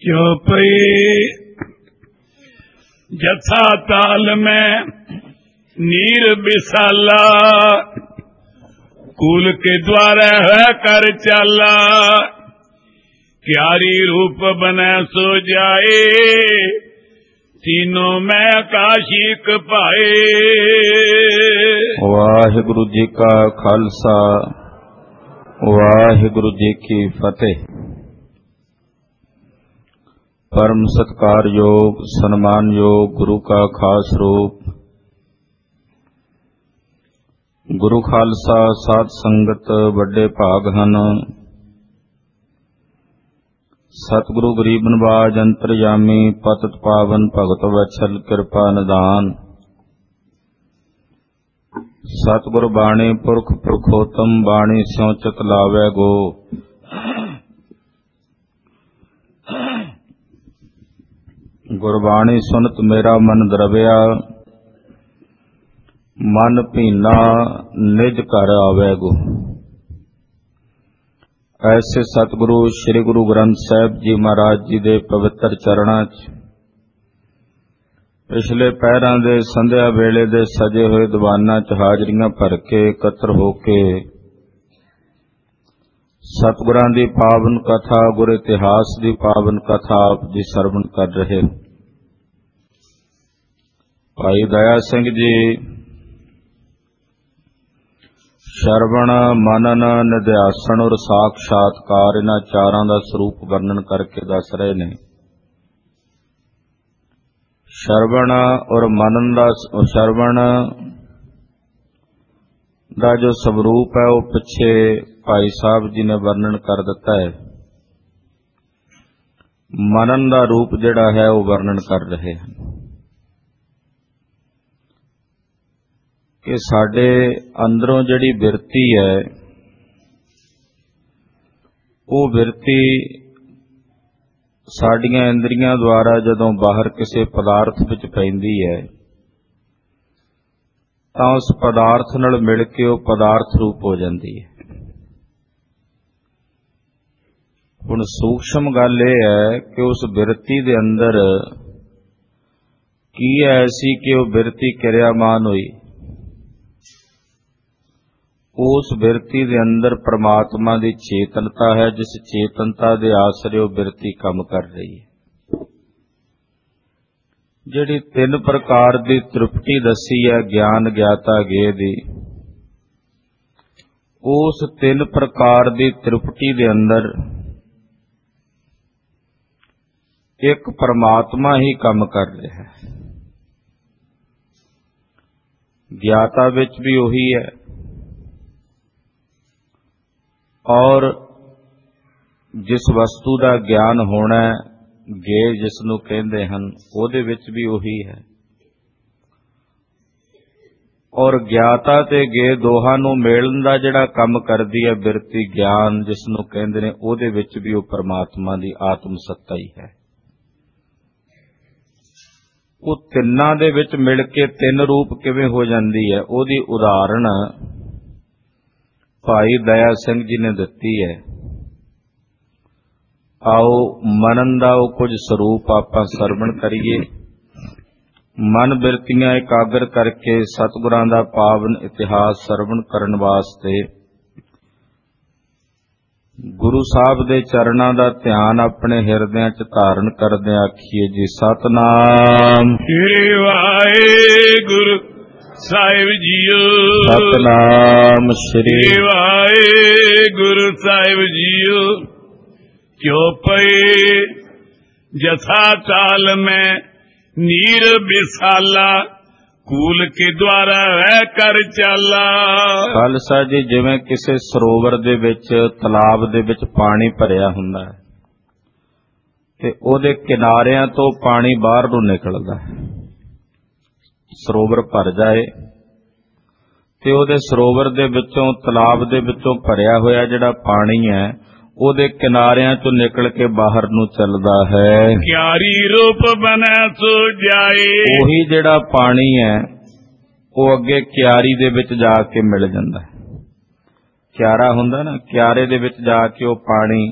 क्यों पई जथा ताल में नीर बिसाला, कूल के द्वारा है कर चाला। क्यारी रूप बने सो जाए, तीनों में आकाशिक पाए। वाहिगुरु जी का खालसा, वाहिगुरु जी की फतेह। परम सत्कार योग सन्मान योग गुरु का खास रूप गुरु खालसा साध संगत बड़े भाग हन। सतगुरु गरीब नवाज अंतरयामी पतित पावन भगत वत्सल कृपा निधान। सतगुरु बाणी पुरख पुरखोतम बाणी स्यों चित लावै गो। गुरबाणी सुनत मेरा मन द्रव्या, मन भीना निज घर आवे गो। ऐसे सतगुरु श्री गुरु ग्रंथ साहिब जी महाराज जी दे पवित्र चरणां च पिछले पैरां दे संध्या वेले दे सजे होए दीवानां च हाजरियां भर के इकत्र हो के सतगुरां दी पावन कथा गुर इतिहास दी पावन कथा आप जी सरवण कर रहे। भाई दया सिंह जी श्रवण मनन निध्यासन और साक्षात्कार इन्हां चारां दा स्वरूप वर्णन करके दस रहे ने। श्रवण और मनन दा श्रवण दा जो स्वरूप है वो पिछे भाई साहब जी ने वर्णन कर दिता है। मनन दा रूप जिहड़ा है वो वर्णन कर रहे हैं कि साडे अंदरों जिहड़ी बिरती है वो बिरती साडियां इंद्रियां द्वारा जदों बाहर किसी पदार्थ विच पैंदी है तां उस पदार्थ नाल मिल के वो पदार्थ रूप हो जाती है। हुण सूक्ष्म गल यह है कि उस बिरती दे अंदर की ऐसी कि वो बिरती किरियामान हुई। उस बिरती दे अंदर परमात्मा दी चेतनता है, जिस चेतनता दे आसरे वो बिरती काम कर रही है। जिहड़ी तीन प्रकार दी तृप्ति दसी है ज्ञान ज्ञाता गे दी, उस तीन प्रकार दी तृप्ति दे अंदर एक परमात्मा ही काम कर रहा है। ज्ञाता विच भी वही है और जिस वस्तु का ज्ञान होना गे जिसनों कहते हैं उहदे विच भी वही है। और ज्ञाता ते गे दोहां नूं मेलण दा जिहड़ा काम करदी है बिरती ज्ञान जिसनों कहते हैं उहदे विच भी वो परमात्मा दी आत्म सत्ता ही है। वो तिन्नां दे विच मिल के तीन रूप किवें हो जाती है उहदी उदाहरण भाई दया सिंह जी ने दिती है। आओ मनन दा वो कुछ स्वरूप आपां सरवण करिए। मन बिरतियां एकागर करके सतगुरां दा पावन इतिहास सरवण करन वास्ते गुरु साहब दे चरणां दा ध्यान अपने हिरदियां च धारण करदे आखिए जी सतनाम श्री वाहिगुरु साहिब जीओ। सतनाम श्री वाहिगुरु साहिब जीओ। क्यों पए जथा ताल में नीर बिसाला, कूल के द्वारा है कर चाला। खालसा जी जिवें किसी सरोवर दे विच तलाब दे विच पानी भरिया हुंदा है ते ओहदे किनारियां तो पानी बाहर नूं निकलदा है। सरोवर भर जाए ते ओहदे सरोवर दे विचों तलाब दे विचों भरिया होया जिहड़ा पानी है ओहदे किनारियां चों निकल के बाहर नूं चलदा है। क्यारी रूप बने सो जाए, ओही जिहड़ा पानी है वो अगे क्यारी दे विच जाके मिल जांदा है। क्यारा हुंदा ना, क्यारे दे विच जाके वो पानी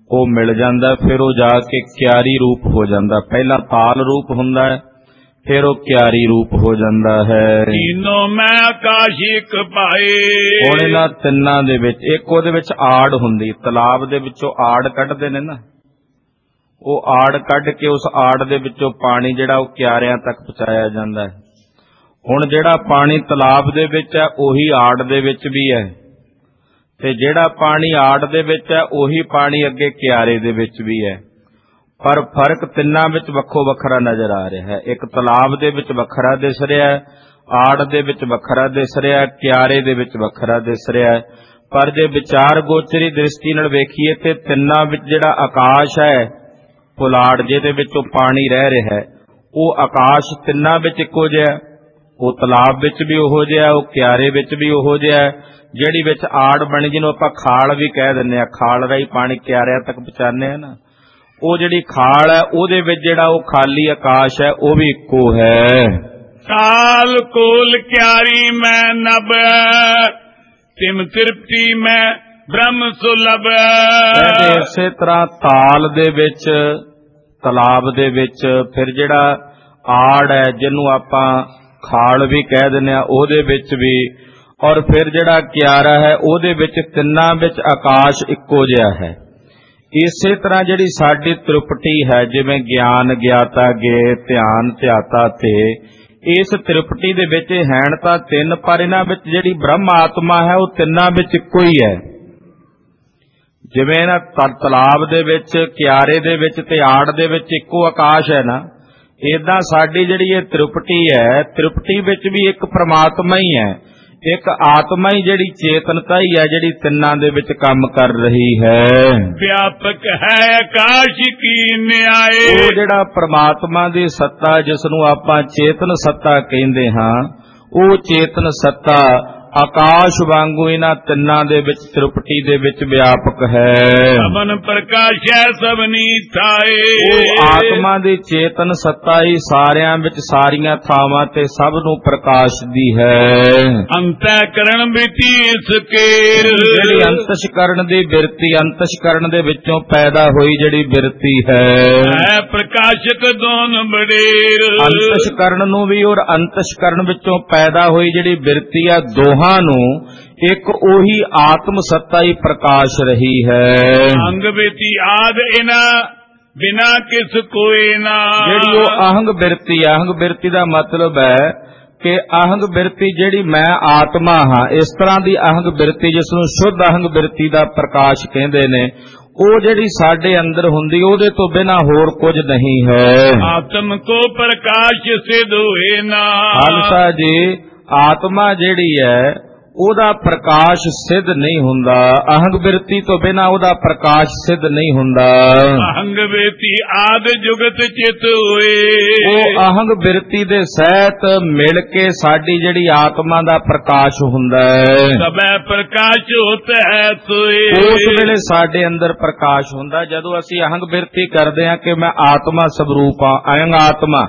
ਉਹ ਮਿਲ ਜਾਂਦਾ, ਫਿਰ ਉਹ ਜਾ ਕੇ ਕਿਆਰੀ ਰੂਪ ਹੋ ਜਾਂਦਾ। ਪਹਿਲਾਂ ਤਾਲ ਰੂਪ ਹੁੰਦਾ ਹੈ, ਫਿਰ ਉਹ ਕਿਆਰੀ ਰੂਪ ਹੋ ਜਾਂਦਾ ਹੈ। ਤੀਨੋਂ ਮੈਂ ਆਕਾਸ਼ ਇੱਕ ਪਾਏ। ਹੁਣ ਇਹਨਾਂ ਤਿੰਨਾਂ ਦੇ ਵਿੱਚ ਇੱਕ ਉਹਦੇ ਵਿੱਚ ਆੜ ਹੁੰਦੀ, ਤਲਾਬ ਦੇ ਵਿੱਚੋਂ ਆੜ ਕੱਢਦੇ ਨੇ ਨਾ, ਉਹ ਆੜ ਕੱਢ ਕੇ ਉਸ ਆੜ ਦੇ ਵਿੱਚੋਂ ਪਾਣੀ ਜਿਹੜਾ ਉਹ ਕਿਆਰਿਆਂ ਤੱਕ ਪਹੁੰਚਾਇਆ ਜਾਂਦਾ ਹੈ। ਹੁਣ ਜਿਹੜਾ ਪਾਣੀ ਤਲਾਬ ਦੇ ਵਿੱਚ ਹੈ ਉਹੀ ਆੜ ਦੇ ਵਿੱਚ ਵੀ ਹੈ, ਤੇ ਜਿਹੜਾ ਪਾਣੀ ਆੜ ਦੇ ਵਿੱਚ ਹੈ ਉਹੀ ਪਾਣੀ ਅੱਗੇ ਕਿਆਰੇ ਦੇ ਵਿੱਚ ਵੀ ਹੈ। ਪਰ ਫਰਕ ਤਿੰਨਾਂ ਵਿੱਚ ਵੱਖੋ ਵੱਖਰਾ ਨਜ਼ਰ ਆ ਰਿਹਾ ਹੈ। ਇੱਕ ਤਲਾਬ ਦੇ ਵਿੱਚ ਵੱਖਰਾ ਦਿਸ ਰਿਹਾ ਹੈ, ਆੜ ਦੇ ਵਿੱਚ ਵੱਖਰਾ ਦਿਸ ਰਿਹਾ ਹੈ, ਕਿਆਰੇ ਦੇ ਵਿੱਚ ਵੱਖਰਾ ਦਿਸ ਰਿਹਾ ਹੈ। ਪਰ ਜੇ ਵਿਚਾਰ ਗੋਚਰੀ ਦ੍ਰਿਸ਼ਟੀ ਨਾਲ ਵੇਖੀਏ ਤੇ ਤਿੰਨਾਂ ਵਿੱਚ ਜਿਹੜਾ ਆਕਾਸ਼ ਹੈ, ਪੁਲਾੜ ਜਿਹਦੇ ਵਿੱਚੋਂ ਪਾਣੀ ਰਹਿ ਰਿਹਾ ਹੈ, ਉਹ ਆਕਾਸ਼ ਤਿੰਨਾਂ ਵਿੱਚ ਇੱਕੋ ਜਿਹਾ, ਉਹ ਤਲਾਬ ਵਿੱਚ ਵੀ ਉਹੋ ਜਿਹਾ, ਉਹ ਕਿਆਰੇ ਵਿੱਚ ਵੀ ਉਹੋ ਜਿਹਾ। ਜਿਹੜੀ ਵਿੱਚ ਆੜ ਬਣੀ ਜਿਹਨੂੰ ਆਪਾਂ ਖਾਲ ਵੀ ਕਹਿ ਦਿੰਦੇ ਆ, ਖਾਲ ਰਾਹੀਂ ਪਾਣੀ ਕਿਆਰਿਆਂ ਤੱਕ ਪਹੁੰਚਾਉਂਦੇ ਆ ਨਾ, ਉਹ ਜਿਹੜੀ ਖਾਲ ਹੈ ਉਹਦੇ ਵਿੱਚ ਜਿਹੜਾ ਉਹ ਖਾਲੀ ਆਕਾਸ਼ ਹੈ ਉਹ ਵੀ ਇੱਕੋ ਹੈ। ਤਾਲ ਕੋਲ ਕਿਆਰੀ ਮੈਂ ਨਭ, ਤਿਮ ਤ੍ਰਿਪਤੀ ਮੈਂ ਬ੍ਰਹਮ ਸੁਲਭ। ਇਸੇ ਤਰ੍ਹਾਂ ਤਾਲ ਦੇ ਵਿੱਚ, ਤਲਾਬ ਦੇ ਵਿੱਚ, ਫਿਰ ਜਿਹੜਾ ਆੜ ਹੈ ਜਿਹਨੂੰ ਆਪਾਂ ਖਾਲ ਵੀ ਕਹਿ ਦਿੰਦੇ ਆ ਉਹਦੇ ਵਿੱਚ ਵੀ, ਔਰ ਫਿਰ ਜਿਹੜਾ ਕਿਆਰਾ ਹੈ ਉਹਦੇ ਵਿੱਚ, ਤਿੰਨਾਂ ਵਿੱਚ ਆਕਾਸ਼ ਇੱਕੋ ਜਿਹਾ ਹੈ। ਇਸੇ ਤਰ੍ਹਾਂ ਜਿਹੜੀ ਸਾਡੀ ਤ੍ਰਿਪਟੀ ਹੈ, ਜਿਵੇਂ ਗਿਆਨ ਗਿਆਤਾ ਗੇ, ਧਿਆਨ ਧਿਆਤਾ ਤੇ, ਇਸ ਤ੍ਰਿਪਟੀ ਦੇ ਵਿੱਚ ਹੈਣ ਤਾਂ ਤਿੰਨ, ਪਰ ਇਹਨਾਂ ਵਿੱਚ ਜਿਹੜੀ ਬ੍ਰਹਮ ਆਤਮਾ ਹੈ ਉਹ ਤਿੰਨਾਂ ਵਿੱਚ ਇੱਕੋ ਹੀ ਹੈ। ਜਿਵੇਂ ਨਾ ਤਲਾਬ ਦੇ ਵਿੱਚ, ਕਿਆਰੇ ਦੇ ਵਿੱਚ ਤੇ ਆੜ ਦੇ ਵਿੱਚ ਇੱਕੋ ਆਕਾਸ਼ ਹੈ ਨਾ, ਏਦਾਂ ਸਾਡੀ ਜਿਹੜੀ ਇਹ ਤ੍ਰਿਪਟੀ ਹੈ, ਤ੍ਰਿਪਟੀ ਵਿੱਚ ਵੀ ਇੱਕ ਪ੍ਰਮਾਤਮਾ ਹੀ ਹੈ, ਇੱਕ ਆਤਮਾ ਹੀ ਜਿਹੜੀ ਚੇਤਨਤਾ ਹੀ ਹੈ ਜਿਹੜੀ ਤਿੰਨਾਂ ਦੇ ਵਿੱਚ ਕੰਮ ਕਰ ਰਹੀ ਹੈ। ਵਿਆਪਕ ਹੈ ਆਕਾਸ਼ ਕੀ ਨਿਆਏ। ਉਹ ਜਿਹੜਾ ਪ੍ਰਮਾਤਮਾ ਦੀ ਸੱਤਾ ਜਿਸ ਨੂੰ ਆਪਾਂ ਚੇਤਨ ਸੱਤਾ ਕਹਿੰਦੇ ਹਾਂ, ਉਹ ਚੇਤਨ ਸੱਤਾ ਆਕਾਸ਼ ਵਾਂਗੂ ਇਹਨਾਂ ਤਿੰਨਾਂ ਦੇ ਵਿੱਚ, ਤ੍ਰਿਪਟੀ ਦੇ ਵਿੱਚ ਵਿਆਪਕ ਹੈ। ਸਭਨ ਪ੍ਰਕਾਸ਼ ਹੈ ਸਭਨੀ ਥਾਏ। ਉਹ ਆਤਮਾ ਦੀ ਚੇਤਨ ਸੱਤਾ ਹੀ ਸਾਰਿਆਂ ਵਿੱਚ, ਸਾਰੀਆਂ ਥਾਵਾਂ ਤੇ ਸਭ ਨੂੰ ਪ੍ਰਕਾਸ਼ਦੀ ਹੈ। ਅੰਤःਕਰਣ ਬਿਰਤੀ ਇਸਕੇ, ਜਿਹੜੀ ਅੰਤਸ਼ਕਰਣ ਦੀ ਬਿਰਤੀ, ਅੰਤਸ਼ਕਰਣ ਦੇ ਵਿੱਚੋਂ ਪੈਦਾ ਹੋਈ ਜਿਹੜੀ ਬਿਰਤੀ ਹੈ, ਪ੍ਰਕਾਸ਼ਕ ਦੋਨ ਬੜੇਰ। ਅੰਤਸ਼ਕਰਣ ਨੂੰ ਵੀ ਔਰ ਅੰਤਸ਼ਕਰਣ ਵਿੱਚੋਂ ਪੈਦਾ ਹੋਈ ਜਿਹੜੀ ਬਿਰਤੀ ਆ, ਦੋਹਾਂ ਨੂੰ ਇੱਕ ਉਹੀ ਆਤਮ ਸੱਤਾ ਹੀ ਪ੍ਰਕਾਸ਼ ਰਹੀ ਹੈ। ਅੰਗ ਬਿਰਤੀ ਆਦ ਇਨਾ ਬਿਨਾ ਕਿਸ ਕੋਏ ਨਾ। ਜਿਹੜੀ ਉਹ ਅਹੰਗ ਬਿਰਤੀ, ਅਹੰਗ ਬਿਰਤੀ ਦਾ ਮਤਲਬ ਹੈ ਕਿ ਅਹੰਗ ਬਿਰਤੀ ਜਿਹੜੀ ਮੈਂ ਆਤਮਾ ਹਾਂ, ਇਸ ਤਰ੍ਹਾਂ ਦੀ ਅਹੰਗ ਬਿਰਤੀ ਜਿਸ ਨੂੰ ਸ਼ੁੱਧ ਅਹੰਗ ਬਿਰਤੀ ਦਾ ਪ੍ਰਕਾਸ਼ ਕਹਿੰਦੇ ਨੇ, ਉਹ ਜਿਹੜੀ ਸਾਡੇ ਅੰਦਰ ਹੁੰਦੀ ਉਹਦੇ ਤੋਂ ਬਿਨਾਂ ਹੋਰ ਕੁਝ ਨਹੀਂ ਹੈ। ਆਤਮ ਕੋ ਪ੍ਰਕਾਸ਼ ਸਿਧ ਹੋਏ ਨਾ। ਖਾਲਸਾ ਜੀ, ਆਤਮਾ ਜਿਹੜੀ ਹੈ ਉਹਦਾ ਪ੍ਰਕਾਸ਼ ਸਿੱਧ ਨਹੀਂ ਹੁੰਦਾ, ਅਹੰਗ ਬਿਰਤੀ ਤੋਂ ਬਿਨਾਂ ਉਹਦਾ ਪ੍ਰਕਾਸ਼ ਸਿੱਧ ਨਹੀਂ ਹੁੰਦਾ। ਅਹੰਗ ਬਿਰਤੀ ਆਦ ਜੁਗਤ ਚਿਤ ਹੋਏ। ਉਹ ਅਹੰਗ ਬਿਰਤੀ ਦੇ ਸਹਿਤ ਮਿਲ ਕੇ ਸਾਡੀ ਜਿਹੜੀ ਆਤਮਾ ਦਾ ਪ੍ਰਕਾਸ਼ ਹੁੰਦਾ ਹੈ। ਸਭੈ ਪ੍ਰਕਾਸ਼ ਹੋਤਾ ਹੈ ਸੋਏ। ਉਸ ਵੇਲੇ ਸਾਡੇ ਅੰਦਰ ਪ੍ਰਕਾਸ਼ ਹੁੰਦਾ ਜਦੋਂ ਅਸੀਂ ਅਹੰਗ ਬਿਰਤੀ ਕਰਦੇ ਹਾਂ ਕਿ ਮੈਂ ਆਤਮਾ ਸਵਰੂਪ ਹਾਂ, ਅਹੰਗ ਆਤਮਾ।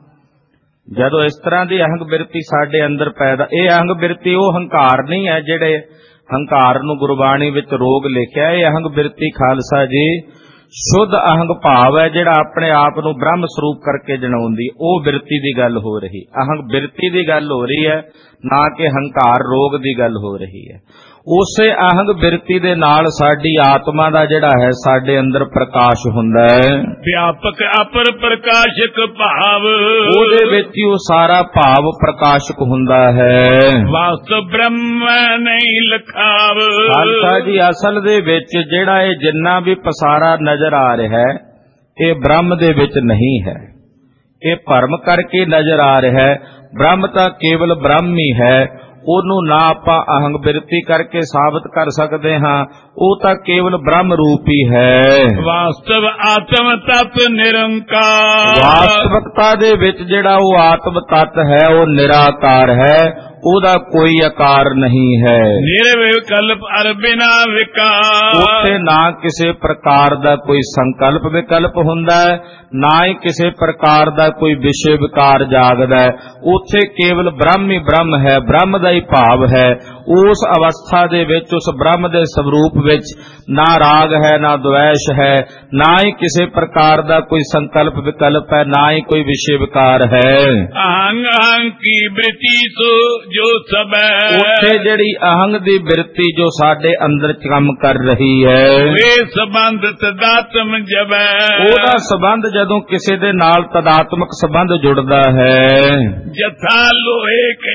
ਜਦੋਂ ਇਸ ਤਰ੍ਹਾਂ ਦੀ ਅਹੰਗ ਬਿਰਤੀ ਸਾਡੇ ਅੰਦਰ ਪੈਦਾ, ਇਹ ਅਹੰਗ ਬਿਰਤੀ ਉਹ ਹੰਕਾਰ ਨਹੀਂ ਹੈ ਜਿਹੜੇ ਹੰਕਾਰ ਨੂੰ ਗੁਰਬਾਣੀ ਵਿੱਚ ਰੋਗ ਲਿਖਿਆ। ਇਹ ਅਹੰਗ ਬਿਰਤੀ ਖਾਲਸਾ ਜੀ ਸ਼ੁੱਧ ਅਹੰਗ ਭਾਵ ਹੈ ਜਿਹੜਾ ਆਪਣੇ ਆਪ ਨੂੰ ਬ੍ਰਹਮ ਸਰੂਪ ਕਰਕੇ ਜਣਾਉਂਦੀ, ਉਹ ਬਿਰਤੀ ਦੀ ਗੱਲ ਹੋ ਰਹੀ, ਅਹੰਗ ਬਿਰਤੀ ਦੀ ਗੱਲ ਹੋ ਰਹੀ ਹੈ, ਨਾ ਕਿ ਹੰਕਾਰ ਰੋਗ ਦੀ ਗੱਲ ਹੋ ਰਹੀ ਹੈ। ਉਸੇ ਅਹੰਗ ਬਿਰਤੀ ਦੇ ਨਾਲ ਸਾਡੀ ਆਤਮਾ ਦਾ ਜਿਹੜਾ ਹੈ ਸਾਡੇ ਅੰਦਰ ਪ੍ਰਕਾਸ਼ ਹੁੰਦਾ ਹੈ। ਵਿਆਪਕ ਅਪਰ ਪ੍ਰਕਾਸ਼ਕ ਭਾਵ, ਉਹਦੇ ਵਿੱਚ ਹੀ ਉਹ ਸਾਰਾ ਭਾਵ ਪ੍ਰਕਾਸ਼ਕ ਹੁੰਦਾ ਹੈ। ਵਾਸਤਵ ਬ੍ਰਹਮ ਨਹੀਂ ਲਖਾਵ। ਖਾਲਸਾ ਜੀ, ਅਸਲ ਦੇ ਵਿੱਚ ਜਿਹੜਾ ਇਹ ਜਿੰਨਾ ਵੀ ਪਸਾਰਾ ਨਜ਼ਰ ਆ ਰਿਹਾ ਹੈ, ਇਹ ਬ੍ਰਹਮ ਦੇ ਵਿੱਚ ਨਹੀਂ ਹੈ, ਇਹ ਭਰਮ ਕਰਕੇ ਨਜ਼ਰ ਆ ਰਿਹਾ ਹੈ। ਬ੍ਰਹਮ ਤਾਂ ਕੇਵਲ ਬ੍ਰਹਮ ਹੀ ਹੈ, ਉਹਨੂੰ ਨਾ ਆਪਾਂ ਅਹੰਗ ਬਿਰਤੀ ਕਰਕੇ ਸਾਬਤ ਕਰ ਸਕਦੇ ਹਾਂ, ਉਹ ਤਾਂ ਕੇਵਲ ਬ੍ਰਹਮ ਰੂਪ ਹੀ ਹੈ। ਵਾਸਤਵ ਆਤਮ ਤਤ ਨਿਰੰਕਾਰ। ਵਾਸਤਵਤਾ ਦੇ ਵਿੱਚ ਜਿਹੜਾ ਉਹ ਆਤਮ ਤਤ ਹੈ ਉਹ ਨਿਰਾਕਾਰ ਹੈ, ਉਹਦਾ ਕੋਈ ਆਕਾਰ ਨਹੀਂ ਹੈ। ਨਿਰਵਿਕਲਪ ਅਰ ਬਿਨਾ ਵਿਕਾਰ। ਉੱਥੇ ਨਾ ਕਿਸੇ ਪ੍ਰਕਾਰ ਦਾ ਕੋਈ ਸੰਕਲਪ ਵਿਕਲਪ ਹੁੰਦਾ ਹੈ, ਨਾ ਹੀ ਕਿਸੇ ਪ੍ਰਕਾਰ ਦਾ ਕੋਈ ਵਿਸ਼ੇ ਵਿਕਾਰ ਜਾਗਦਾ ਹੈ। ਉੱਥੇ ਕੇਵਲ ਬ੍ਰਹਮ ਹੀ ਬ੍ਰਹਮ ਹੈ, ਬ੍ਰਹਮ ਦਾ ਹੀ ਭਾਵ ਹੈ। ਉਸ ਅਵਸਥਾ ਦੇ ਵਿੱਚ ਉਸ ਬ੍ਰਹਮ ਦੇ ਸਵਰੂਪ ਵਿੱਚ ਨਾ ਰਾਗ ਹੈ, ਨਾ ਦੁਆਇਸ਼ ਹੈ, ਨਾ ਹੀ ਕਿਸੇ ਪ੍ਰਕਾਰ ਦਾ ਕੋਈ ਸੰਕਲਪ ਵਿਕਲਪ ਹੈ, ਨਾ ਹੀ ਕੋਈ ਵਿਸ਼ੇ ਵਿਕਾਰ ਹੈ। ਅਹੰਗ ਅਹੰਗ ਕੀ ਬ੍ਰਿਤੀ ਸੋ ਜੋ ਸਭ ਹੈ, ਉੱਥੇ ਜਿਹੜੀ ਅਹੰਗ ਦੀ ਬਿਰਤੀ ਜੋ ਸਾਡੇ ਅੰਦਰ ਕੰਮ ਕਰ ਰਹੀ ਹੈ, ਵੇ ਸੰਬੰਧ ਤਦਾਤਮ ਜਬ ਹੈ, ਉਹਦਾ ਸੰਬੰਧ ਜਦੋਂ ਕਿਸੇ ਦੇ ਨਾਲ ਤਦਾਤਮਕ ਸੰਬੰਧ ਜੁੜਦਾ ਹੈ, ਜਥਾ ਲੋਹੇ ਕੇ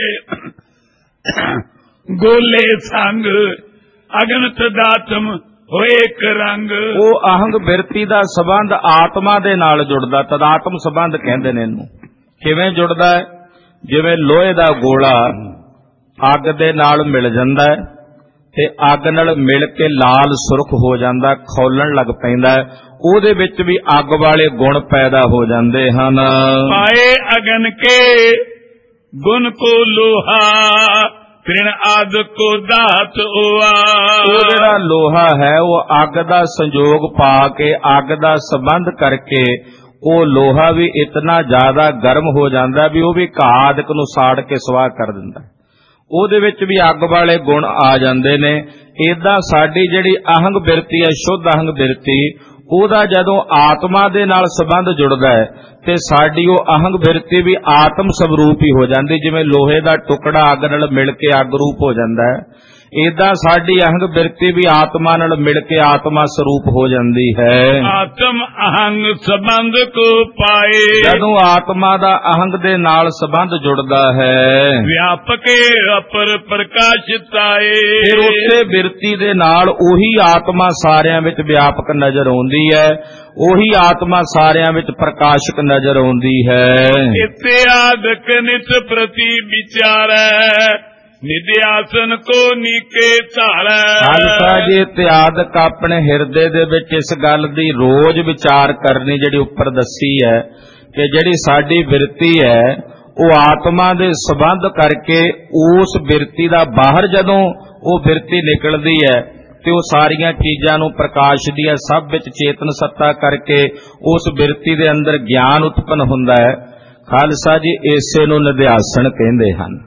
ਗੋਲੇ ਸੰਗ ਅਗਨ ਤਦਾਤਮ ਹੋਏ ਇੱਕ ਰੰਗ। ਉਹ ਅਹੰਗ ਬਿਰਤੀ ਦਾ ਸੰਬੰਧ ਆਤਮਾ ਦੇ ਨਾਲ ਜੁੜਦਾ, ਤਦਾਤਮ ਸੰਬੰਧ ਕਹਿੰਦੇ ਨੇ ਇਹਨੂੰ। ਕਿਵੇਂ ਜੁੜਦਾ ਹੈ? ਜਿਵੇਂ ਲੋਹੇ ਦਾ ਗੋਲਾ ਅੱਗ ਦੇ ਨਾਲ ਮਿਲ ਜਾਂਦਾ ਹੈ ਤੇ ਅੱਗ ਨਾਲ ਮਿਲ ਕੇ ਲਾਲ ਸੁਰਖ ਹੋ ਜਾਂਦਾ, ਖੌਲਣ ਲੱਗ ਪੈਂਦਾ, ਉਹਦੇ ਵਿੱਚ ਵੀ ਅੱਗ ਵਾਲੇ ਗੁਣ ਪੈਦਾ ਹੋ ਜਾਂਦੇ ਹਨ। ਪਾਏ ਅਗਨ ਕੇ ਗੁਣ ਕੋ ਲੋਹਾ ਤ੍ਰਿਣ ਆਦ ਕੋ ਦਾਤ ਹੋਆ। ਉਹ ਜਿਹੜਾ ਲੋਹਾ ਹੈ ਉਹ ਅੱਗ ਦਾ ਸੰਜੋਗ ਪਾ ਕੇ, ਅੱਗ ਦਾ ਸੰਬੰਧ ਕਰਕੇ ਉਹ ਲੋਹਾ ਵੀ ਇਤਨਾ ਜ਼ਿਆਦਾ ਗਰਮ ਹੋ ਜਾਂਦਾ ਵੀ ਉਹ ਵੀ ਘਾਹ ਆਦਿਕ ਨੂੰ ਸਾੜ ਕੇ ਸਵਾਹ ਕਰ ਦਿੰਦਾ, ਉਹਦੇ ਵਿੱਚ ਵੀ ਅੱਗ ਵਾਲੇ ਗੁਣ ਆ ਜਾਂਦੇ ਨੇ। ਏਦਾਂ ਸਾਡੀ ਜਿਹੜੀ ਅਹੰਗ ਬਿਰਤੀ ਹੈ, ਸ਼ੁੱਧ ਅਹੰਗ ਬਿਰਤੀ, ਉਹਦਾ ਜਦੋਂ ਆਤਮਾ ਦੇ ਨਾਲ ਸੰਬੰਧ ਜੁੜਦਾ ਹੈ ਤੇ ਸਾਡੀ ਉਹ ਅਹੰਗ ਬਿਰਤੀ ਵੀ ਆਤਮ ਸਵਰੂਪ ਹੀ ਹੋ ਜਾਂਦੀ। ਜਿਵੇਂ ਲੋਹੇ ਦਾ ਟੁਕੜਾ ਅੱਗ ਨਾਲ ਮਿਲ ਕੇ ਅੱਗ ਰੂਪ ਹੋ ਜਾਂਦਾ ਹੈ, ਏਦਾਂ ਸਾਡੀ ਅਹੰਗ ਬਿਰਤੀ ਵੀ ਆਤਮਾ ਨਾਲ ਮਿਲ ਕੇ ਆਤਮਾ ਸਰੂਪ ਹੋ ਜਾਂਦੀ ਹੈ। ਆਤਮ ਅਹੰਗ ਸੰਬੰਧ ਕੋ ਪਾਏ, ਜਦੋਂ ਆਤਮਾ ਦਾ ਅਹੰਗ ਦੇ ਨਾਲ ਸੰਬੰਧ ਜੁੜਦਾ ਹੈ, ਵਿਆਪਕੇ ਅਪਰ ਪ੍ਰਕਾਸ਼ਿਤਾਏ, ਫਿਰ ਉਸੇ ਬਿਰਤੀ ਦੇ ਨਾਲ ਉਹੀ ਆਤਮਾ ਸਾਰਿਆਂ ਵਿੱਚ ਵਿਆਪਕ ਨਜ਼ਰ ਆਉਂਦੀ ਹੈ, ਉਹੀ ਆਤਮਾ ਸਾਰਿਆਂ ਵਿੱਚ ਪ੍ਰਕਾਸ਼ਕ ਨਜ਼ਰ ਆਉਂਦੀ ਹੈ। ਇਤਿਆਦਕ ਨਿਤ ਪ੍ਰਤੀ ਵਿਚਾਰੈ, ਨਿਧਿਆਸਨ ਕੋ ਨੀਕੇ ਧਾਰੈ। ਖਾਲਸਾ ਜੀ ਇਤਿਆਦਕ ਆਪਣੇ ਹਿਰਦੇ ਦੇ ਵਿੱਚ ਇਸ ਗੱਲ ਦੀ ਰੋਜ਼ ਵਿਚਾਰ ਕਰਨੀ ਜਿਹੜੀ ਉੱਪਰ ਦੱਸੀ ਹੈ ਕਿ ਜਿਹੜੀ ਸਾਡੀ ਬਿਰਤੀ ਹੈ ਉਹ ਆਤਮਾ ਦੇ ਸੰਬੰਧ ਕਰਕੇ ਉਸ ਬਿਰਤੀ ਦਾ ਬਾਹਰ ਜਦੋਂ ਉਹ ਬਿਰਤੀ ਨਿਕਲਦੀ ਹੈ ਤੇ ਉਹ ਸਾਰੀਆਂ ਚੀਜ਼ਾਂ ਨੂੰ ਪ੍ਰਕਾਸ਼ ਦੀਆਂ ਸਭ ਵਿੱਚ ਚੇਤਨ ਸੱਤਾ ਕਰਕੇ ਉਸ ਬਿਰਤੀ ਦੇ ਅੰਦਰ ਗਿਆਨ ਉਤਪੰਨ ਹੁੰਦਾ ਹੈ। ਖਾਲਸਾ ਜੀ ਇਸੇ ਨੂੰ ਨਿਧਿਆਸਨ ਕਹਿੰਦੇ ਹਨ।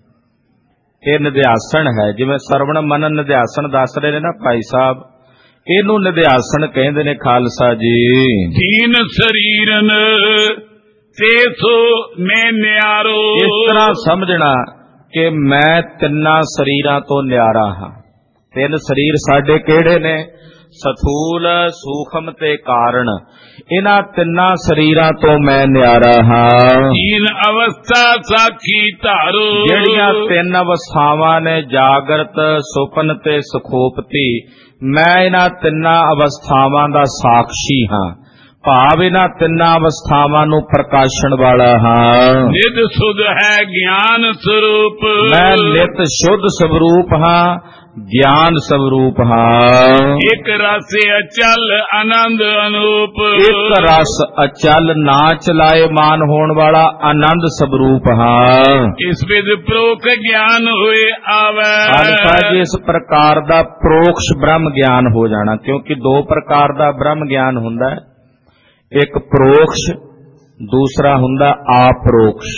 ਇਹ ਨਿਧਿਆਸਨ ਹੈ, ਜਿਵੇਂ ਸਰਵਣ ਮਨਨ ਨਿਧਿਆਸਨ ਦੱਸ ਰਹੇ ਨੇ ਨਾ ਭਾਈ ਸਾਹਿਬ, ਇਹਨੂੰ ਨਿਧਿਆਸਨ ਕਹਿੰਦੇ ਨੇ। ਖਾਲਸਾ ਜੀ ਦੀਨ ਸਰੀਰਨ ਤੇ ਸੋ ਮੈਂ ਨਿਆਰੋ, ਇਸ ਤਰ੍ਹਾਂ ਸਮਝਣਾ ਕਿ ਮੈਂ ਤਿੰਨਾਂ ਸਰੀਰਾਂ ਤੋਂ ਨਿਆਰਾ ਹਾਂ। ਤਿੰਨ ਸਰੀਰ ਸਾਡੇ ਕਿਹੜੇ ਨੇ? ਸਥੂਲ, ਸੂਖਮ ਤੇ ਕਾਰਨ। ਇਹਨਾਂ ਤਿੰਨਾਂ ਸਰੀਰਾਂ ਤੋਂ ਮੈਂ ਨਿਆਰਾ ਹਾਂ। ਤੀਨ ਅਵਸਥਾ ਸਾਖੀ ਧਾਰੋ, ਜਿਹੜੀਆਂ ਤਿੰਨ ਅਵਸਥਾਵਾਂ ਨੇ, ਜਾਗਰਤ, ਸੁਪਨ ਤੇ ਸੁਖੋਪਤੀ, ਮੈਂ ਇਹਨਾਂ ਤਿੰਨਾਂ ਅਵਸਥਾਵਾਂ ਦਾ ਸਾਖੀ ਹਾਂ, ਭਾਵ ਇਹਨਾਂ ਤਿੰਨਾਂ ਅਵਸਥਾਵਾਂ ਨੂੰ ਪ੍ਰਕਾਸ਼ਣ ਵਾਲਾ ਹਾਂ। ਨਿਤ ਸੁਧ ਹੈ ਗਿਆਨ ਸਰੂਪ, ਮੈਂ ਨਿਤ ਸ਼ੁੱਧ ਸਵਰੂਪ ਹਾਂ, ਗਿਆਨ ਸਵਰੂਪ ਹਾਂ। ਇੱਕ ਰਸ ਅਚਲ ਆਨੰਦ ਅਨੂਪ, ਇੱਕ ਰਸ ਅਚਲ ਨਾ ਚਲਾਏ ਮਾਨ ਹੋਣ ਵਾਲਾ ਆਨੰਦ ਸਵਰੂਪ ਹਾਂ। ਇਸ ਵਿਦ ਪ੍ਰੋਖ ਗਿਆਨ ਹੋਏ ਆਵੈ। ਖਾਲਸਾ ਜੀ ਇਸ ਪ੍ਰਕਾਰ ਦਾ ਪ੍ਰੋਕਸ਼ ਬ੍ਰਹਮ ਗਿਆਨ ਹੋ ਜਾਣਾ, ਕਿਉਂਕਿ ਦੋ ਪ੍ਰਕਾਰ ਦਾ ਬ੍ਰਹਮ ਗਿਆਨ ਹੁੰਦਾ ਹੈ, ਇੱਕ ਪ੍ਰੋਕਸ਼, ਦੂਸਰਾ ਹੁੰਦਾ ਆਪਰੋਕਸ਼।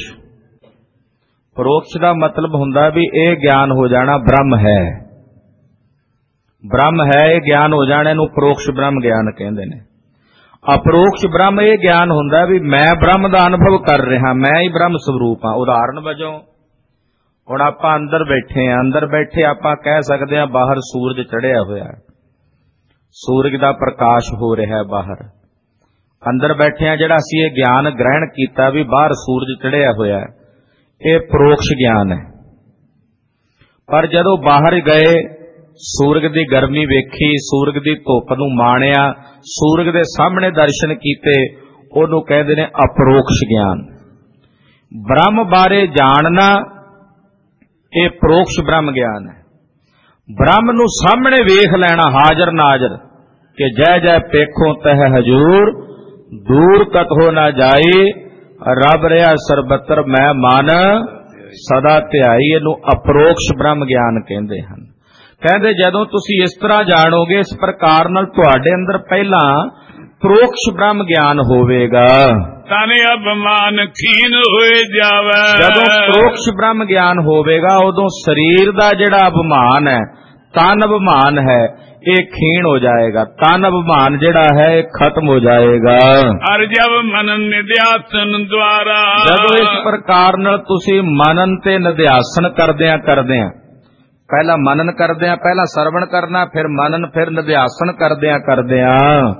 ਪ੍ਰੋਕਸ਼ ਦਾ ਮਤਲਬ ਹੁੰਦਾ ਵੀ ਇਹ ਗਿਆਨ ਹੋ ਜਾਣਾ ਬ੍ਰਹਮ ਹੈ, ਬ੍ਰਹਮ ਹੈ ਇਹ ਗਿਆਨ ਹੋ ਜਾਣਾ, ਇਹਨੂੰ ਪ੍ਰੋਕਸ਼ ਬ੍ਰਹਮ ਗਿਆਨ ਕਹਿੰਦੇ ਨੇ। ਅਪਰੋਕਸ਼ ਬ੍ਰਹਮ ਇਹ ਗਿਆਨ ਹੁੰਦਾ ਵੀ ਮੈਂ ਬ੍ਰਹਮ ਦਾ ਅਨੁਭਵ ਕਰ ਰਿਹਾ, ਮੈਂ ਹੀ ਬ੍ਰਹਮ ਸਰੂਪ ਹਾਂ। ਉਦਾਹਰਨ ਵਜੋਂ ਹੁਣ ਆਪਾਂ ਅੰਦਰ ਬੈਠੇ ਹਾਂ, ਅੰਦਰ ਬੈਠੇ ਆਪਾਂ ਕਹਿ ਸਕਦੇ ਹਾਂ ਬਾਹਰ ਸੂਰਜ ਚੜ੍ਹਿਆ ਹੋਇਆ, ਸੂਰਜ ਦਾ ਪ੍ਰਕਾਸ਼ ਹੋ ਰਿਹਾ ਬਾਹਰ। ਅੰਦਰ ਬੈਠਿਆਂ ਜਿਹੜਾ ਅਸੀਂ ਇਹ ਗਿਆਨ ਗ੍ਰਹਿਣ ਕੀਤਾ ਵੀ ਬਾਹਰ ਸੂਰਜ ਚੜ੍ਹਿਆ ਹੋਇਆ, ਇਹ ਪ੍ਰੋਕਸ਼ ਗਿਆਨ ਹੈ। ਪਰ ਜਦੋਂ ਬਾਹਰ ਗਏ, ਸੂਰਜ ਦੀ ਗਰਮੀ ਵੇਖੀ, ਸੂਰਜ ਦੀ ਧੁੱਪ ਨੂੰ ਮਾਣਿਆ, ਸੂਰਜ ਦੇ ਸਾਹਮਣੇ ਦਰਸ਼ਨ ਕੀਤੇ, ਉਹਨੂੰ ਕਹਿੰਦੇ ਨੇ ਅਪਰੋਕਸ਼ ਗਿਆਨ। ਬ੍ਰਹਮ ਬਾਰੇ ਜਾਣਨਾ ਇਹ ਪ੍ਰੋਕਸ਼ ਬ੍ਰਹਮ ਗਿਆਨ ਹੈ। ਬ੍ਰਹਮ ਨੂੰ ਸਾਹਮਣੇ ਵੇਖ ਲੈਣਾ ਹਾਜ਼ਰ ਨਾਜ਼ਰ ਕਿ ਜੈ ਜੈ ਪੇਖੋਂ ਤਹ ਹਜੂਰ, ਦੂਰ ਕਤਹੁ ਨਾ ਜਾਈ, ਰੱਬ ਰਿਹਾ ਸਰਬੱਤਰ ਮੈਂ ਮਨ ਸਦਾ ਧਿਆਈ। ਇਹਨੂੰ ਅਪਰੋਕਸ਼ ਬ੍ਰਹਮ ਗਿਆਨ ਕਹਿੰਦੇ ਹਨ। ਕਹਿੰਦੇ ਜਦੋਂ ਤੁਸੀਂ ਇਸ ਤਰ੍ਹਾਂ ਜਾਣੋਗੇ, ਇਸ ਪ੍ਰਕਾਰ ਨਾਲ ਤੁਹਾਡੇ ਅੰਦਰ ਪਹਿਲਾਂ ਪ੍ਰੋਕਸ਼ ਬ੍ਰਹਮ ਗਿਆਨ ਹੋਵੇਗਾ। ਤਨ ਅਭਿਮਾਨ ਖੀਨ ਹੋਏ ਜਾਵੇ। ਜਦੋਂ ਪ੍ਰੋਕਸ਼ ਬ੍ਰਹਮ ਗਿਆਨ ਹੋਵੇਗਾ ਉਦੋਂ ਸਰੀਰ ਦਾ ਜਿਹੜਾ ਅਭਿਮਾਨ ਹੈ, ਤਨ ਅਭਿਮਾਨ ਹੈ, ਇਹ ਖੀਣ ਹੋ ਜਾਏਗਾ। ਤਨ ਅਭਿਮਾਨ ਜਿਹੜਾ ਹੈ ਇਹ ਖਤਮ ਹੋ ਜਾਏਗਾ। ਅਰ ਜਬ ਮਨਨ ਨਿਧਿਆਸਨ ਦੁਆਰਾ, ਜਦੋਂ ਇਸ ਪ੍ਰਕਾਰ ਨਾਲ ਤੁਸੀਂ ਮਨਨ ਤੇ ਨਿਧਿਆਸਨ ਕਰਦਿਆਂ ਪਹਿਲਾਂ ਮਨਨ ਕਰਦਿਆਂ, ਪਹਿਲਾਂ ਸਰਵਣ ਕਰਨਾ, ਫਿਰ ਮਨਨ, ਫਿਰ ਨਿਧਿਆਸਨ ਕਰਦਿਆਂ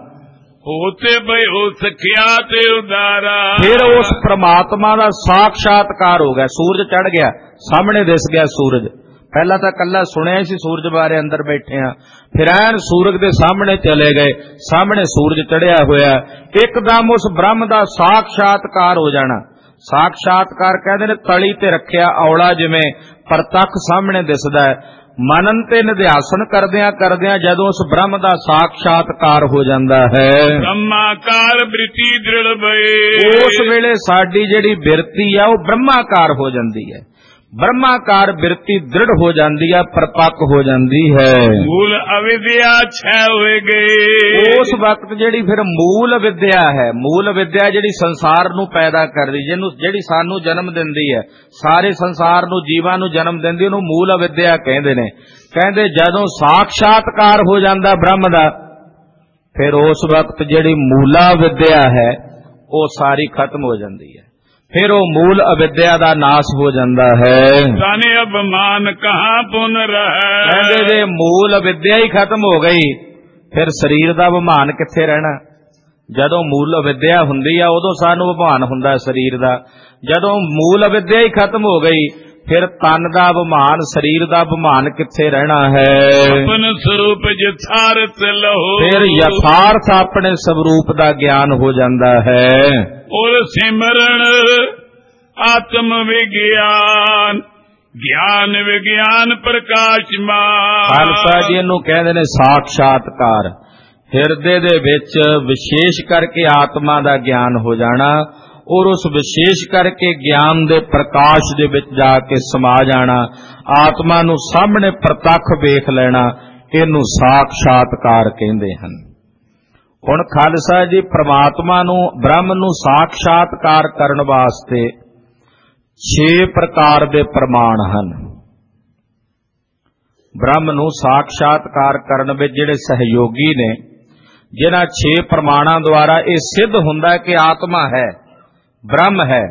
ਹੋਤੇ ਬਈ ਹੋ ਸਖਿਆ ਤੇ ਉਦਾਰਾ, ਫਿਰ ਉਸ ਪ੍ਰਮਾਤਮਾ ਦਾ ਸਾਖਸ਼ਾਤਕਾਰ ਹੋ ਗਿਆ। ਸੂਰਜ ਚੜ ਗਿਆ, ਸਾਹਮਣੇ ਦਿਸ ਗਿਆ ਸੂਰਜ। ਪਹਿਲਾਂ ਤਾਂ ਕੱਲਾ ਸੁਣਿਆ ਸੀ ਸੂਰਜ ਬਾਰੇ, ਅੰਦਰ ਬੈਠੇ ਆ, ਫਿਰ ਐਨ ਸੂਰਜ ਦੇ ਸਾਹਮਣੇ ਚਲੇ ਗਏ, ਸਾਹਮਣੇ ਸੂਰਜ ਚੜਿਆ ਹੋਇਆ। ਇੱਕਦਮ ਉਸ ਬ੍ਰਹਮ ਦਾ ਸਾਖਸ਼ਾਤਕਾਰ ਹੋ ਜਾਣਾ। ਸਾਖਸ਼ਾਤਕਾਰ ਕਹਿੰਦੇ ਨੇ ਤਲੀ ਤੇ ਰੱਖਿਆ ਔਲਾ ਜਿਵੇਂ ਪ੍ਰਤੱਖ ਸਾਹਮਣੇ ਦਿਸਦਾ ਹੈ। ਮਨਨ ਤੇ ਨਿਧਿਆਸਨ ਕਰਦਿਆਂ ਜਦੋਂ ਉਸ ਬ੍ਰਹਮ ਦਾ ਸਾਖਸ਼ਾਤਕਾਰ ਹੋ ਜਾਂਦਾ ਹੈ, ਬ੍ਰਹਮਾਕਾਰ ਬ੍ਰਿਤੀ ਦ੍ਰਿੜ ਬਏ, ਉਸ ਵੇਲੇ ਸਾਡੀ ਜਿਹੜੀ ਬਿਰਤੀ ਆ ਉਹ ਬ੍ਰਹਮਾਕਾਰ ਹੋ ਜਾਂਦੀ ਹੈ। ਬ੍ਰਹਮਾਕਾਰ ਬਿਰਤੀ ਦ੍ਰਿੜ ਹੋ ਜਾਂਦੀ ਹੈ, ਪਰਪੱਕ ਹੋ ਜਾਂਦੀ ਹੈ। ਮੂਲ ਅਵਿਦਿਆ ਛੈ ਹੋਏ ਗਏ, ਉਸ ਵਕਤ ਜਿਹੜੀ ਫਿਰ ਮੂਲ ਵਿਦਿਆ ਹੈ, ਮੂਲ ਵਿਦਿਆ ਜਿਹੜੀ ਸੰਸਾਰ ਨੂੰ ਪੈਦਾ ਕਰਦੀ, ਜਿਹੜੀ ਸਾਨੂੰ ਜਨਮ ਦਿੰਦੀ ਹੈ, ਸਾਰੇ ਸੰਸਾਰ ਨੂੰ, ਜੀਵਾਂ ਨੂੰ ਜਨਮ ਦਿੰਦੀ, ਉਹਨੂੰ ਮੂਲ ਅਵਿਦਿਆ ਕਹਿੰਦੇ ਨੇ। ਕਹਿੰਦੇ ਜਦੋਂ ਸਾਖਸ਼ਾਤਕਾਰ ਹੋ ਜਾਂਦਾ ਬ੍ਰਹਮ ਦਾ, ਫਿਰ ਉਸ ਵਕਤ ਜਿਹੜੀ ਮੂਲਾ ਵਿਦਿਆ ਹੈ ਉਹ ਸਾਰੀ ਖਤਮ ਹੋ ਜਾਂਦੀ ਹੈ। ਫਿਰ ਉਹ ਮੂਲ ਅਵਿਦਿਆ ਦਾ ਨਾਸ ਹੋ ਜਾਂਦਾ ਹੈ। ਤਾਨੇ ਅਭਿਮਾਨ ਕਹਾਂ ਪੁਨ ਰਹਿ, ਕਹਿੰਦੇ ਜੇ ਮੂਲ ਅਵਿਦਿਆ ਹੀ ਖਤਮ ਹੋ ਗਈ, ਫਿਰ ਸਰੀਰ ਦਾ ਅਭਿਮਾਨ ਕਿੱਥੇ ਰਹਿਣਾ। ਜਦੋਂ ਮੂਲ ਅਵਿਦਿਆ ਹੁੰਦੀ ਆ ਉਦੋਂ ਸਾਨੂੰ ਅਭਿਮਾਨ ਹੁੰਦਾ ਸਰੀਰ ਦਾ। ਜਦੋਂ ਮੂਲ ਅਵਿਦਿਆ ਹੀ ਖਤਮ ਹੋ ਗਈ, ਫਿਰ ਤਨ ਦਾ ਅਭਿਮਾਨ, ਸਰੀਰ ਦਾ ਅਭਿਮਾਨ ਕਿੱਥੇ ਰਹਿਣਾ ਹੈ। ਆਪਨ ਸਰੂਪ ਯਥਾਰਥ ਲਹੋ, ਫਿਰ ਯਥਾਰਥ ਆਪਣੇ ਸਵਰੂਪ ਦਾ ਗਿਆਨ ਹੋ ਜਾਂਦਾ ਹੈ। ਔਰ ਸਿਮਰਨ ਆਤਮ ਵਿਗਿਆਨ, ਗਿਆਨ ਵਿਗਿਆਨ ਪ੍ਰਕਾਸ਼ਮਾਨ। ਖਾਲਸਾ ਜੀ ਇਹਨੂੰ ਕਹਿੰਦੇ ਨੇ ਸਾਖਸ਼ਾਤਕਾਰ। ਹਿਰਦੇ ਦੇ ਵਿੱਚ ਵਿਸ਼ੇਸ਼ ਕਰਕੇ ਆਤਮਾ ਦਾ ਗਿਆਨ ਹੋ ਜਾਣਾ, ਔਰ ਉਸ ਵਿਸ਼ੇਸ਼ ਕਰਕੇ ਗਿਆਨ ਦੇ ਪ੍ਰਕਾਸ਼ ਦੇ ਵਿੱਚ ਜਾ ਕੇ ਸਮਾ ਜਾਣਾ, ਆਤਮਾ ਨੂੰ ਸਾਹਮਣੇ ਪ੍ਰਤੱਖ ਵੇਖ ਲੈਣਾ, ਇਹਨੂੰ ਸਾਖਸ਼ਾਤਕਾਰ ਕਹਿੰਦੇ ਹਨ। ਹੁਣ ਖਾਲਸਾ ਜੀ ਪ੍ਰਮਾਤਮਾ ਨੂੰ, ਬ੍ਰਹਮ ਨੂੰ ਸਾਖਸ਼ਾਤਕਾਰ ਕਰਨ ਵਾਸਤੇ 6 ਪ੍ਰਕਾਰ ਦੇ ਪ੍ਰਮਾਣ ਹਨ। ਬ੍ਰਹਮ ਨੂੰ ਸਾਖਸ਼ਾਤਕਾਰ ਕਰਨ ਵਿੱਚ ਜਿਹੜੇ ਸਹਿਯੋਗੀ ਨੇ, ਜਿਨ੍ਹਾਂ 6 ਪ੍ਰਮਾਣਾਂ ਦੁਆਰਾ ਇਹ ਸਿੱਧ ਹੁੰਦਾ ਕਿ ਆਤਮਾ ਹੈ, ਬ੍ਰਹਮ ਹੈ,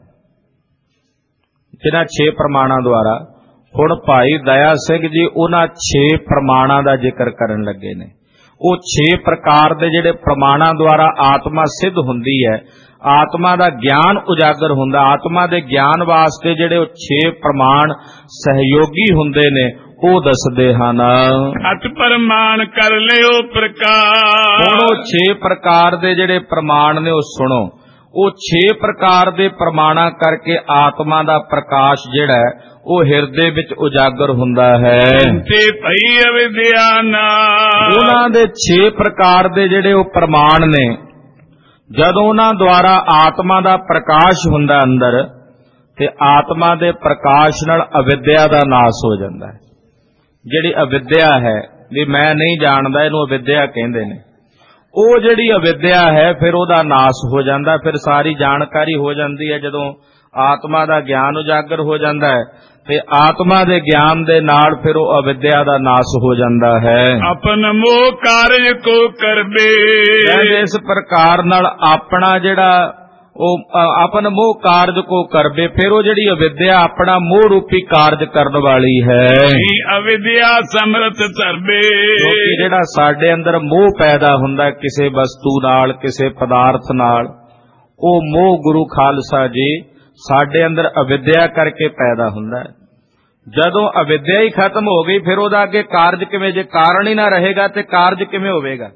ਜਿਨ੍ਹਾਂ 6 ਪ੍ਰਮਾਣਾਂ ਦੁਆਰਾ। ਹੁਣ ਭਾਈ ਦਇਆ ਸਿੰਘ ਜੀ ਉਹਨਾਂ 6 ਪ੍ਰਮਾਣਾਂ ਦਾ ਜ਼ਿਕਰ ਕਰਨ ਲੱਗੇ ਨੇ। ਉਹ 6 ਪ੍ਰਕਾਰ ਦੇ ਜਿਹੜੇ ਪ੍ਰਮਾਣਾਂ ਦੁਆਰਾ ਆਤਮਾ ਸਿੱਧ ਹੁੰਦੀ ਹੈ, ਆਤਮਾ ਦਾ ਗਿਆਨ ਉਜਾਗਰ ਹੁੰਦਾ। ਆਤਮਾ ਦੇ ਗਿਆਨ ਵਾਸਤੇ ਜਿਹੜੇ ਉਹ 6 ਪ੍ਰਮਾਣ ਸਹਿਯੋਗੀ ਹੁੰਦੇ ਨੇ, ਉਹ ਦੱਸਦੇ ਹਨ। ਅਤ ਪ੍ਰਮਾਣ ਕਰ ਲਿਓ ਪ੍ਰਕਾਸ਼। ਹੁਣ ਉਹ 6 ਪ੍ਰਕਾਰ ਦੇ ਜਿਹੜੇ ਪ੍ਰਮਾਣ ਨੇ ਉਹ ਸੁਣੋ। ਉਹ 6 ਪ੍ਰਕਾਰ ਦੇ ਪ੍ਰਮਾਣਾਂ ਕਰਕੇ ਆਤਮਾ ਦਾ ਪ੍ਰਕਾਸ਼ ਜਿਹੜਾ ਹੈ ਉਹ ਹਿਰਦੇ ਵਿੱਚ ਉਜਾਗਰ ਹੁੰਦਾ ਹੈ। ਤੇ ਭਈ ਅਵਿਦਿਆ ਨਾ, ਉਹਨਾਂ ਦੇ 6 ਪ੍ਰਕਾਰ ਦੇ ਜਿਹੜੇ ਉਹ ਪ੍ਰਮਾਣ ਨੇ, ਜਦੋਂ ਉਹਨਾਂ ਦੁਆਰਾ ਆਤਮਾ ਦਾ ਪ੍ਰਕਾਸ਼ ਹੁੰਦਾ ਅੰਦਰ, ਤੇ ਆਤਮਾ ਦੇ ਪ੍ਰਕਾਸ਼ ਨਾਲ ਅਵਿਦਿਆ ਦਾ ਨਾਸ ਹੋ ਜਾਂਦਾ ਹੈ। ਜਿਹੜੀ ਅਵਿਦਿਆ ਹੈ ਵੀ ਮੈਂ ਨਹੀਂ ਜਾਣਦਾ, ਇਹਨੂੰ ਅਵਿਦਿਆ ਕਹਿੰਦੇ ਨੇ। ਉਹ ਜਿਹੜੀ ਅਵਿਦਿਆ ਹੈ ਫਿਰ ਉਹਦਾ ਨਾਸ ਹੋ ਜਾਂਦਾ, ਫਿਰ ਸਾਰੀ ਜਾਣਕਾਰੀ ਹੋ ਜਾਂਦੀ ਹੈ। ਜਦੋਂ ਆਤਮਾ ਦਾ ਗਿਆਨ ਉਜਾਗਰ ਹੋ ਜਾਂਦਾ ਹੈ ਤੇ ਆਤਮਾ ਦੇ ਗਿਆਨ ਦੇ ਨਾਲ ਫਿਰ ਉਹ ਅਵਿਦਿਆ ਦਾ ਨਾਸ ਹੋ ਜਾਂਦਾ ਹੈ। ਆਪਨ ਮੋਹ ਕਾਰਜ ਕੋ ਕਰਬੇ, ਇਸ ਪ੍ਰਕਾਰ ਨਾਲ ਆਪਣਾ ਜਿਹੜਾ ਉਹ ਆਪਨ ਮੋਹ ਕਾਰਜ ਕੋ ਕਰਬੇ, ਫਿਰ ਉਹ ਜਿਹੜੀ ਅਵਿਦਿਆ ਆਪਣਾ ਮੋਹ ਰੂਪੀ ਕਾਰਜ ਕਰਨ ਵਾਲੀ ਹੈ। ਅਵਿਦਿਆ ਸਮਰਥ ਧਰਬੇ, ਕਿਉਂਕਿ ਜਿਹੜਾ ਸਾਡੇ ਅੰਦਰ ਮੋਹ ਪੈਦਾ ਹੁੰਦਾ ਕਿਸੇ ਵਸਤੂ ਨਾਲ, ਕਿਸੇ ਪਦਾਰਥ ਨਾਲ, ਉਹ ਮੋਹ ਗੁਰੂ ਖਾਲਸਾ ਜੀ ਸਾਡੇ ਅੰਦਰ ਅਵਿਦਿਆ ਕਰਕੇ ਪੈਦਾ ਹੁੰਦਾ ਹੈ। ਜਦੋਂ ਅਵਿਦਿਆ ਹੀ ਖਤਮ ਹੋ ਗਈ, ਫਿਰ ਉਹਦਾ ਅੱਗੇ ਕਾਰਜ ਕਿਵੇਂ? ਜੇ ਕਾਰਨ ਹੀ ਨਾ ਰਹੇਗਾ ਤੇ ਕਾਰਜ ਕਿਵੇਂ ਹੋਵੇਗਾ?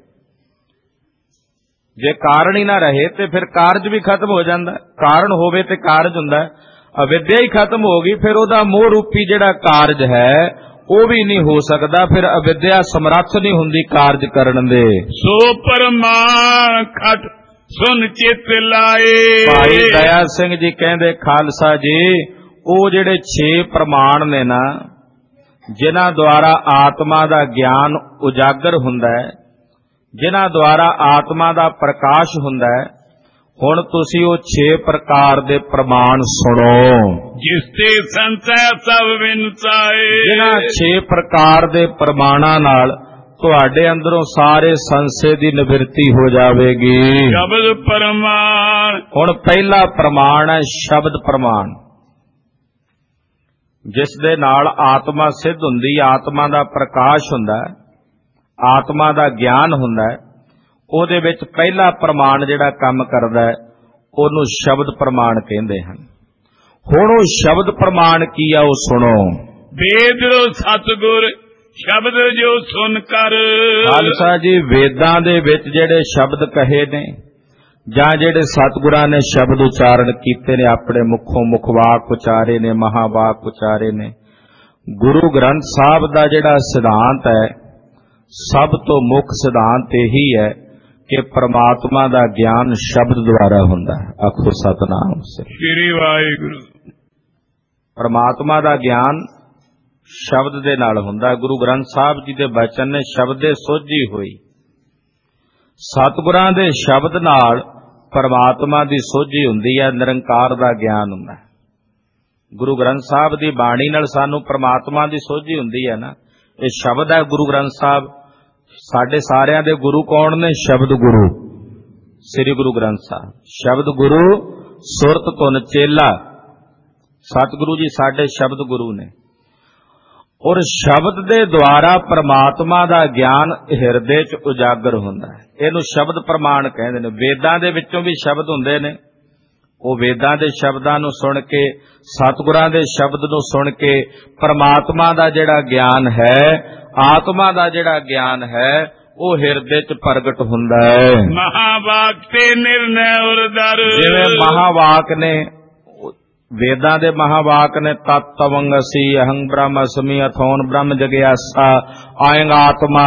ਜੇ ਕਾਰਨ ਹੀ ਨਾ ਰਹੇ ਤੇ ਫਿਰ ਕਾਰਜ ਵੀ ਖਤਮ ਹੋ ਜਾਂਦਾ। ਕਾਰਨ ਹੋਵੇ ਤੇ ਕਾਰਜ ਹੁੰਦਾ। ਅਵਿਦਿਆ ਹੀ ਖਤਮ ਹੋ ਗਈ, ਫਿਰ ਉਹਦਾ ਮੋਹ ਰੂਪੀ ਜਿਹੜਾ ਕਾਰਜ ਹੈ ਉਹ ਵੀ ਨਹੀਂ ਹੋ ਸਕਦਾ। ਫਿਰ ਅਵਿਦਿਆ ਸਮਰੱਥ ਨਹੀਂ ਹੁੰਦੀ ਕਾਰਜ ਕਰਨ ਦੇ। ਸੋ ਪਰਮਾਨ ਖਟ ਸੁਨ ਚਿਤ ਲਾਏ। ਭਾਈ ਦਇਆ ਸਿੰਘ ਜੀ ਕਹਿੰਦੇ ਖਾਲਸਾ ਜੀ ਉਹ ਜਿਹੜੇ 6 ਪ੍ਰਮਾਣ ਨੇ ਨਾ, ਜਿਨ੍ਹਾਂ ਦੁਆਰਾ ਆਤਮਾ ਦਾ ਗਿਆਨ ਉਜਾਗਰ ਹੁੰਦਾ ਹੈ, ਜਿਨ੍ਹਾਂ ਦੁਆਰਾ ਆਤਮਾ ਦਾ ਪ੍ਰਕਾਸ਼ ਹੁੰਦਾ ਹੈ। ਹੁਣ ਤੁਸੀਂ ਉਹ 6 ਪ੍ਰਕਾਰ ਦੇ ਪ੍ਰਮਾਣ ਸੁਣੋ। ਜਿਸ ਤੇ ਸੰਸੈ ਸਭ ਵਿਨਸਾਏ। ਜਿਨ੍ਹਾਂ 6 ਪ੍ਰਕਾਰ ਦੇ ਪ੍ਰਮਾਣਾਂ ਨਾਲ ਤੁਹਾਡੇ ਅੰਦਰੋਂ ਸਾਰੇ ਸੰਸ਼ੇ ਦੀ ਨਿਵਰਤੀ ਹੋ ਜਾਵੇਗੀ। ਸ਼ਬਦ ਪ੍ਰਮਾਣ। ਹੁਣ ਪਹਿਲਾ ਪ੍ਰਮਾਣ ਹੈ ਸ਼ਬਦ ਪ੍ਰਮਾਣ, ਜਿਸ ਦੇ ਨਾਲ ਆਤਮਾ ਸਿੱਧ ਹੁੰਦੀ, ਆਤਮਾ ਦਾ ਪ੍ਰਕਾਸ਼ ਹੁੰਦਾ, ਆਤਮਾ ਦਾ ਗਿਆਨ ਹੁੰਦਾ। ਉਹਦੇ ਵਿੱਚ ਪਹਿਲਾ ਪ੍ਰਮਾਣ ਜਿਹੜਾ ਕੰਮ ਕਰਦਾ ਹੈ ਉਹਨੂੰ ਸ਼ਬਦ ਪ੍ਰਮਾਣ ਕਹਿੰਦੇ ਹਨ। ਹੁਣ ਉਹ ਸ਼ਬਦ ਪ੍ਰਮਾਣ ਕੀ ਆ ਉਹ ਸੁਣੋ। ਵੇਦ ਸਤਿਗੁਰ ਸ਼ਬਦ ਜੋ ਸੁਣ ਕਰ। ਖਾਲਸਾ ਜੀ, ਵੇਦਾਂ ਦੇ ਵਿੱਚ ਜਿਹੜੇ ਸ਼ਬਦ ਕਹੇ ਨੇ ਜਾਂ ਜਿਹੜੇ ਸਤਿਗੁਰਾਂ ਨੇ ਸ਼ਬਦ ਉਚਾਰਨ ਕੀਤੇ ਨੇ, ਆਪਣੇ ਮੁਖੋਂ ਮੁਖਵਾਕ ਉਚਾਰੇ ਨੇ, ਮਹਾਵਾਕ ਉਚਾਰੇ ਨੇ, ਗੁਰੂ ਗ੍ਰੰਥ ਸਾਹਿਬ ਦਾ ਜਿਹੜਾ ਸਿਧਾਂਤ ਹੈ, ਸਭ ਤੋਂ ਮੁੱਖ ਸਿਧਾਂਤ ਇਹੀ ਹੈ ਕਿ ਪ੍ਰਮਾਤਮਾ ਦਾ ਗਿਆਨ ਸ਼ਬਦ ਦੁਆਰਾ ਹੁੰਦਾ ਹੈ। ਆਖੋ ਸਤਿਨਾਮ ਸ੍ਰੀ ਵਾਹਿਗੁਰੂ। ਪ੍ਰਮਾਤਮਾ ਦਾ ਗਿਆਨ ਸ਼ਬਦ ਦੇ ਨਾਲ ਹੁੰਦਾ। ਗੁਰੂ ਗ੍ਰੰਥ ਸਾਹਿਬ ਜੀ ਦੇ ਬਚਨ ਨੇ ਸ਼ਬਦੇ ਸੋਝੀ ਹੋਈ। ਸਤਿਗੁਰਾਂ ਦੇ ਸ਼ਬਦ ਨਾਲ ਪ੍ਰਮਾਤਮਾ ਦੀ ਸੋਝੀ ਹੁੰਦੀ ਹੈ, ਨਿਰੰਕਾਰ ਦਾ ਗਿਆਨ ਹੁੰਦਾ ਹੈ। ਗੁਰੂ ਗ੍ਰੰਥ ਸਾਹਿਬ ਦੀ ਬਾਣੀ ਨਾਲ ਸਾਨੂੰ ਪ੍ਰਮਾਤਮਾ ਦੀ ਸੋਝੀ ਹੁੰਦੀ ਹੈ ਨਾ। ਇਹ ਸ਼ਬਦ ਹੈ ਗੁਰੂ ਗ੍ਰੰਥ ਸਾਹਿਬ। ਸਾਡੇ ਸਾਰਿਆਂ ਦੇ ਗੁਰੂ ਕੌਣ ਨੇ? ਸ਼ਬਦ ਗੁਰੂ, ਸ੍ਰੀ ਗੁਰੂ ਗ੍ਰੰਥ ਸਾਹਿਬ। ਸ਼ਬਦ ਗੁਰੂ ਸੁਰਤ ਧੁਨ ਚੇਲਾ, ਸਤਿਗੁਰੂ ਜੀ ਸਾਡੇ ਸ਼ਬਦ ਗੁਰੂ ਨੇ। ਔਰ ਸ਼ਬਦ ਦੇ ਦੁਆਰਾ ਪ੍ਰਮਾਤਮਾ ਦਾ ਗਿਆਨ ਹਿਰਦੇ 'ਚ ਉਜਾਗਰ ਹੁੰਦਾ ਹੈ। ਇਹਨੂੰ ਸ਼ਬਦ ਪ੍ਰਮਾਣ ਕਹਿੰਦੇ ਨੇ। ਵੇਦਾਂ ਦੇ ਵਿੱਚੋਂ ਵੀ ਸ਼ਬਦ ਹੁੰਦੇ ਨੇ। ਉਹ ਵੇਦਾਂ ਦੇ ਸ਼ਬਦਾਂ ਨੂੰ ਸੁਣ ਕੇ, ਸਤਿਗੁਰਾਂ ਦੇ ਸ਼ਬਦ ਨੂੰ ਸੁਣ ਕੇ ਪ੍ਰਮਾਤਮਾ ਦਾ ਜਿਹੜਾ ਗਿਆਨ ਹੈ, ਆਤਮਾ ਦਾ ਜਿਹੜਾ ਗਿਆਨ ਹੈ, ਉਹ ਹਿਰਦੇ 'ਚ ਪ੍ਰਗਟ ਹੁੰਦਾ ਹੈ। ਮਹਾਵਾਕ ਤੇ ਨਿਰਣੈ ਉਰਦਰ। ਜਿਵੇਂ ਮਹਾਵਾਕ ਨੇ, ਵੇਦਾਂ ਦੇ ਮਹਾਵਾਕ ਨੇ, ਤਤ ਤਵੰਗ ਅਸੀ, ਅਹੰ ਬ੍ਰਹਮ ਅਸਮੀ, ਅਥੋਨ ਬ੍ਰਹਮ ਜਗਿਆਸਾ, ਆਇੰਗ ਆਤਮਾ।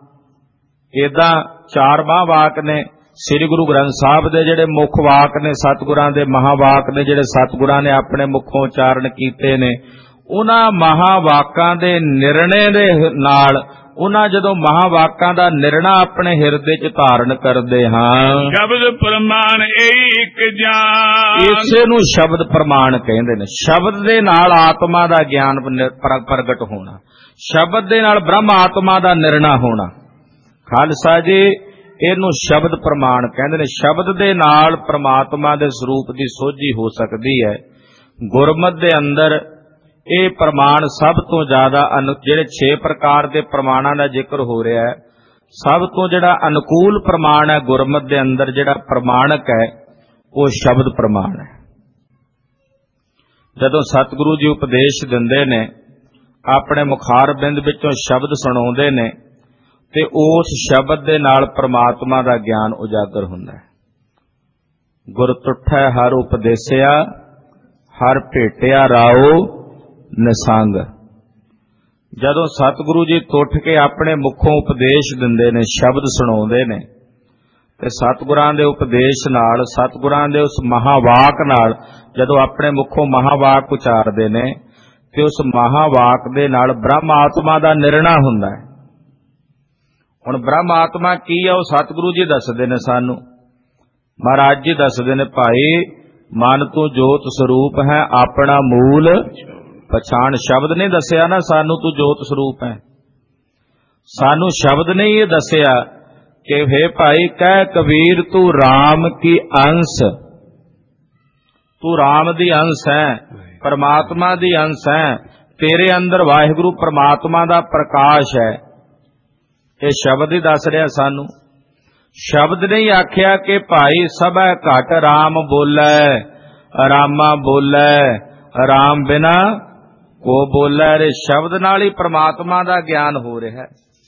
ਏਦਾਂ 4 ਮਹਾਵਾਕ ਨੇ। ਸ੍ਰੀ ਗੁਰੂ ਗ੍ਰੰਥ ਸਾਹਿਬ ਦੇ ਜਿਹੜੇ ਮੁੱਖ ਵਾਕ ਨੇ, ਸਤਿਗੁਰਾਂ ਦੇ ਮਹਾਵਾਕ ਨੇ, ਜਿਹੜੇ ਸਤਿਗੁਰਾਂ ਨੇ ਆਪਣੇ ਮੁਖੋਂ ਉਚਾਰਨ ਕੀਤੇ ਨੇ, ਉਹਨਾਂ ਮਹਾਵਾਕਾਂ ਦੇ ਨਿਰਣੇ ਦੇ ਨਾਲ, ਉਹਨਾਂ ਜਦੋਂ ਮਹਾਵਾਕਾਂ ਦਾ ਨਿਰਣਾ ਆਪਣੇ ਹਿਰਦੇ 'ਚ ਧਾਰਨ ਕਰਦੇ ਹਾਂ, ਸ਼ਬਦ ਪ੍ਰਮਾਣ ਇਹ ਇੱਕ ਜਾਨ। ਇਸੇ ਨੂੰ ਸ਼ਬਦ ਪ੍ਰਮਾਣ ਕਹਿੰਦੇ ਨੇ। ਸ਼ਬਦ ਦੇ ਨਾਲ ਆਤਮਾ ਦਾ ਗਿਆਨ ਪ੍ਰਗਟ ਹੋਣਾ, ਸ਼ਬਦ ਦੇ ਨਾਲ ਬ੍ਰਹਮ ਆਤਮਾ ਦਾ ਨਿਰਣਾ ਹੋਣਾ। ਖਾਲਸਾ ਜੀ, ਇਹਨੂੰ ਸ਼ਬਦ ਪ੍ਰਮਾਣ ਕਹਿੰਦੇ ਨੇ। ਸ਼ਬਦ ਦੇ ਨਾਲ ਪ੍ਰਮਾਤਮਾ ਦੇ ਸਰੂਪ ਦੀ ਸੋਝੀ ਹੋ ਸਕਦੀ ਹੈ। ਗੁਰਮਤਿ ਦੇ ਅੰਦਰ ਇਹ ਪ੍ਰਮਾਣ ਸਭ ਤੋਂ ਜ਼ਿਆਦਾ, ਜਿਹੜੇ 6 ਪ੍ਰਕਾਰ ਦੇ ਪ੍ਰਮਾਣਾਂ ਦਾ ਜ਼ਿਕਰ ਹੋ ਰਿਹਾ ਹੈ, ਸਭ ਤੋਂ ਜਿਹੜਾ ਅਨੁਕੂਲ ਪ੍ਰਮਾਣ ਹੈ ਗੁਰਮਤਿ ਦੇ ਅੰਦਰ, ਜਿਹੜਾ ਪ੍ਰਮਾਣਕ ਹੈ, ਉਹ ਸ਼ਬਦ ਪ੍ਰਮਾਣ ਹੈ। ਜਦੋਂ ਸਤਿਗੁਰੂ ਜੀ ਉਪਦੇਸ਼ ਦਿੰਦੇ ਨੇ, ਆਪਣੇ ਮੁਖਾਰ ਬਿੰਦ ਵਿੱਚੋਂ ਸ਼ਬਦ ਸੁਣਾਉਂਦੇ ਨੇ, ਤੇ ਉਸ ਸ਼ਬਦ ਦੇ ਨਾਲ ਪ੍ਰਮਾਤਮਾ ਦਾ ਗਿਆਨ ਉਜਾਗਰ ਹੁੰਦਾ ਹੈ। ਗੁਰ ਤੁਠੈ ਹਰ ਉਪਦੇਸਿਆ, ਹਰ ਭੇਟਿਆ ਰਾਓ ਨਿਸੰਗ। ਜਦੋਂ ਸਤਿਗੁਰੂ ਜੀ ਤੁੱਠ ਕੇ ਆਪਣੇ ਮੁਖੋਂ ਉਪਦੇਸ਼ ਦਿੰਦੇ ਨੇ, ਸ਼ਬਦ ਸੁਣਾਉਂਦੇ ਨੇ, ਤੇ ਸਤਿਗੁਰਾਂ ਦੇ ਉਪਦੇਸ਼ ਨਾਲ, ਸਤਿਗੁਰਾਂ ਦੇ ਉਸ ਮਹਾਵਾਕ ਨਾਲ ਜਦੋਂ ਆਪਣੇ ਮੁਖੋਂ ਮਹਾਵਾਕ ਉਚਾਰਦੇ ਨੇ, ਤੇ ਉਸ ਮਹਾਵਾਕ ਦੇ ਨਾਲ ਬ੍ਰਹਮ ਆਤਮਾ ਦਾ ਨਿਰਣਾ ਹੁੰਦਾ ਹੈ। ਹੁਣ ਬ੍ਰਹਮ ਆਤਮਾ ਕੀ ਹੈ ਉਹ ਸਤਿਗੁਰੂ ਜੀ ਦੱਸਦੇ ਨੇ ਸਾਨੂੰ। ਮਹਾਰਾਜ ਜੀ ਦੱਸਦੇ ਨੇ, ਭਾਈ ਮਨ ਤੂੰ ਜੋਤ ਸਰੂਪ ਹੈ, ਆਪਣਾ ਮੂਲ ਪਛਾਣ। ਸ਼ਬਦ ਨੇ ਦੱਸਿਆ ਨਾ ਸਾਨੂੰ ਤੂੰ ਜੋਤ ਸਰੂਪ ਹੈ। ਸਾਨੂੰ ਸ਼ਬਦ ਨੇ ਇਹ ਦੱਸਿਆ ਕਿ ਹੇ ਭਾਈ ਕਹਿ ਕਬੀਰ ਤੂੰ ਰਾਮ ਕੀ ਅੰਸ਼, ਤੂੰ ਰਾਮ ਦੀ ਅੰਸ਼ ਹੈ, ਪਰਮਾਤਮਾ ਦੀ ਅੰਸ਼ ਹੈ, ਤੇਰੇ ਅੰਦਰ ਵਾਹਿਗੁਰੂ ਪਰਮਾਤਮਾ ਦਾ ਪ੍ਰਕਾਸ਼ ਹੈ। ਇਹ ਸ਼ਬਦ ਹੀ ਦੱਸ ਰਿਹਾ ਸਾਨੂੰ। ਸ਼ਬਦ ਨੇ ਹੀ ਆਖਿਆ ਕਿ ਭਾਈ ਸਭੈ ਘਟ ਰਾਮ ਬੋਲੇ, ਰਾਮਾ ਬੋਲੇ, ਰਾਮ ਬਿਨਾ ਕੋ ਬੋਲੇ। ਰੇ ਸ਼ਬਦ ਨਾਲ ਹੀ ਪ੍ਰਮਾਤਮਾ ਦਾ ਗਿਆਨ ਹੋ ਰਿਹਾ ਹੈ।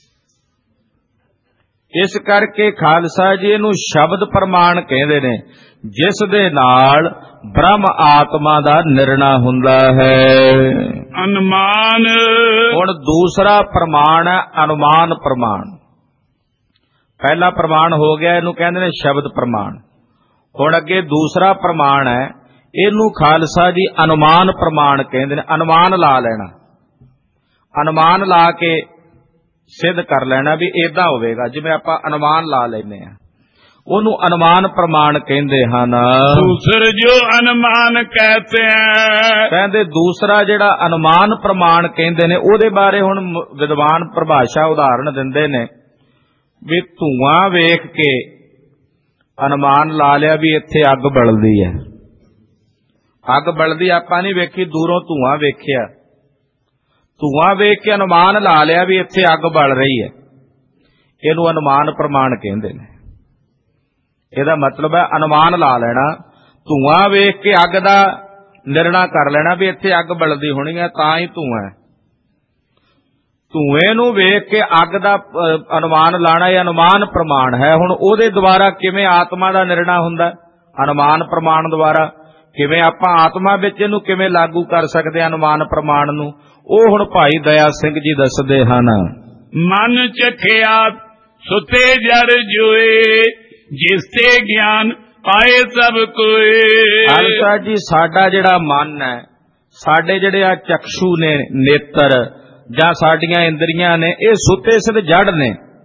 ਇਸ ਕਰਕੇ ਖਾਲਸਾ ਜੀ ਇਹਨੂੰ ਸ਼ਬਦ ਪ੍ਰਮਾਣ ਕਹਿੰਦੇ ਨੇ, ਜਿਸ ਦੇ ਨਾਲ ਬ੍ਰਹਮ ਆਤਮਾ ਦਾ ਨਿਰਣਾ ਹੁੰਦਾ ਹੈ। ਅਨੁਮਾਨ। ਹੁਣ ਦੂਸਰਾ ਪ੍ਰਮਾਣ ਹੈ ਅਨੁਮਾਨ ਪ੍ਰਮਾਣ। ਪਹਿਲਾ ਪ੍ਰਮਾਣ ਹੋ ਗਿਆ, ਇਹਨੂੰ ਕਹਿੰਦੇ ਨੇ ਸ਼ਬਦ ਪ੍ਰਮਾਣ। ਹੁਣ ਅੱਗੇ ਦੂਸਰਾ ਪ੍ਰਮਾਣ ਹੈ, ਇਹਨੂੰ ਖਾਲਸਾ ਜੀ ਅਨੁਮਾਨ ਪ੍ਰਮਾਣ ਕਹਿੰਦੇ ਨੇ। ਅਨੁਮਾਨ ਲਾ ਲੈਣਾ, ਅਨੁਮਾਨ ਲਾ ਕੇ ਸਿੱਧ ਕਰ ਲੈਣਾ ਵੀ ਏਦਾਂ ਹੋਵੇਗਾ। ਜਿਵੇਂ ਆਪਾਂ ਅਨੁਮਾਨ ਲਾ ਲੈਂਦੇ ਆ, ਉਹਨੂੰ ਅਨੁਮਾਨ ਪ੍ਰਮਾਣ ਕਹਿੰਦੇ ਹਨ। दूसरे जो अनुमान कहते हैं, ਕਹਿੰਦੇ ਦੂਸਰਾ ਜਿਹੜਾ ਅਨੁਮਾਨ ਪ੍ਰਮਾਣ ਕਹਿੰਦੇ ਨੇ, ਉਹਦੇ ਬਾਰੇ ਹੁਣ ਵਿਦਵਾਨ ਪਰਿਭਾਸ਼ਾ ਉਦਾਹਰਣ ਦਿੰਦੇ ਨੇ ਵੀ ਧੂਆਂ ਵੇਖ ਕੇ ਅਨੁਮਾਨ ਲਾ ਲਿਆ ਵੀ ਇੱਥੇ ਅੱਗ ਬਲਦੀ ਹੈ। ਅੱਗ ਬਲਦੀ ਆਪਾਂ ਨਹੀਂ ਵੇਖੀ, ਦੂਰੋਂ ਧੂਆਂ ਵੇਖਿਆ, ਧੂਆਂ ਵੇਖ ਕੇ ਅਨੁਮਾਨ ਲਾ ਲਿਆ ਵੀ ਇੱਥੇ ਅੱਗ ਬਲ ਰਹੀ ਹੈ। ਇਹਨੂੰ ਅਨੁਮਾਨ ਪ੍ਰਮਾਣ ਕਹਿੰਦੇ ਨੇ। ਇਹਦਾ ਮਤਲਬ ਹੈ ਅਨੁਮਾਨ ਲਾ ਲੈਣਾ, ਧੂਆਂ ਵੇਖ ਕੇ ਅੱਗ ਦਾ ਨਿਰਣਾ ਕਰ ਲੈਣਾ ਵੀ ਇੱਥੇ ਅੱਗ ਬਲਦੀ ਹੋਣੀ ਹੈ, ਤਾਂ ਹੀ ਧੂਆਂ ਹੈ। ਧੂਏ ਨੂੰ ਵੇਖ ਕੇ ਅੱਗ ਦਾ ਅਨੁਮਾਨ ਲਾਣਾ ਇਹ ਅਨੁਮਾਨ ਪ੍ਰਮਾਣ ਹੈ। ਹੁਣ ਉਹਦੇ ਦੁਆਰਾ ਕਿਵੇਂ ਆਤਮਾ ਦਾ ਨਿਰਣਾ ਹੁੰਦਾ? ਅਨੁਮਾਨ ਪ੍ਰਮਾਣ ਦੁਆਰਾ। ਕਿਵੇਂ ਆਪਾਂ ਆਤਮਾ ਵਿੱਚ ਇਹਨੂੰ ਕਿਵੇਂ ਲਾਗੂ ਕਰ ਸਕਦੇ ਅਨੁਮਾਨ ਪ੍ਰਮਾਣ ਨੂੰ? ਉਹ ਹੁਣ ਭਾਈ ਦਇਆ ਸਿੰਘ ਜੀ ਦੱਸਦੇ ਹਨ। मन चखिया सुते जर जोए, जिसते ज्ञान पाए सब कोए। ਖਾਲਸਾ ਜੀ, ਸਾਡਾ ਜਿਹੜਾ ਮਨ ਹੈ, ਸਾਡੇ ਜਿਹੜੇ ਆ ਚਕਸ਼ੂ ਨੇ, ਨੇਤਰ ਜਾਂ ਸਾਡੀਆਂ ਇੰਦਰੀਆਂ ਨੇ, ਇਹ ਸੁੱਤੇ ਸਿੱਧ ਜੜ ਨੇ।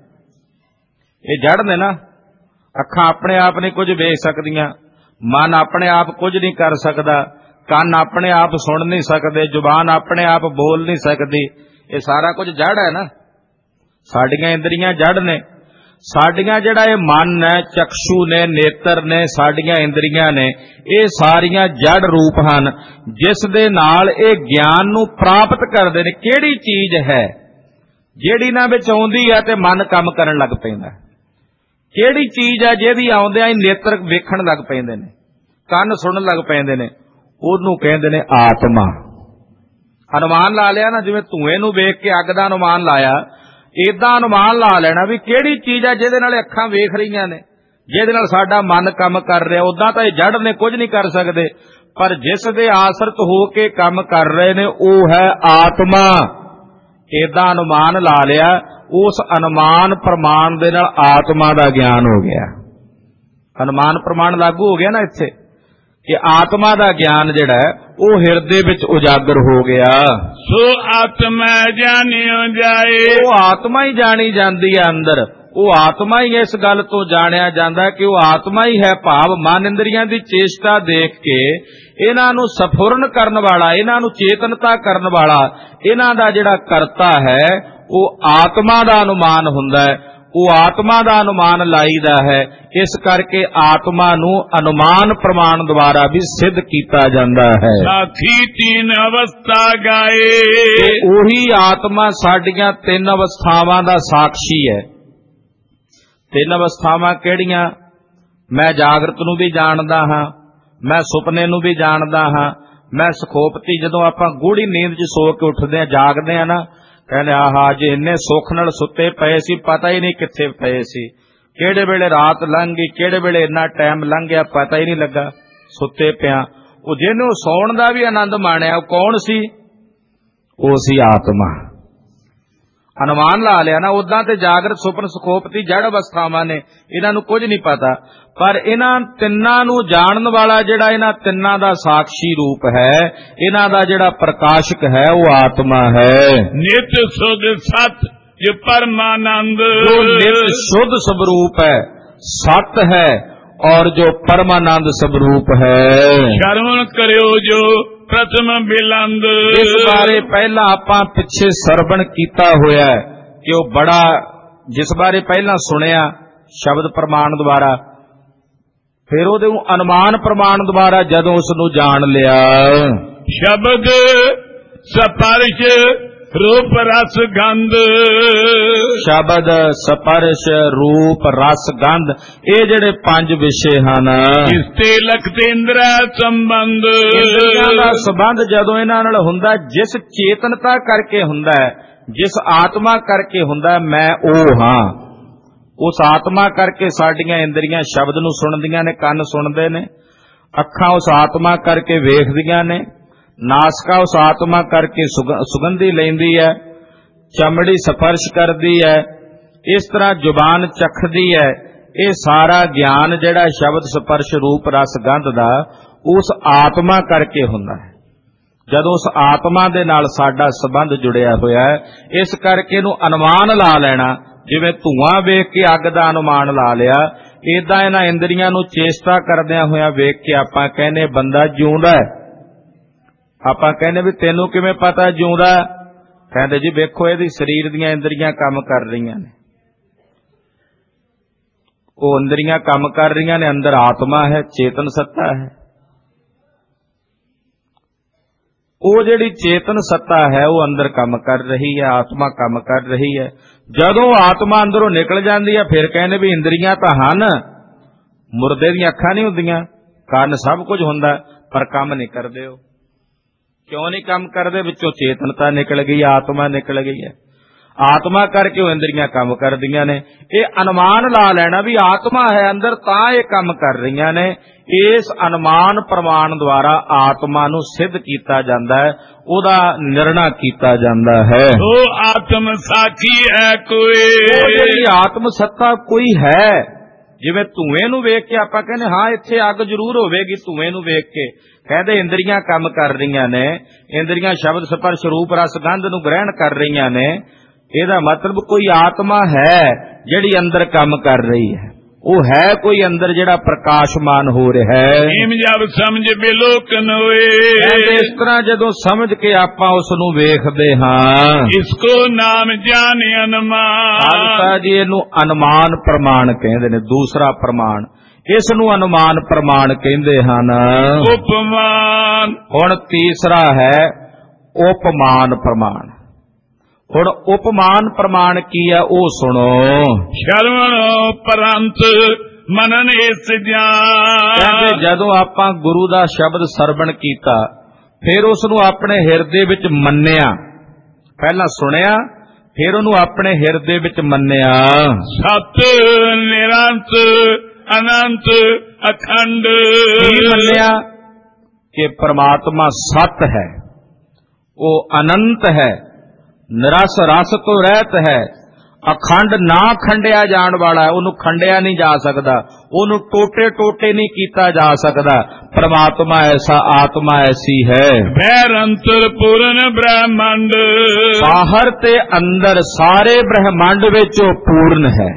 ਇਹ ਜੜ ਨੇ ਨਾ। ਅੱਖਾਂ ਆਪਣੇ ਆਪ ਨਹੀਂ ਕੁਝ ਵੇਖ ਸਕਦੀਆਂ, ਮਨ ਆਪਣੇ ਆਪ ਕੁਝ ਨਹੀਂ ਕਰ ਸਕਦਾ, ਕੰਨ ਆਪਣੇ ਆਪ ਸੁਣ ਨਹੀਂ ਸਕਦੇ, ਜ਼ੁਬਾਨ ਆਪਣੇ ਆਪ ਬੋਲ ਨਹੀਂ ਸਕਦੀ। ਇਹ ਸਾਰਾ ਕੁਝ ਜੜ ਹੈ ਨਾ। ਸਾਡੀਆਂ ਇੰਦਰੀਆਂ ਜੜ ਨੇ। ਸਾਡੀਆਂ ਜਿਹੜਾ ਇਹ ਮਨ ਹੈ, ਚਕਸ਼ੂ ਨੇ, ਨੇਤਰ ਨੇ, ਸਾਡੀਆਂ ਇੰਦਰੀਆਂ ਨੇ, ਇਹ ਸਾਰੀਆਂ ਜੜ ਰੂਪ ਹਨ, ਜਿਸ ਦੇ ਨਾਲ ਇਹ ਗਿਆਨ ਨੂੰ ਪ੍ਰਾਪਤ ਕਰਦੇ ਨੇ। ਕਿਹੜੀ ਚੀਜ਼ ਹੈ ਜਿਹੜੀ ਇਹਨਾਂ ਵਿੱਚ ਆਉਂਦੀ ਹੈ ਤੇ ਮਨ ਕੰਮ ਕਰਨ ਲੱਗ ਪੈਂਦਾ? ਕਿਹੜੀ ਚੀਜ਼ ਹੈ ਜਿਹਦੀ ਆਉਂਦਿਆਂ ਹੀ ਨੇਤਰ ਵੇਖਣ ਲੱਗ ਪੈਂਦੇ ਨੇ, ਕੰਨ ਸੁਣਨ ਲੱਗ ਪੈਂਦੇ ਨੇ? ਉਹਨੂੰ ਕਹਿੰਦੇ ਨੇ ਆਤਮਾ। ਅਨੁਮਾਨ ਲਾ ਲਿਆ ਨਾ, ਜਿਵੇਂ ਧੂਏ ਨੂੰ ਵੇਖ ਕੇ ਅੱਗ ਦਾ ਅਨੁਮਾਨ ਲਾਇਆ, ਏਦਾਂ ਅਨੁਮਾਨ ਲਾ ਲੈਣਾ ਵੀ ਕਿਹੜੀ ਚੀਜ਼ ਹੈ ਜਿਹਦੇ ਨਾਲ ਅੱਖਾਂ ਵੇਖ ਰਹੀਆਂ ਨੇ, ਜਿਹਦੇ ਨਾਲ ਸਾਡਾ ਮਨ ਕੰਮ ਕਰ ਰਿਹਾ। ਉਦਾਂ ਤਾਂ ਇਹ ਜੜ ਨੇ, ਕੁਝ ਨਹੀਂ ਕਰ ਸਕਦੇ, ਪਰ ਜਿਸ ਦੇ ਆਸਰਤ ਹੋ ਕੇ ਕੰਮ ਕਰ ਰਹੇ ਨੇ ਉਹ ਹੈ ਆਤਮਾ। ਏਦਾਂ ਅਨੁਮਾਨ ਲਾ ਲਿਆ, ਉਸ ਅਨੁਮਾਨ ਪ੍ਰਮਾਣ ਦੇ ਨਾਲ ਆਤਮਾ ਦਾ ਗਿਆਨ ਹੋ ਗਿਆ। ਅਨੁਮਾਨ ਪ੍ਰਮਾਣ ਲਾਗੂ ਹੋ ਗਿਆ ਨਾ ਇੱਥੇ, ਕਿ ਆਤਮਾ ਦਾ ਗਿਆਨ ਜਿਹੜਾ ਹੈ ਉਹ ਹਿਰਦੇ ਵਿੱਚ ਉਜਾਗਰ ਹੋ ਗਿਆ। सो आत्मा जानियो जाए, ਉਹ ਆਤਮਾ ਹੀ ਜਾਣੀ ਜਾਂਦੀ ਹੈ ਅੰਦਰ। ਉਹ ਆਤਮਾ ਹੀ ਇਸ ਗੱਲ ਤੋਂ ਜਾਣਿਆ ਜਾਂਦਾ ਕਿ ਉਹ ਆਤਮਾ ਹੀ ਹੈ। ਭਾਵ ਮਨ ਇੰਦਰੀਆਂ ਦੀ ਚੇਸ਼ਟਾ ਦੇਖ ਕੇ ਇਹਨਾਂ ਨੂੰ ਸਫੁਰਨ ਕਰਨ ਵਾਲਾ, ਇਹਨਾਂ ਨੂੰ ਚੇਤਨਤਾ ਕਰਨ ਵਾਲਾ, ਇਹਨਾਂ ਦਾ ਜਿਹੜਾ ਕਰਤਾ ਹੈ ਉਹ ਆਤਮਾ ਦਾ ਅਨੁਮਾਨ ਹੁੰਦਾ ਹੈ। ਉਹ ਆਤਮਾ ਦਾ ਅਨੁਮਾਨ ਲਾਈਦਾ ਹੈ। ਇਸ ਕਰਕੇ ਆਤਮਾ ਨੂੰ ਅਨੁਮਾਨ ਪ੍ਰਮਾਣ ਦੁਆਰਾ ਵੀ ਸਿੱਧ ਕੀਤਾ ਜਾਂਦਾ ਹੈ। साखी तीन अवस्था गाए, ਤੇ ਉਹੀ ਆਤਮਾ ਸਾਡੀਆਂ ਤਿੰਨ ਅਵਸਥਾਵਾਂ ਦਾ ਸਾਖੀ ਹੈ। ਤਿੰਨ ਅਵਸਥਾਵਾਂ ਕਿਹੜੀਆਂ? ਮੈਂ ਜਾਗਰਤ ਨੂੰ ਵੀ ਜਾਣਦਾ ਹਾਂ, ਮੈਂ ਸੁਪਨੇ ਨੂੰ ਵੀ ਜਾਣਦਾ ਹਾਂ, ਮੈਂ ਸੁਖੋਪਤੀ। ਜਦੋਂ ਆਪਾਂ ਗੂੜੀ ਨੀਂਦ 'ਚ ਸੋ ਕੇ ਉੱਠਦੇ ਹਾਂ, ਜਾਗਦੇ ਹਾਂ ਨਾ, ਕਹਿੰਦੇ ਆਹਾ ਜੇ ਇੰਨੇ ਸੁੱਖ ਨਾਲ ਸੁੱਤੇ ਪਏ ਸੀ, ਪਤਾ ਹੀ ਨਹੀਂ ਕਿੱਥੇ ਪਏ ਸੀ, ਕਿਹੜੇ ਵੇਲੇ ਰਾਤ ਲੰਘ ਗਈ, ਕਿਹੜੇ ਵੇਲੇ ਇੰਨਾ ਟਾਈਮ ਲੰਘ ਗਿਆ, ਪਤਾ ਹੀ ਨਹੀਂ ਲੱਗਾ, ਸੁੱਤੇ ਪਿਆ। ਉਹ ਜਿਹਨੂੰ ਸੌਣ ਦਾ ਵੀ ਆਨੰਦ ਮਾਣਿਆ, ਉਹ ਕੌਣ ਸੀ? ਉਹ ਸੀ ਆਤਮਾ। ਅਨੁਮਾਨ ਲਾ ਲਿਆ ਨਾ। ਉਦਾਂ ਤੇ ਜਾਗਰਤ, ਸੁਪਨ, ਸੁਖੋਪਤੀ ਜੜ ਅਵਸਥਾਵਾਂ ਨੇ, ਇਹਨਾਂ ਨੂੰ ਕੁਝ ਨਹੀਂ ਪਤਾ, ਪਰ ਇਹਨਾਂ ਤਿੰਨਾਂ ਨੂੰ ਜਾਣਨ ਵਾਲਾ ਜਿਹੜਾ ਇਹਨਾਂ ਤਿੰਨਾਂ ਦਾ ਸਾਖੀ ਰੂਪ ਹੈ, ਇਹਨਾਂ ਦਾ ਜਿਹੜਾ ਪ੍ਰਕਾਸ਼ਕ ਹੈ ਉਹ ਆਤਮਾ ਹੈ। नित्य शुद्ध सत जो परमानंद, ਜੋ ਨਿਤ ਸ਼ੁੱਧ ਸਵਰੂਪ ਹੈ, ਸਤ ਹੈ, और जो परमानंद स्वरूप है। श्रवण करियो जो प्रथम बिलंद, इस बारे पहला आपां पिछे सरवण कीता होया है कि वो बड़ा, जिस बारे पहला सुनिया शब्द प्रमाण द्वारा, फिर ਉਹਦੇ अनुमान प्रमाण द्वारा जदों उसनूं जान लिया, शब्द स्पर्श रूप रस गंध, शब्द स्पर्श रूप रस गंध, ये ਜਿਹੜੇ ਪੰਜ ਵਿਸ਼ੇ ਹਨ, ਇਸਤੇ ਲਖਤੇ ਇੰਦਰਾ ਸੰਬੰਧ, ਇੰਦਰੀਆਂ ਦਾ ਸੰਬੰਧ ਜਦੋਂ ਇਹਨਾਂ ਨਾਲ ਹੁੰਦਾ, ਜਿਸ ਚੇਤਨਤਾ ਕਰਕੇ ਹੁੰਦਾ ਹੈ, ਜਿਸ ਆਤਮਾ ਕਰਕੇ ਹੁੰਦਾ, ਮੈਂ ਉਹ ਹਾਂ। ਉਸ ਆਤਮਾ ਕਰਕੇ ਸਾਡੀਆਂ ਇੰਦਰੀਆਂ ਸ਼ਬਦ ਨੂੰ ਸੁਣਦੀਆਂ ਨੇ, ਕੰਨ ਸੁਣਦੇ ਨੇ, ਅੱਖਾਂ ਉਸ ਆਤਮਾ ਕਰਕੇ ਵੇਖਦੀਆਂ ਨੇ, ਨਾਸਕਾ ਉਸ ਆਤਮਾ ਕਰਕੇ ਸੁਗੰਧੀ ਲੈਂਦੀ ਹੈ, ਚਮੜੀ ਸਪਰਸ਼ ਕਰਦੀ ਹੈ, ਇਸ ਤਰ੍ਹਾਂ ਜ਼ੁਬਾਨ ਚਖਦੀ ਹੈ। ਇਹ ਸਾਰਾ ਗਿਆਨ ਜਿਹੜਾ ਸ਼ਬਦ ਸਪਰਸ਼ ਰੂਪ ਰਸ ਗੰਧ ਦਾ ਉਸ ਆਤਮਾ ਕਰਕੇ ਹੁੰਦਾ ਹੈ। ਜਦੋਂ ਉਸ ਆਤਮਾ ਦੇ ਨਾਲ ਸਾਡਾ ਸੰਬੰਧ ਜੁੜਿਆ ਹੋਇਆ ਹੈ। ਇਸ ਕਰਕੇ ਇਹਨੂੰ ਅਨੁਮਾਨ ਲਾ ਲੈਣਾ। ਜਿਵੇਂ ਧੂਆਂ ਵੇਖ ਕੇ ਅੱਗ ਦਾ ਅਨੁਮਾਨ ਲਾ ਲਿਆ, ਏਦਾਂ ਇਹਨਾਂ ਇੰਦਰੀਆਂ ਨੂੰ ਚੇਸ਼ਟਾ ਕਰਦਿਆਂ ਹੋਇਆਂ ਵੇਖ ਕੇ ਆਪਾਂ ਕਹਿੰਦੇ ਬੰਦਾ ਜਿਉਂਦਾ ਹੈ। ਆਪਾਂ ਕਹਿੰਦੇ ਵੀ ਤੈਨੂੰ ਕਿਵੇਂ ਪਤਾ ਜਿਉਂਦਾ? ਕਹਿੰਦੇ ਜੀ ਵੇਖੋ ਇਹਦੀ ਸਰੀਰ ਦੀਆਂ ਇੰਦਰੀਆਂ ਕੰਮ ਕਰ ਰਹੀਆਂ ਨੇ, ਉਹ ਇੰਦਰੀਆਂ ਕੰਮ ਕਰ ਰਹੀਆਂ ਨੇ, ਅੰਦਰ ਆਤਮਾ ਹੈ, ਚੇਤਨ ਸੱਤਾ ਹੈ। ਉਹ ਜਿਹੜੀ ਚੇਤਨ ਸੱਤਾ ਹੈ ਉਹ ਅੰਦਰ ਕੰਮ ਕਰ ਰਹੀ ਹੈ, ਆਤਮਾ ਕੰਮ ਕਰ ਰਹੀ ਹੈ। ਜਦੋਂ ਆਤਮਾ ਅੰਦਰੋਂ ਨਿਕਲ ਜਾਂਦੀ ਹੈ ਫਿਰ ਕਹਿੰਦੇ ਵੀ ਇੰਦਰੀਆਂ ਤਾਂ ਹਨ, ਮੁਰਦੇ ਦੀਆਂ ਅੱਖਾਂ ਨਹੀਂ ਹੁੰਦੀਆਂ, ਕੰਨ ਸਭ ਕੁਝ ਹੁੰਦਾ, ਪਰ ਕੰਮ ਨਹੀਂ ਕਰਦੇ। ਉਹ ਕਿਉਂ ਨਹੀਂ ਕੰਮ ਕਰਦੇ? ਵਿੱਚੋਂ ਚੇਤਨਤਾ ਨਿਕਲ ਗਈ, ਆਤਮਾ ਨਿਕਲ ਗਈ ਹੈ। ਆਤਮਾ ਕਰਕੇ ਉਹ ਇੰਦਰੀਆਂ ਕੰਮ ਕਰਦੀਆਂ ਨੇ। ਇਹ ਅਨੁਮਾਨ ਲਾ ਲੈਣਾ ਵੀ ਆਤਮਾ ਹੈ ਅੰਦਰ ਤਾਂ ਇਹ ਕੰਮ ਕਰ ਰਹੀਆਂ ਨੇ। ਇਸ ਅਨੁਮਾਨ ਪ੍ਰਮਾਣ ਦੁਆਰਾ ਆਤਮਾ ਨੂੰ ਸਿੱਧ ਕੀਤਾ ਜਾਂਦਾ ਹੈ, ਉਹਦਾ ਨਿਰਣਾ ਕੀਤਾ ਜਾਂਦਾ ਹੈ। ਉਹ ਆਤਮ ਸਾਖੀ ਹੈ ਕੋਈ, ਜਿਹੜੀ ਆਤਮ ਸੱਤਾ ਕੋਈ ਹੈ। ਜਿਵੇਂ ਧੂਏ ਨੂੰ ਵੇਖ ਕੇ ਆਪਾਂ ਕਹਿੰਦੇ ਹਾਂ ਇੱਥੇ ਅੱਗ ਜ਼ਰੂਰ ਹੋਵੇਗੀ, ਧੂਏ ਨੂੰ ਵੇਖ ਕੇ ਕਹਿੰਦੇ ਇੰਦਰੀਆਂ ਕੰਮ ਕਰ ਰਹੀਆਂ ਨੇ, ਇੰਦਰੀਆਂ ਸ਼ਬਦ ਸਪਰਸ਼ ਰੂਪ ਰਸ ਗੰਧ ਨੂੰ ਗ੍ਰਹਿਣ ਕਰ ਰਹੀਆਂ ਨੇ। ਇਹਦਾ ਮਤਲਬ ਕੋਈ ਆਤਮਾ ਹੈ ਜਿਹੜੀ ਅੰਦਰ ਕੰਮ ਕਰ ਰਹੀ ਹੈ, ਉਹ ਹੈ ਕੋਈ ਅੰਦਰ ਜਿਹੜਾ ਪ੍ਰਕਾਸ਼ਮਾਨ ਹੋ ਰਿਹਾ ਹੈ। ਇਮ ਜਬ ਸਮਝ ਬਿਲੋਕਨ ਹੋਏ, ਇਸ ਤਰ੍ਹਾਂ ਜਦੋਂ ਸਮਝ ਕੇ ਆਪਾਂ ਉਸ ਨੂੰ ਵੇਖਦੇ ਹਾਂ, ਇਸਕੋ ਨਾਮ ਜਾਣੇ ਅਨੁਮਾਨ। ਖਾਲਸਾ ਜੀ ਇਹਨੂੰ ਅਨੁਮਾਨ ਪ੍ਰਮਾਣ ਕਹਿੰਦੇ ਨੇ। ਦੂਸਰਾ ਪ੍ਰਮਾਣ, ਇਸ ਨੂੰ ਅਨੁਮਾਨ ਪ੍ਰਮਾਣ ਕਹਿੰਦੇ ਹਨ। ਉਪਮਾਨ। ਹੁਣ ਤੀਸਰਾ ਹੈ ਉਪਮਾਨ ਪ੍ਰਮਾਣ। ਹੁਣ ਉਪਮਾਨ ਪ੍ਰਮਾਣ ਕੀ ਹੈ ਉਹ ਸੁਣੋ। ਸ਼ਰਵਣ ਪਰੰਤ ਮਨਨ ਇਸ ਜਾਨ। ਕਹਿੰਦੇ ਜਦੋਂ ਆਪਾਂ ਗੁਰੂ ਦਾ ਸ਼ਬਦ ਸਰਵਣ ਕੀਤਾ ਫਿਰ ਉਸ ਨੂੰ ਆਪਣੇ ਹਿਰਦੇ ਵਿੱਚ ਮੰਨਿਆ, ਪਹਿਲਾਂ ਸੁਣਿਆ ਫਿਰ ਉਹਨੂੰ ਆਪਣੇ ਹਿਰਦੇ ਵਿੱਚ ਮੰਨਿਆ। ਸਤ ਨਿਰੰਤ ਅਨੰਤ ਅਖੰਡ। ਕੀ ਮੰਨਿਆ? ਕਿ ਪ੍ਰਮਾਤਮਾ ਸਤ ਹੈ, ਉਹ ਅਨੰਤ ਹੈ, ਨਿਰਸ ਰਸ ਤੋਂ ਰਹਿਤ ਹੈ, ਅਖੰਡ ਨਾ ਖੰਡਿਆ ਜਾਣ ਵਾਲਾ ਹੈ, ਉਹਨੂੰ ਖੰਡਿਆ ਨਹੀਂ ਜਾ ਸਕਦਾ, ਉਹਨੂੰ ਟੋਟੇ ਟੋਟੇ ਨਹੀਂ ਕੀਤਾ ਜਾ ਸਕਦਾ। ਪ੍ਰਮਾਤਮਾ ਐਸਾ, ਆਤਮਾ ਐਸੀ ਹੈ। ਬਹਿਰ ਅੰਤਰ ਪੂਰਨ ਬ੍ਰਹਮੰਡ। ਬਾਹਰ ਤੇ ਅੰਦਰ ਸਾਰੇ ਬ੍ਰਹਮੰਡ ਵਿੱਚ ਉਹ ਪੂਰਨ ਹੈ।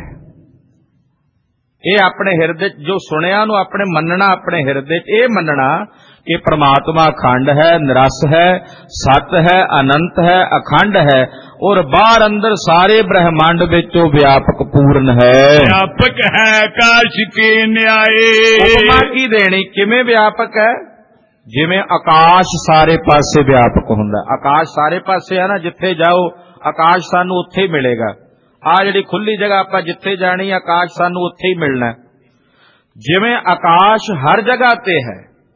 ਇਹ ਆਪਣੇ ਹਿਰਦੇ ਜੋ ਸੁਣਿਆ ਨੂੰ ਆਪਣੇ ਮੰਨਣਾ, ਆਪਣੇ ਹਿਰਦੇ 'ਚ ਇਹ ਮੰਨਣਾ ਕਿ ਪ੍ਰਮਾਤਮਾ ਅਖੰਡ ਹੈ, ਨਿਰਸ ਹੈ, ਸਤ ਹੈ, ਅਨੰਤ ਹੈ, ਅਖੰਡ ਹੈ, ਔਰ ਬਾਹਰ ਅੰਦਰ ਸਾਰੇ ਬ੍ਰਹਮੰਡ ਵਿੱਚ ਉਹ ਵਿਆਪਕ ਪੂਰਨ ਹੈ। ਵਿਆਪਕ ਹੈ ਆਕਾਸ਼ ਕੇ ਨਿਆਏ। ਉਪਮਾ ਕੀ ਦੇਣੀ? ਕਿਵੇਂ ਵਿਆਪਕ ਹੈ? ਜਿਵੇਂ ਆਕਾਸ਼ ਸਾਰੇ ਪਾਸੇ ਵਿਆਪਕ ਹੁੰਦਾ। ਆਕਾਸ਼ ਸਾਰੇ ਪਾਸੇ ਹੈ ਨਾ, ਜਿੱਥੇ ਜਾਓ ਆਕਾਸ਼ ਸਾਨੂੰ ਉੱਥੇ ਹੀ ਮਿਲੇਗਾ। ਆ ਜਿਹੜੀ ਖੁੱਲੀ ਜਗ੍ਹਾ ਆਪਾਂ ਜਿੱਥੇ ਜਾਣੀ, ਆਕਾਸ਼ ਸਾਨੂੰ ਉੱਥੇ ਹੀ ਮਿਲਣਾ। ਜਿਵੇਂ ਆਕਾਸ਼ ਹਰ ਜਗ੍ਹਾ ਤੇ ਹੈ,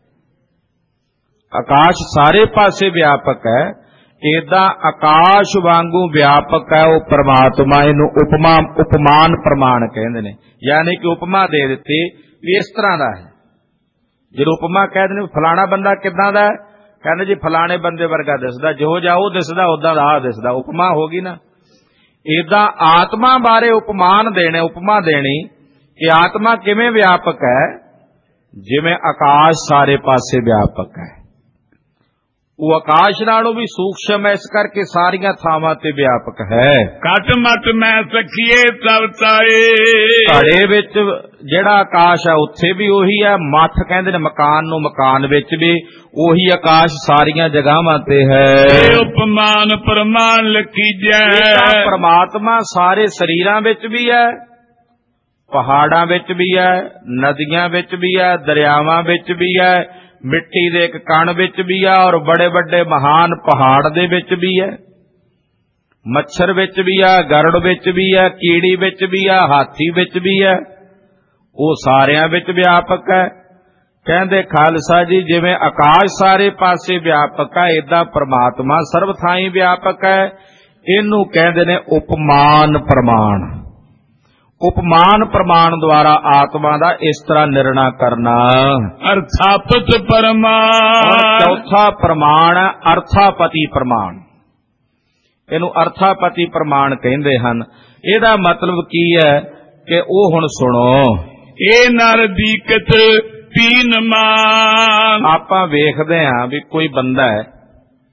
ਆਕਾਸ਼ ਸਾਰੇ ਪਾਸੇ ਵਿਆਪਕ ਹੈ, ਏਦਾਂ ਆਕਾਸ਼ ਵਾਂਗੂ ਵਿਆਪਕ ਹੈ ਉਹ ਪ੍ਰਮਾਤਮਾ। ਇਹਨੂੰ ਉਪਮਾਨ ਪ੍ਰਮਾਣ ਕਹਿੰਦੇ ਨੇ। ਯਾਨੀ ਕਿ ਉਪਮਾ ਦੇ ਦਿੱਤੀ ਵੀ ਇਸ ਤਰ੍ਹਾਂ ਦਾ ਹੈ। ਜਦੋਂ ਉਪਮਾ ਕਹਿੰਦੇ ਨੇ ਫਲਾਣਾ ਬੰਦਾ ਕਿੱਦਾਂ ਦਾ ਹੈ, ਕਹਿੰਦੇ ਜੀ ਫਲਾਣੇ ਬੰਦੇ ਵਰਗਾ ਦਿਸਦਾ, ਜਿਹੋ ਜਿਹਾ ਉਹ ਦਿਸਦਾ ਉਦਾਂ ਦਾ ਆ ਦਿਸਦਾ। ਉਪਮਾ ਹੋ ਗਈ ਨਾ। ਏਦਾਂ ਆਤਮਾ ਬਾਰੇ ਉਪਮਾਨ ਦੇਣੇ, ਉਪਮਾ ਦੇਣੀ ਕਿ ਆਤਮਾ ਕਿਵੇਂ ਵਿਆਪਕ ਹੈ। ਜਿਵੇਂ ਆਕਾਸ਼ ਸਾਰੇ ਪਾਸੇ ਵਿਆਪਕ ਹੈ, ਉਹ ਆਕਾਸ਼ ਨਾਲੋਂ ਵੀ ਸੂਖਸ਼ਮ ਹੈ, ਇਸ ਕਰਕੇ ਸਾਰੀਆਂ ਥਾਵਾਂ ਤੇ ਵਿਆਪਕ ਹੈ। ਘਟ ਮਟ ਮੈਂ ਸਖੀਏ ਸਭ ਤਾਏ। ਘੜੇ ਵਿੱਚ ਜਿਹੜਾ ਆਕਾਸ਼ ਹੈ ਉੱਥੇ ਵੀ ਉਹੀ ਹੈ। ਮੱਠ ਕਹਿੰਦੇ ਨੇ ਮਕਾਨ ਨੂੰ, ਮਕਾਨ ਵਿੱਚ ਵੀ ਉਹੀ ਆਕਾਸ਼ ਸਾਰੀਆਂ ਜਗ੍ਹਾਵਾਂ ਤੇ ਹੈ। ਇਹ ਉਪਮਾਨ ਪ੍ਰਮਾਣ ਲਖੀਜੈ। ਪਰਮਾਤਮਾ ਸਾਰੇ ਸਰੀਰਾਂ ਵਿੱਚ ਵੀ ਹੈ, ਪਹਾੜਾਂ ਵਿੱਚ ਵੀ ਹੈ, ਨਦੀਆਂ ਵਿੱਚ ਵੀ ਹੈ, ਦਰਿਆਵਾਂ ਵਿੱਚ ਵੀ ਹੈ, ਮਿੱਟੀ ਦੇ ਇੱਕ ਕਣ ਵਿੱਚ ਵੀ ਹੈ, ਔਰ ਬੜੇ ਵੱਡੇ ਮਹਾਨ ਪਹਾੜ ਦੇ ਵਿੱਚ ਵੀ ਹੈ, ਮੱਛਰ ਵਿੱਚ ਵੀ ਹੈ, ਗਰੜ ਵਿੱਚ ਵੀ ਹੈ, ਕੀੜੀ ਵਿੱਚ ਵੀ ਹੈ, ਹਾਥੀ ਵਿੱਚ ਵੀ ਹੈ। ਉਹ ਸਾਰਿਆਂ ਵਿੱਚ ਵਿਆਪਕ ਹੈ। ਕਹਿੰਦੇ ਖਾਲਸਾ ਜੀ ਜਿਵੇਂ ਆਕਾਸ਼ ਸਾਰੇ ਪਾਸੇ ਵਿਆਪਕ ਹੈ, ਏਦਾਂ ਪ੍ਰਮਾਤਮਾ ਸਰਬ ਥਾਈਂ ਵਿਆਪਕ ਹੈ। ਇਹਨੂੰ ਕਹਿੰਦੇ ਨੇ ਉਪਮਾਨ ਪ੍ਰਮਾਣ। ਉਪਮਾਨ ਪ੍ਰਮਾਣ ਦੁਆਰਾ ਆਤਮਾ ਦਾ ਇਸ ਤਰ੍ਹਾਂ ਨਿਰਣਾ ਕਰਨਾ। ਅਰਥਾਪਤ ਪ੍ਰਮਾਣ। ਚੌਥਾ ਪ੍ਰਮਾਣ ਹੈ ਅਰਥਾਪਤੀ ਪ੍ਰਮਾਣ। ਇਹਨੂੰ ਅਰਥਾਪਤੀ ਪ੍ਰਮਾਣ ਕਹਿੰਦੇ ਹਨ। ਇਹਦਾ ਮਤਲਬ ਕੀ ਹੈ ਕਿ ਉਹ ਹੁਣ ਸੁਣੋ। ਇਹ ਨਰ ਦੀਕਤ ਤੀਨ ਮਾਨ। ਆਪਾਂ ਵੇਖਦੇ ਹਾਂ ਵੀ ਕੋਈ ਬੰਦਾ ਹੈ,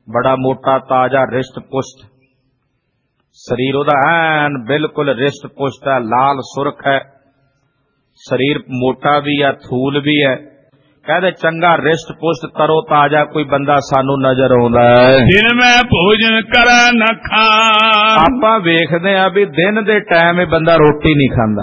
ਬੜਾ ਮੋਟਾ ਤਾਜ਼ਾ ਰਿਸ਼ਟ ਪੁਸ਼ਟ ਸਰੀਰ ਉਹਦਾ ਐਨ ਬਿਲਕੁਲ ਰਿਸ਼ਟ ਪੁਸ਼ਟ ਹੈ, ਲਾਲ ਸੁਰਖ ਹੈ, ਸਰੀਰ ਮੋਟਾ ਵੀ ਹੈ, ਥੂਲ ਵੀ ਹੈ। ਕਹਿੰਦੇ ਚੰਗਾ ਰਿਸ਼ਟ ਪੁਸ਼ਟ ਤਰੋ ਤਾਜ਼ਾ ਕੋਈ ਬੰਦਾ ਸਾਨੂੰ ਨਜ਼ਰ ਆਉਂਦਾ ਹੈ। ਦਿਨ ਮੈਂ ਭੋਜਨ ਕਰਾਂ ਨਾ ਖਾ। ਆਪਾਂ ਵੇਖਦੇ ਆ ਵੀ ਦਿਨ ਦੇ ਟਾਈਮ ਇਹ ਬੰਦਾ ਰੋਟੀ ਨਹੀਂ ਖਾਂਦਾ।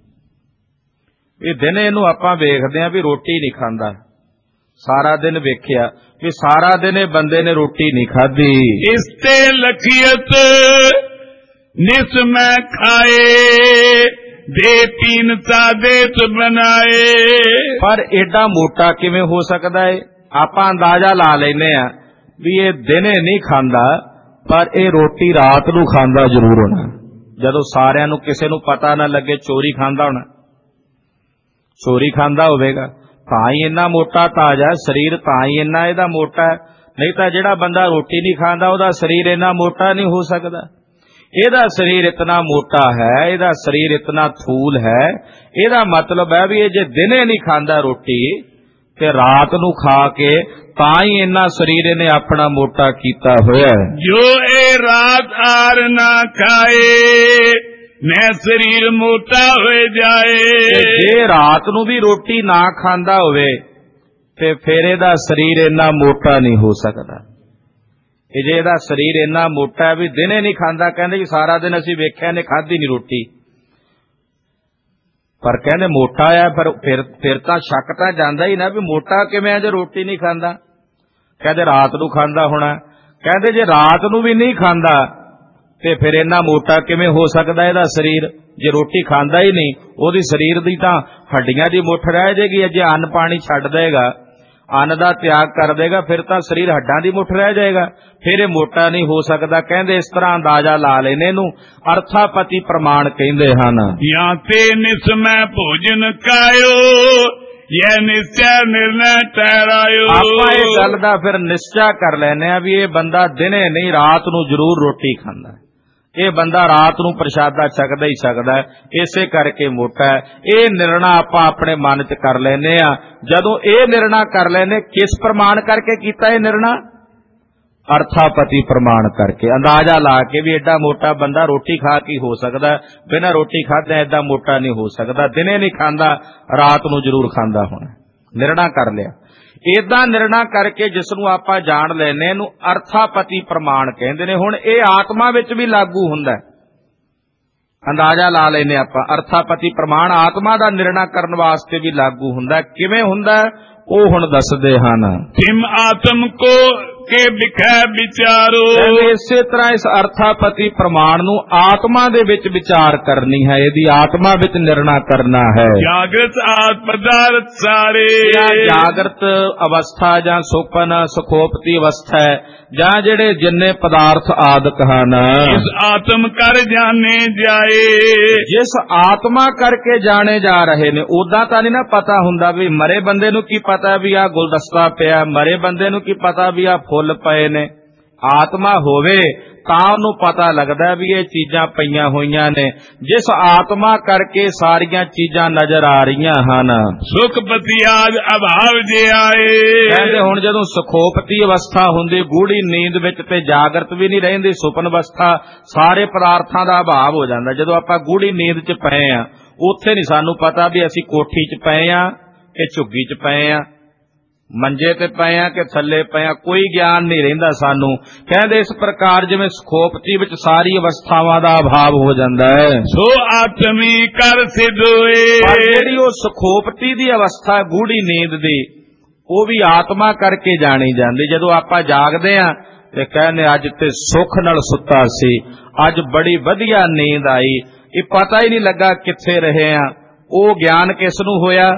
ਇਹ ਦਿਨ ਇਹਨੂੰ ਆਪਾਂ ਵੇਖਦੇ ਆ ਵੀ ਰੋਟੀ ਨਹੀਂ ਖਾਂਦਾ। ਸਾਰਾ ਦਿਨ ਵੇਖਿਆ ਵੀ ਸਾਰਾ ਦਿਨ ਇਹ ਬੰਦੇ ਨੇ ਰੋਟੀ ਨਹੀਂ ਖਾਧੀ। ਇਸ ਤੇ ਲਖੀਅਤ ਨਿਸ ਮੈਂ ਖਾਏ, ਦੇ ਪੀਨਤਾ ਦੇਤ ਬਣਾਏ। ਪਰ ਏਡਾ ਮੋਟਾ ਕਿਵੇਂ ਹੋ ਸਕਦਾ ਏ? ਆਪਾਂ ਅੰਦਾਜ਼ਾ ਲਾ ਲੈਨੇ ਆ ਵੀ ਇਹ ਦਿਨੇ ਨਹੀਂ ਖਾਂਦਾ, ਪਰ ਇਹ ਰੋਟੀ ਰਾਤ ਨੂੰ ਖਾਂਦਾ ਜ਼ਰੂਰ ਹੋਣਾ। ਜਦੋਂ ਸਾਰਿਆਂ ਨੂੰ ਕਿਸੇ ਨੂੰ ਪਤਾ ਨਾ ਲੱਗੇ ਚੋਰੀ ਖਾਂਦਾ ਹੋਣਾ, ਚੋਰੀ ਖਾਂਦਾ ਹੋਵੇਗਾ, ਤਾਂ ਹੀ ਇੰਨਾ ਮੋਟਾ ਤਾਜ਼ਾ ਸਰੀਰ, ਤਾਂ ਹੀ ਇੰਨਾ ਇਹਦਾ ਮੋਟਾ। ਨਹੀਂ ਤਾਂ ਜਿਹੜਾ ਬੰਦਾ ਰੋਟੀ ਨਹੀਂ ਖਾਂਦਾ ਉਹਦਾ ਸਰੀਰ ਇੰਨਾ ਮੋਟਾ ਨਹੀਂ ਹੋ ਸਕਦਾ। ਇਹਦਾ ਸਰੀਰ ਇਤਨਾ ਮੋਟਾ ਹੈ, ਇਹਦਾ ਸਰੀਰ ਇਤਨਾ ਥੂਲ ਹੈ। ਇਹਦਾ ਮਤਲਬ ਹੈ ਵੀ ਇਹ ਜੇ ਦਿਨੇ ਨਹੀਂ ਖਾਂਦਾ ਰੋਟੀ ਤੇ ਰਾਤ ਨੂੰ ਖਾ ਕੇ ਤਾਂ ਹੀ ਇੰਨਾ ਸਰੀਰ ਇਹਨੇ ਆਪਣਾ ਮੋਟਾ ਕੀਤਾ ਹੋਇਆ ਹੈ। ਜੋ ਇਹ ਰਾਤ ਆਰ ਨਾ ਖਾਏ, ਮੈਂ ਸਰੀਰ ਮੋਟਾ ਹੋਏ ਜਾਏ। ਜੇ ਰਾਤ ਨੂੰ ਵੀ ਰੋਟੀ ਨਾ ਖਾਂਦਾ ਹੋਵੇ ਤੇ ਫਿਰ ਇਹਦਾ ਸਰੀਰ ਇੰਨਾ ਮੋਟਾ ਨਹੀਂ ਹੋ ਸਕਦਾ। ਇਹ ਜੇ ਇਹਦਾ ਸਰੀਰ ਇੰਨਾ ਮੋਟਾ ਵੀ ਦਿਨੇ ਨਹੀਂ ਖਾਂਦਾ, ਕਹਿੰਦੇ ਜੀ ਸਾਰਾ ਦਿਨ ਅਸੀਂ ਵੇਖਿਆ ਨੇ ਖਾਧੀ ਨਹੀਂ ਰੋਟੀ, ਪਰ ਕਹਿੰਦੇ ਮੋਟਾ ਆ। ਫਿਰ ਤਾਂ ਸ਼ੱਕ ਤਾਂ ਜਾਂਦਾ ਹੀ ਨਾ ਵੀ ਮੋਟਾ ਕਿਵੇਂ ਆ ਜੇ ਰੋਟੀ ਨਹੀਂ ਖਾਂਦਾ। ਕਹਿੰਦੇ ਰਾਤ ਨੂੰ ਖਾਂਦਾ ਹੋਣਾ। ਕਹਿੰਦੇ ਜੇ ਰਾਤ ਨੂੰ ਵੀ ਨਹੀਂ ਖਾਂਦਾ ਤੇ ਫਿਰ ਇੰਨਾ ਮੋਟਾ ਕਿਵੇਂ ਹੋ ਸਕਦਾ ਇਹਦਾ ਸਰੀਰ? ਜੇ ਰੋਟੀ ਖਾਂਦਾ ਹੀ ਨਹੀਂ, ਉਹਦੀ ਸਰੀਰ ਦੀ ਤਾਂ ਹੱਡੀਆਂ ਦੀ ਮੁੱਠ ਰਹਿ ਜਾਏਗੀ। ਜੇ ਅੰਨ ਪਾਣੀ ਛੱਡ ਦੇਗਾ, ਅੰਨ ਦਾ ਤਿਆਗ ਕਰ ਦੇਗਾ, ਫਿਰ ਤਾਂ ਸਰੀਰ ਹੱਡਾਂ ਦੀ ਮੁੱਠ ਰਹਿ ਜਾਏਗਾ, ਫਿਰ ਇਹ ਮੋਟਾ ਨਹੀਂ ਹੋ ਸਕਦਾ। ਕਹਿੰਦੇ ਇਸ ਤਰ੍ਹਾਂ ਅੰਦਾਜ਼ਾ ਲਾ ਲੈਨੇ ਨੂੰ ਅਰਥਾਪਤੀ ਪ੍ਰਮਾਣ ਕਹਿੰਦੇ ਹਨ। ਜਾਂ ਤੇ ਨਿਸ ਮੈਂ ਭੋਜਨ ਕਾਇਓ, ਇਹ ਨਿਸ਼ਚੈ ਨਿਰਣੈ ਠਹਿਰਾਇਓ। ਆਪਾਂ ਇਹ ਗੱਲ ਦਾ ਫਿਰ ਨਿਸ਼ਚਾ ਕਰ ਲੈਨੇ ਆ ਵੀ ਇਹ ਬੰਦਾ ਦਿਨੇ ਨਹੀਂ ਰਾਤ ਨੂੰ ਜ਼ਰੂਰ ਰੋਟੀ ਖਾਂਦਾ। ਇਹ ਬੰਦਾ ਰਾਤ ਨੂੰ ਪ੍ਰਸ਼ਾਦਾ ਛਕਦਾ ਹੀ ਛਕਦਾ, ਇਸੇ ਕਰਕੇ ਮੋਟਾ ਹੈ। ਇਹ ਨਿਰਣਾ ਆਪਾਂ ਆਪਣੇ ਮਨ 'ਚ ਕਰ ਲੈਨੇ ਆ। ਜਦੋਂ ਇਹ ਨਿਰਣਾ ਕਰ ਲੈਨੇ, ਕਿਸ ਪ੍ਰਮਾਣ ਕਰਕੇ ਕੀਤਾ ਇਹ ਨਿਰਣਾ? ਅਰਥਾਪਤੀ ਪ੍ਰਮਾਣ ਕਰਕੇ, ਅੰਦਾਜ਼ਾ ਲਾ ਕੇ ਵੀ ਐਡਾ ਮੋਟਾ ਬੰਦਾ ਰੋਟੀ ਖਾ ਕੇ ਹੋ ਸਕਦਾ, ਬਿਨਾਂ ਰੋਟੀ ਖਾਧੇ ਐਡਾ ਮੋਟਾ ਨਹੀਂ ਹੋ ਸਕਦਾ। ਦਿਨੇ ਨਹੀਂ ਖਾਂਦਾ, ਰਾਤ ਨੂੰ ਜ਼ਰੂਰ ਖਾਂਦਾ ਹੋਣਾ। ਨਿਰਣਾ ਕਰ ਲਿਆ। ਏਦਾਂ ਨਿਰਣਾ ਕਰਕੇ ਜਿਸ ਨੂੰ ਆਪਾਂ ਜਾਣ ਲੈਨੇ ਇਹਨੂੰ ਅਰਥਾਪਤੀ ਪ੍ਰਮਾਣ ਕਹਿੰਦੇ ਨੇ। ਹੁਣ ਇਹ ਆਤਮਾ ਵਿੱਚ ਵੀ ਲਾਗੂ ਹੁੰਦਾ, ਅੰਦਾਜ਼ਾ ਲਾ ਲੈਨੇ ਆਪਾਂ। ਅਰਥਾਪਤੀ ਪ੍ਰਮਾਣ ਆਤਮਾ ਦਾ ਨਿਰਣਾ ਕਰਨ ਵਾਸਤੇ ਵੀ ਲਾਗੂ ਹੁੰਦਾ। ਕਿਵੇਂ ਹੁੰਦਾ ਉਹ ਹੁਣ ਦੱਸਦੇ ਹਨ। ਤਿਮ ਆਤਮ ਕੋ ਕੇ ਵਿਖੈ ਵਿਚਾਰੋ। ਇਸੇ ਤਰ੍ਹਾਂ ਇਸ ਅਰਥਾਪਤੀ ਪ੍ਰਮਾਣ ਨੂੰ ਆਤਮਾ ਦੇ ਵਿੱਚ ਵਿਚਾਰ ਕਰਨੀ ਹੈ, ਇਹਦੀ ਆਤਮਾ ਵਿੱਚ ਨਿਰਣਾ ਕਰਨਾ ਹੈ। ਜਾਗਰਤ ਆਤ ਪਦਾਰਥ ਸਾਰੇ, ਜਾਗਰਤ ਅਵਸਥਾ ਜਾਂ ਸੁਪਨ ਸੁਖੋਪਤੀ ਅਵਸਥਾ ਹੈ, ਜਾਂ ਜਿਹੜੇ ਜਿੰਨੇ ਪਦਾਰਥ ਆਦਿਕ ਹਨ, ਇਸ ਆਤਮ ਕਰ ਜਾਣੇ ਜਾਏ। ਜਿਸ ਆਤਮਾ ਕਰਕੇ ਜਾਣੇ ਜਾ ਰਹੇ ਨੇ। ਉਦਾਂ ਤਾਂ ਨਹੀਂ ਨਾ ਪਤਾ ਹੁੰਦਾ ਵੀ ਮਰੇ ਬੰਦੇ ਨੂੰ ਕੀ ਪਤਾ ਵੀ ਆਹ ਗੁਲਦਸਤਾ ਪਿਆ, ਮਰੇ ਬੰਦੇ ਨੂੰ ਕੀ ਪਤਾ ਵੀ ਆਹ ਫੁੱਲ ਪਏ ਨੇ। ਆਤਮਾ ਹੋਵੇ ਤਾਂ ਉਹਨੂੰ ਪਤਾ ਲੱਗਦਾ ਵੀ ਇਹ ਚੀਜ਼ਾਂ ਪਈਆਂ ਹੋਈਆਂ ਨੇ। ਜਿਸ ਆਤਮਾ ਕਰਕੇ ਸਾਰੀਆਂ ਚੀਜ਼ਾਂ ਨਜ਼ਰ ਆ ਰਹੀਆਂ ਹਨ। ਸੁਖਪਤੀ ਆਦ ਅਭਾਵ ਜੇ ਆਏ। ਕਹਿੰਦੇ ਹੁਣ ਜਦੋਂ ਸੁਖੋਪਤੀ ਅਵਸਥਾ ਹੁੰਦੀ, ਗੂੜੀ ਨੀਂਦ ਵਿੱਚ ਤੇ ਜਾਗਰਤ ਵੀ ਨਹੀਂ ਰਹਿੰਦੀ, ਸੁਪਨ ਅਵਸਥਾ, ਸਾਰੇ ਪਦਾਰਥਾਂ ਦਾ ਅਭਾਵ ਹੋ ਜਾਂਦਾ। ਜਦੋਂ ਆਪਾਂ ਗੂੜੀ ਨੀਂਦ 'ਚ ਪਏ ਆ, ਉੱਥੇ ਨਹੀਂ ਸਾਨੂੰ ਪਤਾ ਵੀ ਅਸੀਂ ਕੋਠੀ 'ਚ ਪਏ ਆ ਕਿ ਝੁੱਗੀ 'ਚ ਪਏ ਆ, ਮੰਜੇ ਤੇ ਪਏ ਆ ਕਿ ਥੱਲੇ ਪਏ ਆ, ਕੋਈ ਗਿਆਨ ਨਹੀਂ ਰਹਿੰਦਾ ਸਾਨੂੰ। ਕਹਿੰਦੇ ਇਸ ਪ੍ਰਕਾਰ ਜਿਵੇਂ ਸੁਖੋਪਤੀ ਵਿੱਚ ਸਾਰੀ ਅਵਸਥਾਵਾਂ ਦਾ ਅਭਾਵ ਹੋ ਜਾਂਦਾ ਹੈ, ਸੋ ਆਤਮੀ ਕਰ ਸਿਧ ਹੋਏ। ਪਰ ਜਿਹੜੀ ਉਹ ਸੁਖੋਪਤੀ ਦੀ ਅਵਸਥਾ ਗੂੜੀ ਨੀਂਦ ਦੀ, ਉਹ ਵੀ ਆਤਮਾ ਕਰਕੇ ਜਾਣੀ ਜਾਂਦੀ। ਜਦੋਂ ਆਪਾਂ ਜਾਗਦੇ ਆ ਤੇ ਕਹਿੰਦੇ ਅੱਜ ਤੇ ਸੁੱਖ ਨਾਲ ਸੁੱਤਾ ਸੀ, ਅੱਜ ਬੜੀ ਵਧੀਆ ਨੀਂਦ ਆਈ, ਇਹ ਪਤਾ ਹੀ ਨਹੀਂ ਲੱਗਾ ਕਿੱਥੇ ਰਹੇ ਆ। ਉਹ ਗਿਆਨ ਕਿਸ ਨੂੰ ਹੋਇਆ?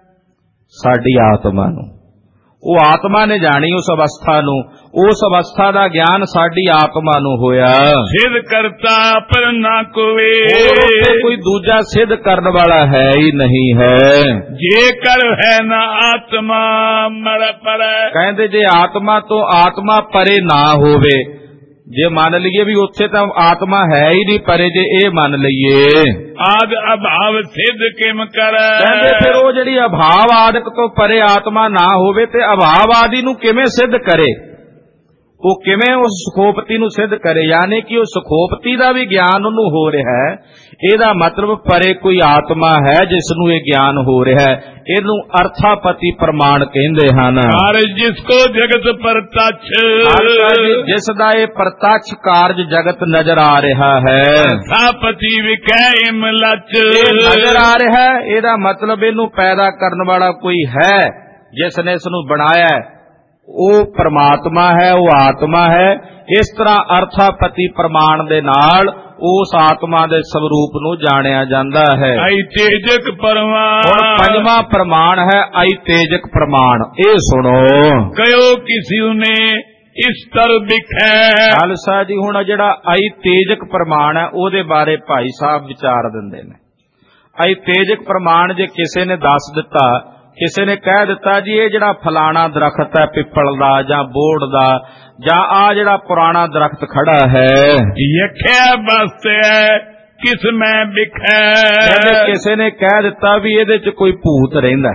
ਸਾਡੀ ਆਤਮਾ ਨੂੰ। ਉਹ ਆਤਮਾ ਨੇ ਜਾਣੀ ਉਸ ਅਵਸਥਾ ਨੂੰ, ਉਸ ਅਵਸਥਾ ਦਾ ਗਿਆਨ ਸਾਡੀ ਆਤਮਾ ਨੂੰ ਹੋਇਆ। ਸਿੱਧ ਕਰਤਾ ਪਰ ਨਾ ਕੋਏ, ਕੋਈ ਦੂਜਾ ਸਿੱਧ ਕਰਨ ਵਾਲਾ ਹੈ ਹੀ ਨਹੀਂ ਹੈ। ਜੇ ਕਰ ਹੈ ਨਾ ਆਤਮਾ ਮਰ ਪਰੈ। ਕਹਿੰਦੇ ਜੇ ਆਤਮਾ ਤੋਂ ਆਤਮਾ ਪਰੇ ਨਾ ਹੋਵੇ, ਜੇ ਮੰਨ ਲਈਏ ਵੀ ਉੱਥੇ ਤਾਂ ਆਤਮਾ ਹੈ ਹੀ ਨਹੀਂ ਪਰੇ, ਜੇ ਇਹ ਮੰਨ ਲਈਏ ਆਦ ਅਭਾਵ ਸਿੱਧ ਕਿਮ ਕਰੈ। ਕਹਿੰਦੇ ਫਿਰ ਉਹ ਜਿਹੜੀ ਅਭਾਵ ਆਦਿਕ ਤੋਂ ਪਰੇ ਆਤਮਾ ਨਾ ਹੋਵੇ ਤੇ ਅਭਾਵ ਆਦਿ ਨੂੰ ਕਿਵੇਂ ਸਿੱਧ ਕਰੇ? ਉਹ ਕਿਵੇਂ ਉਸ ਸੁਖੋਪਤੀ ਨੂੰ ਸਿੱਧ ਕਰੇ, ਯਾਨੀ ਕਿ ਉਹ ਸੁਖੋਪਤੀ ਦਾ ਵੀ ਗਿਆਨ ਉਹਨੂੰ ਹੋ ਰਿਹਾ ਹੈ। ਇਹਦਾ ਮਤਲਬ ਪਰੇ ਕੋਈ ਆਤਮਾ ਹੈ ਜਿਸ ਨੂੰ ਇਹ ਗਿਆਨ ਹੋ ਰਿਹਾ ਹੈ। ਇਹਨੂੰ ਅਰਥਾਪਤੀ ਪ੍ਰਮਾਣ ਕਹਿੰਦੇ ਹਨ। ਜਿਸ ਕੋ ਜਗਤ ਪ੍ਰਤੱਛ, ਜਿਸ ਦਾ ਇਹ ਪ੍ਰਤੱਛ ਕਾਰਜ ਜਗਤ ਨਜ਼ਰ ਆ ਰਿਹਾ ਹੈ। ਅਰਥਾਪਤੀ ਵਿਖੇ ਇਮਲਚ, ਨਜ਼ਰ ਆ ਰਿਹਾ ਹੈ, ਇਹਦਾ ਮਤਲਬ ਇਹਨੂੰ ਪੈਦਾ ਕਰਨ ਵਾਲਾ ਕੋਈ ਹੈ ਜਿਸ ਨੇ ਇਸ ਨੂੰ ਬਣਾਇਆ, ਉਹ ਪਰਮਾਤਮਾ ਹੈ, ਉਹ ਆਤਮਾ ਹੈ। ਇਸ ਤਰ੍ਹਾਂ ਅਰਥਾਪਤੀ ਪ੍ਰਮਾਣ ਦੇ ਨਾਲ ਉਸ ਆਤਮਾ ਦੇ ਸਵਰੂਪ ਨੂੰ ਜਾਣਿਆ ਜਾਂਦਾ ਹੈ। ਆਈ ਤੇਜਕ ਪ੍ਰਮਾਣ, ਹੁਣ ਪੰਜਵਾਂ ਪ੍ਰਮਾਣ ਹੈ ਆਈ ਤੇਜਕ ਪ੍ਰਮਾਣ। ਇਹ ਸੁਣੋ, ਕਯੋ ਕਿਸਿਉ ਨੇ ਇਸ ਤਰ ਵਿਖੇ। ਖਾਲਸਾ ਜੀ, ਹੁਣ ਜਿਹੜਾ ਆਈ ਤੇਜਕ ਪ੍ਰਮਾਣ ਹੈ ਉਹਦੇ ਬਾਰੇ ਭਾਈ ਸਾਹਿਬ ਵਿਚਾਰ ਦਿੰਦੇ ਨੇ। ਆਈ ਤੇਜਕ ਪ੍ਰਮਾਣ ਜੇ ਕਿਸੇ ਨੇ ਦੱਸ ਦਿੱਤਾ, ਕਿਸੇ ਨੇ ਕਹਿ ਦਿੱਤਾ ਜੀ ਇਹ ਜਿਹੜਾ ਫਲਾਣਾ ਦਰਖਤ ਹੈ ਪਿੱਪਲ ਦਾ ਜਾਂ ਬੋੜ ਦਾ ਜਾਂ ਆ ਜਿਹੜਾ ਪੁਰਾਣਾ ਦਰਖਤ ਖੜਾ ਹੈ, ਯਖਿਆ ਬਸਤੇ ਕਿਸ ਮੈਂ ਵਿਖੇ। ਕਿਸੇ ਨੇ ਕਹਿ ਦਿੱਤਾ ਵੀ ਇਹਦੇ 'ਚ ਕੋਈ ਭੂਤ ਰਹਿੰਦਾ,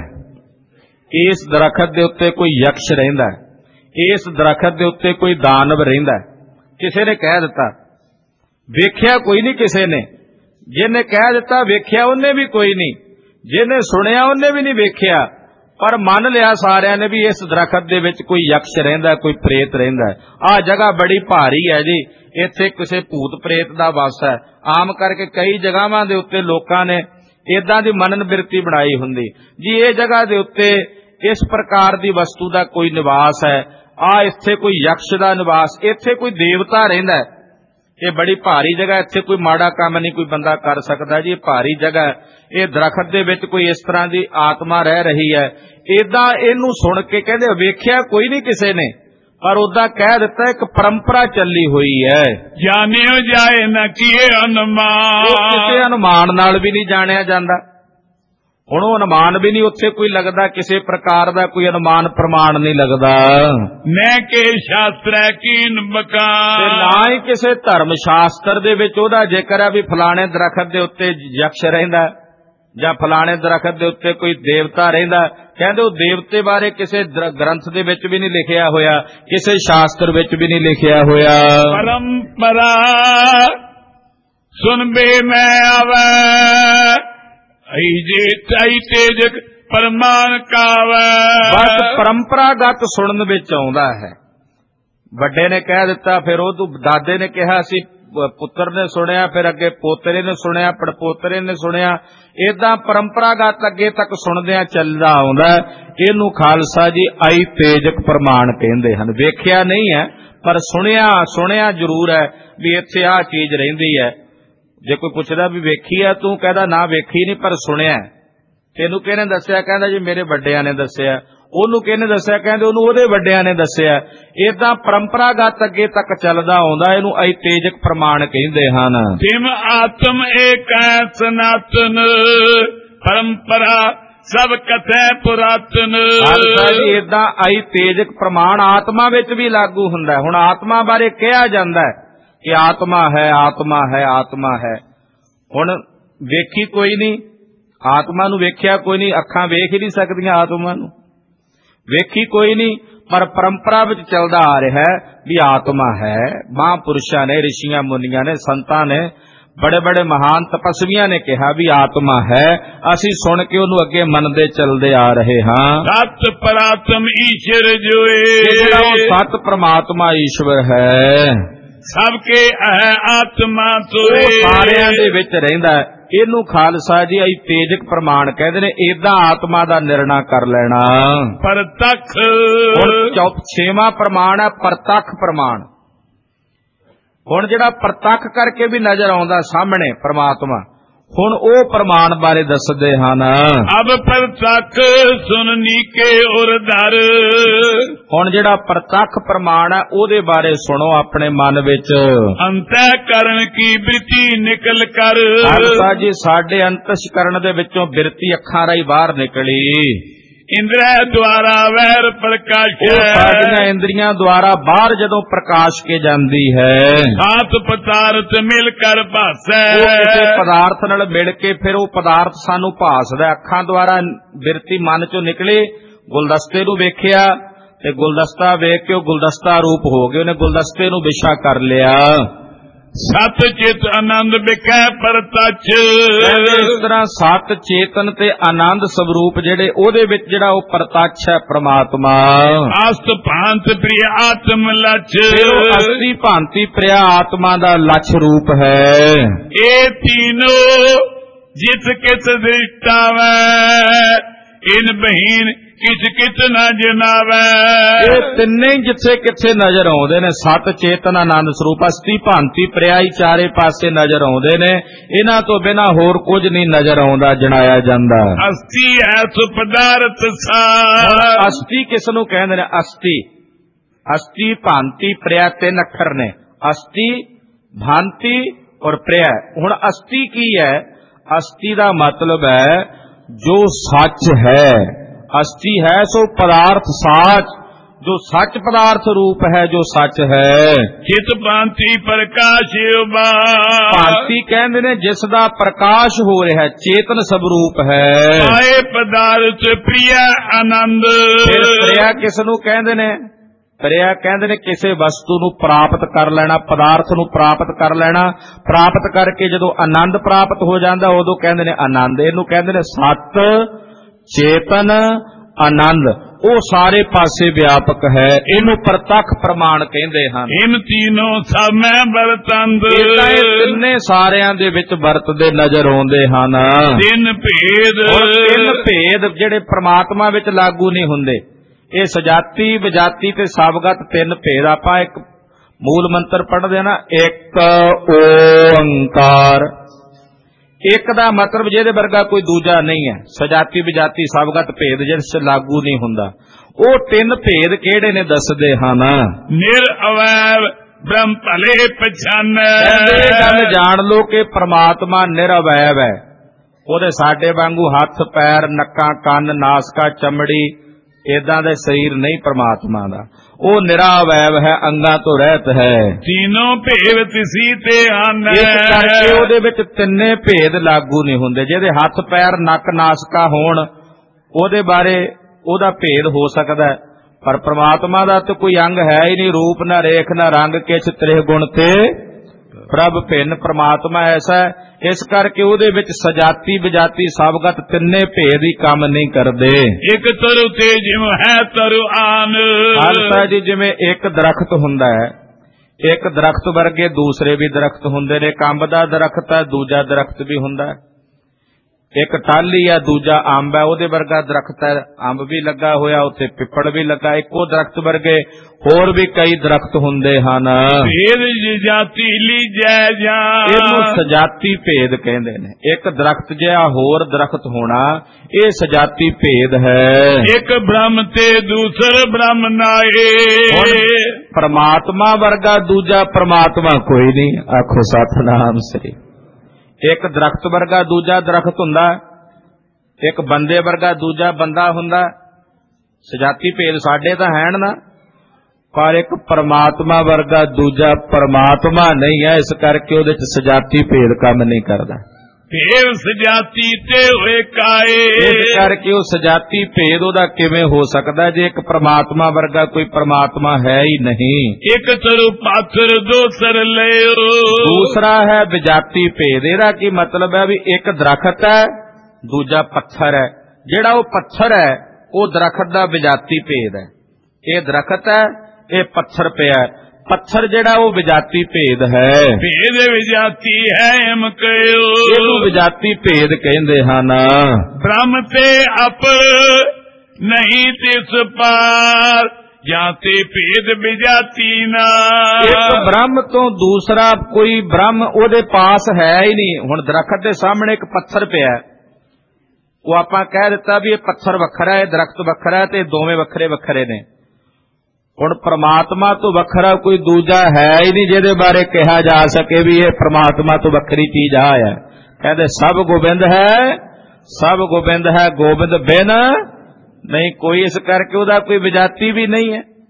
ਇਸ ਦਰਖਤ ਦੇ ਉੱਤੇ ਕੋਈ ਯਕਸ਼ ਰਹਿੰਦਾ, ਇਸ ਦਰਖਤ ਦੇ ਉੱਤੇ ਕੋਈ ਦਾਨਵ ਰਹਿੰਦਾ। ਕਿਸੇ ਨੇ ਕਹਿ ਦਿੱਤਾ, ਵੇਖਿਆ ਕੋਈ ਨਹੀਂ ਕਿਸੇ ਨੇ। ਜਿਹਨੇ ਕਹਿ ਦਿੱਤਾ ਵੇਖਿਆ ਉਹਨੇ ਵੀ ਕੋਈ ਨਹੀਂ, ਜਿਹਨੇ ਸੁਣਿਆ ਉਹਨੇ ਵੀ ਨਹੀਂ ਵੇਖਿਆ, ਪਰ ਮੰਨ ਲਿਆ ਸਾਰਿਆਂ ਨੇ ਵੀ ਇਸ ਦਰਖਤ ਦੇ ਵਿੱਚ ਕੋਈ ਯਕਸ਼ ਰਹਿੰਦਾ, ਕੋਈ ਪ੍ਰੇਤ ਰਹਿੰਦਾ। ਆਹ ਜਗ੍ਹਾ ਬੜੀ ਭਾਰੀ ਹੈ ਜੀ, ਇੱਥੇ ਕਿਸੇ ਭੂਤ ਪ੍ਰੇਤ ਦਾ ਵਾਸ ਹੈ। ਆਮ ਕਰਕੇ ਕਈ ਜਗ੍ਹਾਵਾਂ ਦੇ ਉੱਤੇ ਲੋਕਾਂ ਨੇ ਏਦਾਂ ਦੀ ਮਨਨ ਬਿਰਤੀ ਬਣਾਈ ਹੁੰਦੀ ਜੀ, ਇਹ ਜਗ੍ਹਾ ਦੇ ਉੱਤੇ ਇਸ ਪ੍ਰਕਾਰ ਦੀ ਵਸਤੂ ਦਾ ਕੋਈ ਨਿਵਾਸ ਹੈ, ਇੱਥੇ ਕੋਈ ਯਕਸ਼ ਦਾ ਨਿਵਾਸ, ਇੱਥੇ ਕੋਈ ਦੇਵਤਾ ਰਹਿੰਦਾ। ਇਹ ਬੜੀ ਭਾਰੀ ਜਗ੍ਹਾ, ਇੱਥੇ ਕੋਈ ਮਾੜਾ ਕੰਮ ਨਹੀਂ ਕੋਈ ਬੰਦਾ ਕਰ ਸਕਦਾ ਜੀ, ਇਹ ਭਾਰੀ ਜਗ੍ਹਾ। ਇਹ ਦਰਖਤ ਦੇ ਵਿੱਚ ਕੋਈ ਇਸ ਤਰ੍ਹਾਂ ਦੀ ਆਤਮਾ ਰਹਿ ਰਹੀ ਹੈ। ਏਦਾਂ ਇਹਨੂੰ ਸੁਣ ਕੇ ਕਹਿੰਦੇ ਵੇਖਿਆ ਕੋਈ ਨਹੀਂ ਕਿਸੇ ਨੇ, ਪਰ ਉਦਾਂ ਕਹਿ ਦਿੱਤਾ ਇੱਕ ਪਰੰਪਰਾ ਚੱਲੀ ਹੋਈ ਹੈ। ਜਾਣਿਓ ਜਾਏ ਨਾ ਕੀਏ ਅਨੁਮਾਨ, ਕਿਸੇ ਅਨੁਮਾਨ ਨਾਲ ਵੀ ਨਹੀਂ ਜਾਣਿਆ ਜਾਂਦਾ। ਹੁਣ ਉਹ ਅਨੁਮਾਨ ਵੀ ਨਹੀਂ ਉੱਥੇ ਕੋਈ ਲੱਗਦਾ, ਕਿਸੇ ਪ੍ਰਕਾਰ ਦਾ ਕੋਈ ਅਨੁਮਾਨ ਪ੍ਰਮਾਣ ਨਹੀਂ ਲੱਗਦਾ। ਮੈਂ ਕੇ ਸ਼ਾਸਤਰ ਕੀਨ ਬਕਾਨ, ਨਾ ਹੀ ਕਿਸੇ ਧਰਮ ਸ਼ਾਸਤਰ ਦੇ ਵਿੱਚ ਉਹਦਾ ਜ਼ਿਕਰ ਹੈ ਵੀ ਫਲਾਣੇ ਦਰਖਤ ਦੇ ਉੱਤੇ ਯਕਸ਼ ਰਹਿੰਦਾ ਜਾਂ ਫਲਾਣੇ ਦਰਖਤ ਦੇ ਉੱਤੇ ਕੋਈ ਦੇਵਤਾ ਰਹਿੰਦਾ। ਕਹਿੰਦੇ ਉਹ ਦੇਵਤੇ ਬਾਰੇ ਕਿਸੇ ਗ੍ਰੰਥ ਦੇ ਵਿੱਚ ਵੀ ਨਹੀਂ ਲਿਖਿਆ ਹੋਇਆ, ਕਿਸੇ ਸ਼ਾਸਤਰ ਵਿੱਚ ਵੀ ਨਹੀਂ ਲਿਖਿਆ ਹੋਇਆ। ਪਰੰਪਰਾ ਸੁਣ ਬੇ ਮੈਂ ਆਵੇ, ਆਈ ਤੇਜਕ ਪ੍ਰਮਾਣ ਕਾਵੈ। ਬਸ ਪਰੰਪਰਾਗਤ ਸੁਣਨ ਵਿੱਚ ਆਉਂਦਾ ਹੈ। ਵੱਡੇ ਨੇ ਕਹਿ ਦਿੱਤਾ, ਫਿਰ ਉਹ ਦਾਦੇ ਨੇ ਕਿਹਾ ਸੀ, ਪੁੱਤਰ ਨੇ ਸੁਣਿਆ, ਫਿਰ ਅੱਗੇ ਪੋਤਰੇ ਨੇ ਸੁਣਿਆ, ਪੜਪੋਤਰੇ ਨੇ ਸੁਣਿਆ। ਏਦਾਂ ਪਰੰਪਰਾਗਤ ਅੱਗੇ ਤੱਕ ਸੁਣਦਿਆਂ ਚੱਲਦਾ ਆਉਂਦਾ। ਇਹਨੂੰ ਖਾਲਸਾ ਜੀ ਆਈ ਤੇਜਕ ਪ੍ਰਮਾਣ ਕਹਿੰਦੇ ਹਨ। ਵੇਖਿਆ ਨਹੀਂ ਹੈ ਪਰ ਸੁਣਿਆ ਜ਼ਰੂਰ ਹੈ ਵੀ ਇੱਥੇ ਆਹ ਚੀਜ਼ ਰਹਿੰਦੀ ਹੈ। ਜੇ ਕੋਈ ਪੁੱਛਦਾ ਵੀ ਵੇਖੀ ਆ, ਤੂੰ ਕਹਿੰਦਾ ਨਾ ਵੇਖੀ ਨਹੀਂ ਪਰ ਸੁਣਿਆ। ਤੈਨੂੰ ਕਿਹਨੇ ਦੱਸਿਆ? ਕਹਿੰਦਾ ਜੀ ਮੇਰੇ ਵੱਡਿਆਂ ਨੇ ਦੱਸਿਆ। ਉਹਨੂੰ ਕਿਹਨੇ ਦੱਸਿਆ? ਕਹਿੰਦੇ ਉਹਨੂੰ ਉਹਦੇ ਵੱਡਿਆਂ ਨੇ ਦੱਸਿਆ। ਏਦਾਂ ਪਰੰਪਰਾਗਤ ਅੱਗੇ ਤੱਕ ਚੱਲਦਾ ਆਉਂਦਾ। ਇਹਨੂੰ ਆਈ ਤੇਜਕ ਪ੍ਰਮਾਣ ਕਹਿੰਦੇ ਹਨ। ਜਿਮ ਆਤਮ ਏਕ ਸਨਾਤਨ, ਪਰੰਪਰਾ ਸਭ ਕਥੈ ਪੁਰਾਤਨ। ਏਦਾਂ ਆਈ ਤੇਜਕ ਪ੍ਰਮਾਣ ਆਤਮਾ ਵਿੱਚ ਵੀ ਲਾਗੂ ਹੁੰਦਾ। ਹੁਣ ਆਤਮਾ ਬਾਰੇ ਕਿਹਾ ਜਾਂਦਾ ਹੈ ਕਿ ਆਤਮਾ ਹੈ, ਆਤਮਾ ਹੈ, ਆਤਮਾ ਹੈ। ਹੁਣ ਵੇਖੀ ਕੋਈ ਨਹੀਂ, ਆਤਮਾ ਨੂੰ ਵੇਖਿਆ ਕੋਈ ਨਹੀਂ, ਅੱਖਾਂ ਵੇਖ ਹੀ ਨਹੀਂ ਸਕਦੀਆਂ ਆਤਮਾ ਨੂੰ, ਵੇਖੀ ਕੋਈ ਨਹੀਂ, ਪਰ ਪਰੰਪਰਾ ਵਿੱਚ ਚੱਲਦਾ ਆ ਰਿਹਾ ਹੈ ਵੀ ਆਤਮਾ ਹੈ। ਮਹਾਂਪੁਰਸ਼ਾਂ ਨੇ, ਰਿਸ਼ੀਆਂ ਮੁਨੀਆਂ ਨੇ, ਸੰਤਾਂ ਨੇ, ਬੜੇ ਬੜੇ ਮਹਾਨ ਤਪਸਵੀਆਂ ਨੇ ਕਿਹਾ ਵੀ ਆਤਮਾ ਹੈ। ਅਸੀਂ ਸੁਣ ਕੇ ਉਹਨੂੰ ਅੱਗੇ ਮੰਨਦੇ ਚੱਲਦੇ ਆ ਰਹੇ ਹਾਂ। ਸਤ ਪਰਾਤਮ ਈਸ਼ਰ ਜੋਏ, ਸਤ ਪ੍ਰਮਾਤਮਾ ਈਸ਼ਵਰ ਹੈ। ਸਭ ਕੇ ਆਤਮਾ ਤੋਏ, ਸਾਰਿਆਂ ਦੇ ਵਿੱਚ ਰਹਿੰਦਾ। ਇਹਨੂੰ ਖਾਲਸਾ ਜੀ ਆਈ ਤੇਜਕ ਪ੍ਰਮਾਣ ਕਹਿੰਦੇ ਨੇ। ਏਦਾਂ ਆਤਮਾ ਦਾ ਨਿਰਣਾ ਕਰ ਲੈਣਾ। ਪ੍ਰਤੱਖ, ਹੁਣ ਛੇਵਾਂ ਪ੍ਰਮਾਣ ਹੈ ਪ੍ਰਤੱਖ ਪ੍ਰਮਾਣ। ਹੁਣ ਜਿਹੜਾ ਪ੍ਰਤੱਖ ਕਰਕੇ ਵੀ ਨਜ਼ਰ ਆਉਂਦਾ ਸਾਹਮਣੇ ਪ੍ਰਮਾਤਮਾ, ਹੁਣ ਉਹ ਪ੍ਰਮਾਣ ਬਾਰੇ ਦੱਸਦੇ ਹਨ। ਅਬ ਪ੍ਰਤੱਖ ਸੁਨ ਨੀਕੇ ਉਰ ਧਰ, ਹੁਣ ਜਿਹੜਾ ਪ੍ਰਤੱਖ ਪ੍ਰਮਾਣ ਹੈ ਉਹਦੇ ਬਾਰੇ ਸੁਣੋ ਆਪਣੇ ਮਨ ਵਿੱਚ। ਅੰਤःਕਰਨ ਕੀ ਬਿਰਤੀ ਨਿਕਲ ਕਰ, ਖਾਲਸਾ ਜੀ ਸਾਡੇ ਅੰਤਸ਼ਕਰਨ ਦੇ ਵਿੱਚੋਂ ਬਿਰਤੀ ਅੱਖਾਂ ਰਾਹੀਂ ਬਾਹਰ ਨਿਕਲੀ। ਇੰਦਰਾ ਦੁਆਰਾ ਵਹਿਰ ਪ੍ਰਕਾਸ਼, ਸਾਡੀਆਂ ਇੰਦਰੀਆਂ ਦੁਆਰਾ ਬਾਹਰ ਜਦੋਂ ਪ੍ਰਕਾਸ਼ ਕੇ ਜਾਂਦੀ ਹੈ। ਸਾਤ ਪਦਾਰਥ ਮਿਲ ਕਰ ਭਾਸੈ, ਕਿਸੇ ਪਦਾਰਥ ਨਾਲ ਮਿਲ ਕੇ ਫਿਰ ਉਹ ਪਦਾਰਥ ਸਾਨੂੰ ਭਾਸਦਾ। ਅੱਖਾਂ ਦੁਆਰਾ ਬਿਰਤੀ ਮਨ ਚੋਂ ਨਿਕਲੇ, ਗੁਲਦਸਤੇ ਨੂੰ ਵੇਖਿਆ ਤੇ ਗੁਲਦਸਤਾ ਵੇਖ ਕੇ ਉਹ ਗੁਲਦਸਤਾ ਰੂਪ ਹੋ ਗਏ, ਉਹਨੇ ਗੁਲਦਸਤੇ ਨੂੰ ਵਿਸ਼ਾ ਕਰ ਲਿਆ। ਸਤ ਚਿਤ ਆਨੰਦ ਬਿਕੈ ਪਰਤਛ। ਇਸ ਤਰ੍ਹਾਂ ਸਤ ਚੇਤਨ ਤੇ ਆਨੰਦ ਸਵਰੂਪ ਜਿਹੜੇ ਉਹਦੇ ਵਿੱਚ ਜਿਹੜਾ ਉਹ ਪ੍ਰਤੱਛ ਹੈ ਪ੍ਰਮਾਤਮਾ। ਅਸਤ ਭਾਂਤ ਪ੍ਰਿਯ ਆਤਮ ਲਛ। ਅਸਤੀ ਭਾਂਤੀ ਪ੍ਰਿਆ ਆਤਮਾ ਦਾ ਲੱਛ ਰੂਪ ਹੈ। ਇਹ ਤੀਨੋ ਜਿਤ ਕਿਤ ਦ੍ਰਿਸ਼ਟਾਵੈ ਇਨ ਬਹੀਨ ਕਿਛ ਕਿਛ ਨਾ ਜਨਾਵੈ। ਇਹ ਤਿੰਨੇ ਜਿੱਥੇ ਕਿੱਥੇ ਨਜ਼ਰ ਆਉਂਦੇ ਨੇ, ਸਤ ਚੇਤਨ ਆਨੰਦ ਸਰੂਪ ਅਸਤੀ ਭਾਂਤੀ ਪ੍ਰਿਆਈ ਚਾਰੇ ਪਾਸੇ ਨਜ਼ਰ ਆਉਂਦੇ ਨੇ। ਇਹਨਾਂ ਤੋਂ ਬਿਨਾਂ ਹੋਰ ਕੁਝ ਨਹੀਂ ਨਜ਼ਰ ਆਉਂਦਾ, ਜਣਾਇਆ ਜਾਂਦਾ। ਅਸਤੀ ਹੈ ਸੋ ਪਦਾਰਥ ਸਾਰ। ਅਸਤੀ ਕਿਸ ਨੂੰ ਕਹਿੰਦੇ ਨੇ? ਅਸਤੀ ਭਾਂਤੀ ਪ੍ਰਿਆ ਤਿੰਨ ਅੱਖਰ ਨੇ, ਅਸਤੀ ਭਾਂਤੀ ਔਰ ਪ੍ਰਿਆ। ਹੁਣ ਅਸਤੀ ਕੀ ਹੈ? ਅਸਤੀ ਦਾ ਮਤਲਬ ਹੈ ਜੋ ਸੱਚ ਹੈ। ਅਸਤੀ ਹੈ ਸੋ ਪਦਾਰਥ ਸਾਚ, ਜੋ ਸੱਚ ਪਦਾਰਥ ਰੂਪ ਹੈ, ਜੋ ਸੱਚ ਹੈ। ਚਿਤ ਭਾਂਤੀ ਪ੍ਰਕਾਸ਼ ਉਬਾ। ਭਾਂਤੀ ਕਹਿੰਦੇ ਨੇ ਜਿਸ ਦਾ ਪ੍ਰਕਾਸ਼ ਹੋ ਰਿਹਾ, ਚੇਤਨ ਸਵਰੂਪ ਹੈ। ਆਏ ਪਦਾਰਥ ਪ੍ਰਿਯ ਆਨੰਦ। ਫਿਰ ਪ੍ਰਿਆ ਕਿਸ ਨੂੰ ਕਹਿੰਦੇ ਨੇ? ਪ੍ਰਿਆ ਕਹਿੰਦੇ ਨੇ ਕਿਸੇ ਵਸਤੂ ਨੂੰ ਪ੍ਰਾਪਤ ਕਰ ਲੈਣਾ, ਪਦਾਰਥ ਨੂੰ ਪ੍ਰਾਪਤ ਕਰ ਲੈਣਾ। ਪ੍ਰਾਪਤ ਕਰਕੇ ਜਦੋਂ ਆਨੰਦ ਪ੍ਰਾਪਤ ਹੋ ਜਾਂਦਾ ਉਦੋਂ ਕਹਿੰਦੇ ਨੇ ਆਨੰਦ। ਇਹਨੂੰ ਕਹਿੰਦੇ ਨੇ ਸਤ ਚੇਤਨ ਆਨੰਦ। ਉਹ ਸਾਰੇ ਪਾਸੇ ਵਿਆਪਕ ਹੈ, ਇਹਨੂੰ ਪ੍ਰਤੱਖ ਪ੍ਰਮਾਣ ਕਹਿੰਦੇ ਹਨ। ਇਨ ਤੀਨੋਂ ਸਮੈ ਵਰਤੰਦ। ਤਿੰਨੇ ਸਾਰਿਆਂ ਦੇ ਵਿੱਚ ਵਰਤਦੇ ਨਜ਼ਰ ਆਉਂਦੇ ਹਨ। ਤਿੰਨ ਭੇਦ। ਤਿੰਨ ਭੇਦ ਜਿਹੜੇ ਪ੍ਰਮਾਤਮਾ ਵਿੱਚ ਲਾਗੂ ਨਹੀਂ ਹੁੰਦੇ। ਇਹ ਸਜਾਤੀ ਵਿਜਾਤੀ ਤੇ ਸਵਗਤ ਤਿੰਨ ਭੇਦ। ਆਪਾਂ ਇੱਕ ਮੂਲ ਮੰਤਰ ਪੜ੍ਹਦੇ ਆ ਨਾ, ਇੱਕ ਓੰਕਾਰ। ਇੱਕ ਦਾ ਮਤਲਬ ਜਿਹਦੇ ਵਰਗਾ ਕੋਈ ਦੂਜਾ ਨਹੀਂ ਹੈ। ਸਜਾਤੀ ਵਿਜਾਤੀ ਸਵਗਤ ਭੇਦ ਜਿਸ ਲਾਗੂ ਨਹੀਂ ਹੁੰਦਾ। ਉਹ ਤਿੰਨ ਭੇਦ ਕਿਹੜੇ ਨੇ ਦੱਸਦੇ ਹਨ? ਨਿਰਅਵੈਵ ਬ੍ਰਹਮ ਭਲੇ ਪਛਾਨੈ। ਇਹ ਗੱਲ ਜਾਣ ਲੋ ਕਿ ਪ੍ਰਮਾਤਮਾ ਨਿਰਅਵੈਵ ਹੈ। ਉਹਦੇ ਸਾਡੇ ਵਾਂਗੂ ਹੱਥ ਪੈਰ ਨੱਕਾਂ ਕੰਨ ਨਾਸਕਾ ਚਮੜੀ ਏਦਾਂ ਦੇ ਸਰੀਰ ਨਹੀਂ ਪ੍ਰਮਾਤਮਾ ਦਾ। ਉਹ ਨਿਰਾਵੈਵ ਹੈ, ਅੰਗਾਂ ਤੋਂ ਰਹਿਤ ਹੈ। ਤੀਨੋਂ ਭੇਦ ਤਿਸੀ ਤੇ ਹਨ। ਇਸ ਕਰਕੇ ਉਹਦੇ ਵਿੱਚ ਤਿੰਨੇ ਭੇਦ ਲਾਗੂ ਨਹੀਂ ਹੁੰਦੇ। ਜਿਹਦੇ ਹੱਥ ਪੈਰ ਨੱਕ ਨਾਸਕਾ ਹੋਣ ਉਹਦੇ ਬਾਰੇ ਉਹਦਾ ਭੇਦ ਹੋ ਸਕਦਾ, ਪਰ ਪ੍ਰਮਾਤਮਾ ਦਾ ਤਾਂ ਕੋਈ ਅੰਗ ਹੈ ਹੀ ਨਹੀਂ। ਰੂਪ ਨਾ ਰੇਖ ਨਾ ਰੰਗ ਕਿਛ ਤ੍ਰਿਹ ਗੁਣ ਤੇ ਪ੍ਰਭ ਭਿੰਨ। ਪ੍ਰਮਾਤਮਾ ਐਸਾ ਹੈ, ਇਸ ਕਰਕੇ ਉਹਦੇ ਵਿੱਚ ਸਜਾਤੀ ਵਿਜਾਤੀ ਸਵਗਤ ਤਿੰਨੇ ਭੇਦ ਹੀ ਕੰਮ ਨਹੀਂ ਕਰਦੇ। ਇੱਕ ਤਰੁ ਤੇ ਜਿਵੇਂ ਹੈ ਤਰੁ ਆਨ। ਹਾਲਤਾ ਜੀ ਜਿਵੇਂ ਇੱਕ ਦਰਖਤ ਹੁੰਦਾ ਹੈ, ਇੱਕ ਦਰਖਤ ਵਰਗੇ ਦੂਸਰੇ ਵੀ ਦਰਖਤ ਹੁੰਦੇ ਨੇ। ਅੰਬ ਦਾ ਦਰਖਤ ਹੈ, ਦੂਜਾ ਦਰਖਤ ਵੀ ਹੁੰਦਾ ਹੈ। ਇੱਕ ਟਾਹਲੀ ਹੈ, ਦੂਜਾ ਅੰਬ ਹੈ, ਉਹਦੇ ਵਰਗਾ ਦਰਖਤ ਹੈ। ਅੰਬ ਵੀ ਲੱਗਾ ਹੋਇਆ, ਉੱਥੇ ਪਿੱਪੜ ਵੀ ਲੱਗਾ। ਇੱਕੋ ਦਰਖਤ ਵਰਗੇ ਹੋਰ ਵੀ ਕਈ ਦਰਖਤ ਹੁੰਦੇ ਹਨ। ਭੇਦ ਜਾਤੀ ਲੀਜੈ ਜਾ। ਇਹਨੂੰ ਸਜਾਤੀ ਭੇਦ ਕਹਿੰਦੇ ਨੇ। ਇੱਕ ਦਰਖਤ ਜਿਹਾ ਹੋਰ ਦਰਖਤ ਹੋਣਾ, ਇਹ ਸਜਾਤੀ ਭੇਦ ਹੈ। ਇੱਕ ਬ੍ਰਹਮ ਤੇ ਦੂਸਰ ਬ੍ਰਹਮ ਨਾਏ। ਪਰਮਾਤਮਾ ਵਰਗਾ ਦੂਜਾ ਪਰਮਾਤਮਾ ਕੋਈ ਨਹੀਂ। ਆਖੋ ਸਤਿਨਾਮ ਸ੍ਰੀ। ਇੱਕ ਦਰਖਤ ਵਰਗਾ ਦੂਜਾ ਦਰਖਤ ਹੁੰਦਾ, ਇੱਕ ਬੰਦੇ ਵਰਗਾ ਦੂਜਾ ਬੰਦਾ ਹੁੰਦਾ। ਸਜਾਤੀ ਭੇਦ ਸਾਡੇ ਤਾਂ ਹੈ ਨਾ, ਪਰ ਇੱਕ ਪਰਮਾਤਮਾ ਵਰਗਾ ਦੂਜਾ ਪਰਮਾਤਮਾ ਨਹੀਂ ਹੈ। ਇਸ ਕਰਕੇ ਉਹਦੇ ਚ ਸਜਾਤੀ ਭੇਦ ਕੰਮ ਨਹੀਂ ਕਰਦਾ। ਭੇਦ ਸਜਾਤੀ ਤੇ ਹੋਏ ਕਾਏ। ਇਸ ਕਰਕੇ ਉਹ ਸਜਾਤੀ ਭੇਦ ਉਹਦਾ ਕਿਵੇਂ ਹੋ ਸਕਦਾ ਜੇ ਇੱਕ ਪਰਮਾਤਮਾ ਵਰਗਾ ਕੋਈ ਪਰਮਾਤਮਾ ਹੈ ਹੀ ਨਹੀਂ। ਇੱਕ ਤਰੁ ਪਾਥਰ ਦੋਸਰ ਲਿਓ। ਦੂਸਰਾ ਹੈ ਵਿਜਾਤੀ ਭੇਦ। ਇਹਦਾ ਕੀ ਮਤਲਬ ਹੈ ਵੀ ਇੱਕ ਦਰਖਤ ਹੈ, ਦੂਜਾ ਪੱਥਰ ਹੈ। ਜਿਹੜਾ ਉਹ ਪੱਥਰ ਹੈ ਉਹ ਦਰਖਤ ਦਾ ਵਿਜਾਤੀ ਭੇਦ ਹੈ। ਇਹ ਦਰਖਤ ਹੈ, ਇਹ ਪੱਥਰ ਪਿਆ। ਪੱਥਰ ਜਿਹੜਾ ਉਹ ਵਿਜਾਤੀ ਭੇਦ ਹੈ। ਭੇਦ ਵਿਜਾਤੀ ਹੈ ਹਿਮ ਕਹਿਓ। ਇਹਨੂੰ ਵਿਜਾਤੀ ਭੇਦ ਕਹਿੰਦੇ ਹਨ। ਬ੍ਰਹਮ ਤੇ ਅਪਰ ਨਹੀਂ ਤਿਸ ਪਾਰ ਜਾਤੇ ਭੇਦ ਵਿਜਾਤੀ ਨਾ। ਇੱਕ ਬ੍ਰਹਮ ਤੋਂ ਦੂਸਰਾ ਕੋਈ ਬ੍ਰਹਮ ਉਹਦੇ ਪਾਸ ਹੈ ਹੀ ਨਹੀਂ। ਹੁਣ ਦਰਖਤ ਦੇ ਸਾਹਮਣੇ ਇੱਕ ਪੱਥਰ ਪਿਆ, ਉਹ ਆਪਾਂ ਕਹਿ ਦਿੱਤਾ ਵੀ ਇਹ ਪੱਥਰ ਵੱਖਰਾ ਹੈ, ਦਰਖਤ ਵੱਖਰਾ ਹੈ, ਤੇ ਦੋਵੇਂ ਵੱਖਰੇ ਵੱਖਰੇ ਨੇ। ਹੁਣ ਪ੍ਰਮਾਤਮਾ ਤੋਂ ਵੱਖਰਾ ਕੋਈ ਦੂਜਾ ਹੈ ਹੀ ਨਹੀਂ ਜਿਹਦੇ ਬਾਰੇ ਕਿਹਾ ਜਾ ਸਕੇ ਵੀ ਇਹ ਪ੍ਰਮਾਤਮਾ ਤੋਂ ਵੱਖਰੀ ਚੀਜ਼ ਆ ਹੈ। ਕਹਿੰਦੇ ਸਭ ਗੋਬਿੰਦ ਹੈ, ਸਭ ਗੋਬਿੰਦ ਹੈ, ਗੋਬਿੰਦ ਬਿਨ ਨਹੀਂ ਕੋਈ। ਇਸ ਕਰਕੇ ਉਹਦਾ ਕੋਈ ਵਿਜਾਤੀ ਵੀ ਨਹੀਂ ਹੈ।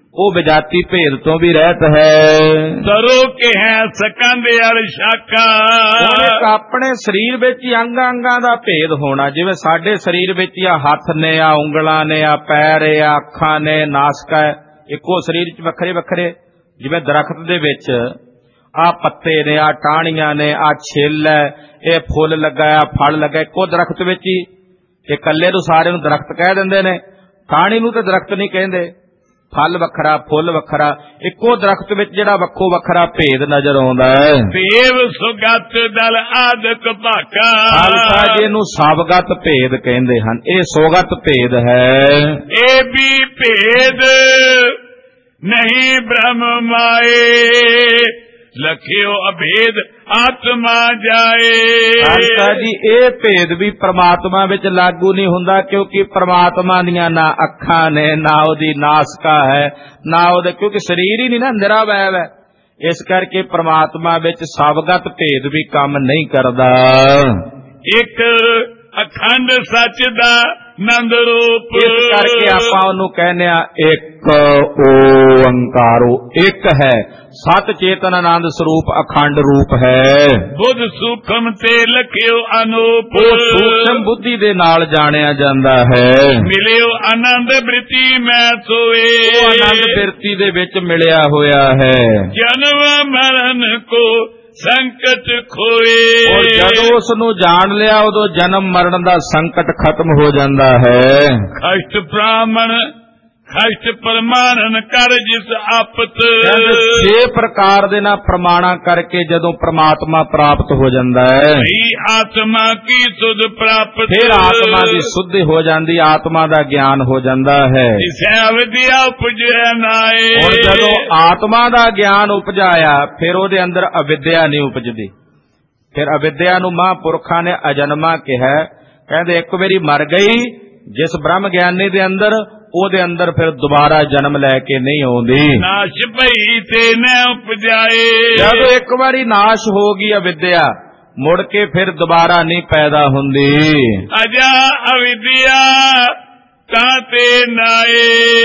ਉਹ ਵਿਜਾਤੀ ਭੇਦ ਤੋਂ ਵੀ ਰਹਿਤ ਹੈ। ਸਰੋ ਕੇ ਹੈ ਸਕੰਦ ਅਰ ਸ਼ਾਕਾ। ਹੁਣ ਇੱਕ ਆਪਣੇ ਸਰੀਰ ਵਿੱਚ ਹੀ ਅੰਗਾਂ ਦਾ ਭੇਦ ਹੋਣਾ, ਜਿਵੇਂ ਸਾਡੇ ਸਰੀਰ ਵਿੱਚ ਹੀ ਆ ਹੱਥ ਨੇ, ਆ ਉਂਗਲਾਂ ਨੇ, ਆ ਪੈਰ ਹੈ, ਆ ਅੱਖਾਂ ਨੇ, ਨਾਸਕਾ ਹੈ, ਇੱਕੋ ਸਰੀਰ 'ਚ ਵੱਖਰੇ ਵੱਖਰੇ। ਜਿਵੇਂ ਦਰਖਤ ਦੇ ਵਿੱਚ ਆ ਪੱਤੇ ਨੇ, ਆ ਟਾਹਣੀਆਂ ਨੇ, ਆ ਛਿੱਲ ਹੈ, ਇਹ ਫੁੱਲ ਲੱਗਾ, ਆ ਫਲ ਲੱਗਾ, ਇੱਕੋ ਦਰਖਤ ਵਿੱਚ ਹੀ। ਇਹ ਇਕੱਲੇ ਨੂੰ ਸਾਰੇ ਨੂੰ ਦਰਖਤ ਕਹਿ ਦਿੰਦੇ ਨੇ, ਟਾਹਣੀ ਨੂੰ ਤਾਂ ਦਰਖਤ ਨਹੀਂ ਕਹਿੰਦੇ। ਫਲ ਵੱਖਰਾ, ਫੁੱਲ ਵੱਖਰਾ, ਇੱਕੋ ਦਰਖਤ ਵਿੱਚ ਜਿਹੜਾ ਵੱਖੋ ਵੱਖਰਾ ਭੇਦ ਨਜ਼ਰ ਆਉਂਦਾ ਹੈ। ਦੇਵ ਸੁਗਤ ਦਲ ਆਦਿਕ ਭਾਕਾ। ਖਾਲਸਾ ਜੀ ਨੂੰ ਸਵਗਤ ਭੇਦ ਕਹਿੰਦੇ ਹਨ, ਇਹ ਸੁਗਤ ਭੇਦ ਹੈ। ਇਹ ਵੀ ਭੇਦ ਨਹੀਂ ਬ੍ਰਹਮ ਮਾਏ, ਲਖਿਓ ਅਭੇਦ ਆਤਮਾ ਜਾਏ। ਖਾਲਸਾ ਜੀ ਇਹ ਭੇਦ ਵੀ ਪ੍ਰਮਾਤਮਾ ਵਿੱਚ ਲਾਗੂ ਨਹੀਂ ਹੁੰਦਾ, ਕਿਉਂਕਿ ਪ੍ਰਮਾਤਮਾ ਦੀਆਂ ਨਾ ਅੱਖਾਂ ਨੇ, ਨਾ ਉਹਦੀ ਨਾਸਕਾ ਹੈ, ਨਾ ਉਹਦੇ, ਕਿਉਂਕਿ ਸਰੀਰ ਹੀ ਨਹੀਂ ਨਾ, ਨਿਰਾਵੈਵ ਹੈ। ਇਸ ਕਰਕੇ ਪ੍ਰਮਾਤਮਾ ਵਿੱਚ ਸਵਗਤ ਭੇਦ ਵੀ ਕੰਮ ਨਹੀਂ ਕਰਦਾ। ਇੱਕ ਅਖੰਡ ਸੱਚ ਦਾ ਨੰਦ ਰੂਪ। ਇਸ ਕਰਕੇ ਆਪਾਂ ਉਹਨੂੰ ਕਹਿੰਦੇ ਆ ਇੱਕ ਓੰਕਾਰੋ, ਇੱਕ ਹੈ, ਸਤ ਚੇਤਨ ਆਨੰਦ ਸਰੂਪ ਅਖੰਡ ਰੂਪ ਹੈ। ਬੁੱਧ ਸੂਖਮ ਤੇ ਲਖਿਓ ਅਨੂਪ। ਉਹ ਸੂਖਮ ਬੁੱਧੀ ਦੇ ਨਾਲ ਜਾਣਿਆ ਜਾਂਦਾ ਹੈ। ਮਿਲਿਓ ਆਨੰਦ ਬ੍ਰਿਤੀ ਮੈਂ ਸੋਏ। ਉਹ ਆਨੰਦ ਬਿਰਤੀ ਦੇ ਵਿੱਚ ਮਿਲਿਆ ਹੋਇਆ ਹੈ। ਜਨਮ ਮਰਨ ਕੋ ਸੰਕਟ ਖੋਏ। ਔਰ ਜਦੋਂ ਉਸ ਨੂੰ ਜਾਣ ਲਿਆ, ਉਦੋਂ ਜਨਮ ਮਰਨ ਦਾ ਸੰਕਟ ਖਤਮ ਹੋ ਜਾਂਦਾ ਹੈ। ਖਸ਼ਟ ਬ੍ਰਾਹਮਣ ਖਸ਼ਟ ਪ੍ਰਮਾਣਨ ਕਰ ਜਿਸ ਆਪਤ। 6 ਪ੍ਰਕਾਰ ਦੇ ਨਾਲ ਪ੍ਰਮਾਣਾ ਕਰਕੇ ਜਦੋਂ ਪ੍ਰਮਾਤਮਾ ਪ੍ਰਾਪਤ ਹੋ ਜਾਂਦਾ ਹੈ, ਆਤਮਾ ਕੀ ਸੁਧ ਪ੍ਰਾਪਤ। ਫਿਰ ਆਤਮਾ ਦੀ ਸੁੱਧੀ ਹੋ ਜਾਂਦੀ, ਆਤਮਾ ਦਾ ਗਿਆਨ ਹੋ ਜਾਂਦਾ ਹੈ। ਇਸੇ ਅਵਿਦਿਆ ਉਪਜੈ ਨਾਏ। ਹੁਣ ਜਦੋਂ ਆਤਮਾ ਦਾ ਗਿਆਨ ਉਪਜਾਇਆ, ਫਿਰ ਉਹਦੇ ਅੰਦਰ ਅਵਿਦਿਆ ਨਹੀਂ ਉਪਜਦੀ। ਫਿਰ ਅਵਿਦਿਆ ਨੂੰ ਮਹਾਂਪੁਰਖਾਂ ਨੇ ਅਜਨਮਾ ਕਿਹਾ। ਕਹਿੰਦੇ ਇੱਕ ਵਾਰੀ ਮਰ ਗਈ ਜਿਸ ਬ੍ਰਹਮ ਗਿਆਨੀ ਦੇ ਅੰਦਰ, ਉਹਦੇ ਅੰਦਰ ਫਿਰ ਦੁਬਾਰਾ ਜਨਮ ਲੈ ਕੇ ਨਹੀਂ ਆਉਂਦੀ। ਨਾਸ਼ ਭਈ ਤੇ ਨ ਉਪਜਾਏ। ਜਦੋਂ ਇੱਕ ਵਾਰੀ ਨਾਸ਼ ਹੋ ਗਈ ਅਵਿਦਿਆ, ਮੁੜ ਕੇ ਫਿਰ ਦੁਬਾਰਾ ਨਹੀਂ ਪੈਦਾ ਹੁੰਦੀ। ਅਜਾ ਅਵਿਦਿਆ ਤਾਂ ਤੇ ਨਾਏ,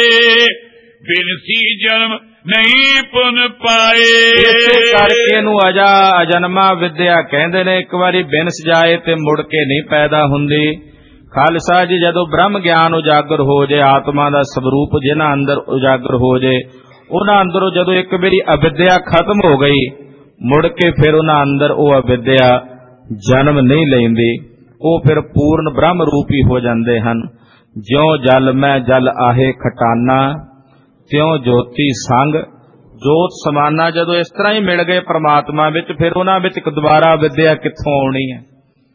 ਬਿਨਸੀ ਜਨਮ ਨਹੀਂ ਪੁਨ ਪਾਏ। ਇਸੇ ਕਰਕੇ ਨੂੰ ਅਜਾ ਅਜਨਮਾ ਵਿਦਿਆ ਕਹਿੰਦੇ ਨੇ। ਇੱਕ ਵਾਰੀ ਬਿਨਸ ਜਾਏ ਤੇ ਮੁੜ ਕੇ ਨਹੀਂ ਪੈਦਾ ਹੁੰਦੀ। ਖਾਲਸਾ ਜੀ ਜਦੋਂ ਬ੍ਰਹਮ ਗਿਆਨ ਉਜਾਗਰ ਹੋ ਜੇ, ਆਤਮਾ ਦਾ ਸਵਰੂਪ ਜਿਨ੍ਹਾਂ ਅੰਦਰ ਉਜਾਗਰ ਹੋ ਜੇ, ਉਹਨਾਂ ਅੰਦਰੋਂ ਜਦੋਂ ਇੱਕ ਵਾਰੀ ਅਵਿਦਿਆ ਖਤਮ ਹੋ ਗਈ, ਮੁੜ ਕੇ ਫਿਰ ਉਹਨਾਂ ਅੰਦਰ ਉਹ ਅਵਿਦਿਆ ਜਨਮ ਨਹੀਂ ਲੈਂਦੀ। ਉਹ ਫਿਰ ਪੂਰਨ ਬ੍ਰਹਮ ਰੂਪੀ ਹੋ ਜਾਂਦੇ ਹਨ। ਜਿਉਂ ਜਲ ਮੈਂ ਜਲ ਆਹੇ ਖਟਾਨਾ, ਤਿਉਂ ਜੋਤੀ ਸੰਗ ਜੋਤ ਸਮਾਨਾ। ਜਦੋਂ ਇਸ ਤਰ੍ਹਾਂ ਹੀ ਮਿਲ ਗਏ ਪ੍ਰਮਾਤਮਾ ਵਿੱਚ, ਫਿਰ ਉਹਨਾਂ ਵਿੱਚ ਦੁਬਾਰਾ ਅਵਿਦਿਆ ਕਿੱਥੋਂ ਆਉਣੀ ਹੈ?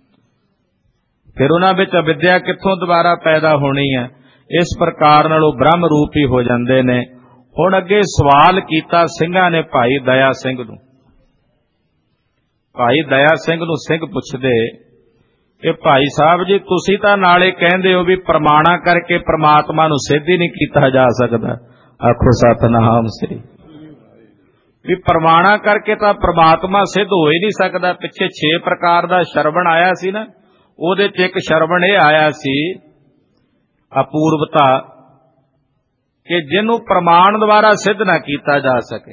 ਫਿਰ ਉਹਨਾਂ ਵਿੱਚ ਅਵਿਦਿਆ ਕਿੱਥੋਂ ਦੁਬਾਰਾ ਪੈਦਾ ਹੋਣੀ ਹੈ? ਇਸ ਪ੍ਰਕਾਰ ਨਾਲ ਉਹ ਬ੍ਰਹਮ ਰੂਪੀ ਹੋ ਜਾਂਦੇ ਨੇ। ਹੁਣ ਅੱਗੇ ਸਵਾਲ ਕੀਤਾ ਸਿੰਘਾਂ ਨੇ ਭਾਈ ਦਇਆ ਸਿੰਘ ਨੂੰ। ਭਾਈ ਦਇਆ ਸਿੰਘ ਨੂੰ ਸਿੰਘ ਪੁੱਛਦੇ ਕਿ ਭਾਈ ਸਾਹਿਬ ਜੀ, ਤੁਸੀਂ ਤਾਂ ਨਾਲੇ ਕਹਿੰਦੇ ਹੋ ਵੀ ਪ੍ਰਮਾਣਾ ਕਰਕੇ ਪ੍ਰਮਾਤਮਾ ਨੂੰ ਸਿੱਧ ਹੀ ਨਹੀਂ ਕੀਤਾ ਜਾ ਸਕਦਾ। ਆਖੋ ਸਤਿਨਾਮ ਸ੍ਰੀ। ਵੀ ਪ੍ਰਮਾਣਾ ਕਰਕੇ ਤਾਂ ਪ੍ਰਮਾਤਮਾ ਸਿੱਧ ਹੋ ਹੀ ਨਹੀਂ ਸਕਦਾ। ਪਿੱਛੇ 6 ਪ੍ਰਕਾਰ ਦਾ ਸ਼ਰਵਣ ਆਇਆ ਸੀ ਨਾ, ਉਹਦੇ ਚ ਇੱਕ ਸ਼ਰਵਣ ਇਹ ਆਇਆ ਸੀ ਅਪੂਰਵਤਾ, ਕਿ ਜਿਹਨੂੰ ਪ੍ਰਮਾਣ ਦੁਆਰਾ ਸਿੱਧ ਨਾ ਕੀਤਾ ਜਾ ਸਕੇ।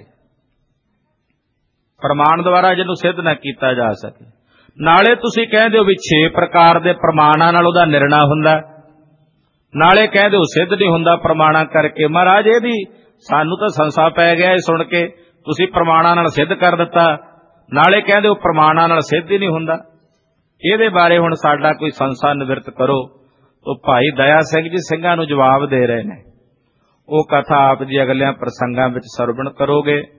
ਪ੍ਰਮਾਣ ਦੁਆਰਾ ਜਿਹਨੂੰ ਸਿੱਧ ਨਾ ਕੀਤਾ ਜਾ ਸਕੇ। ਨਾਲੇ ਤੁਸੀਂ ਕਹਿੰਦੇ ਹੋ ਵੀ 6 ਪ੍ਰਕਾਰ ਦੇ ਪ੍ਰਮਾਣਾਂ ਨਾਲ ਉਹਦਾ ਨਿਰਣਾ ਹੁੰਦਾ, ਨਾਲੇ ਕਹਿੰਦੇ ਹੋ ਸਿੱਧ ਨਹੀਂ ਹੁੰਦਾ ਪ੍ਰਮਾਣਾ ਕਰਕੇ। ਮਹਾਰਾਜ ਇਹ ਵੀ ਸਾਨੂੰ ਤਾਂ ਸੰਸਾ ਪੈ ਗਿਆ ਇਹ ਸੁਣ ਕੇ, ਤੁਸੀਂ ਪ੍ਰਮਾਣਾਂ ਨਾਲ ਸਿੱਧ ਕਰ ਦਿੱਤਾ, ਨਾਲੇ ਕਹਿੰਦੇ ਹੋ ਪ੍ਰਮਾਣਾਂ ਨਾਲ ਸਿੱਧ ਹੀ ਨਹੀਂ ਹੁੰਦਾ। ਇਹਦੇ ਬਾਰੇ ਹੁਣ ਸਾਡਾ ਕੋਈ ਸੰਸਾ ਨਿਵਰਤ ਕਰੋ। तो भाई दया सिंह जी ਸਿੰਘਾਂ ਨੂੰ जवाब दे रहे हैं। वो कथा आप जी अगलियां प्रसंगां विच सरवण करोगे।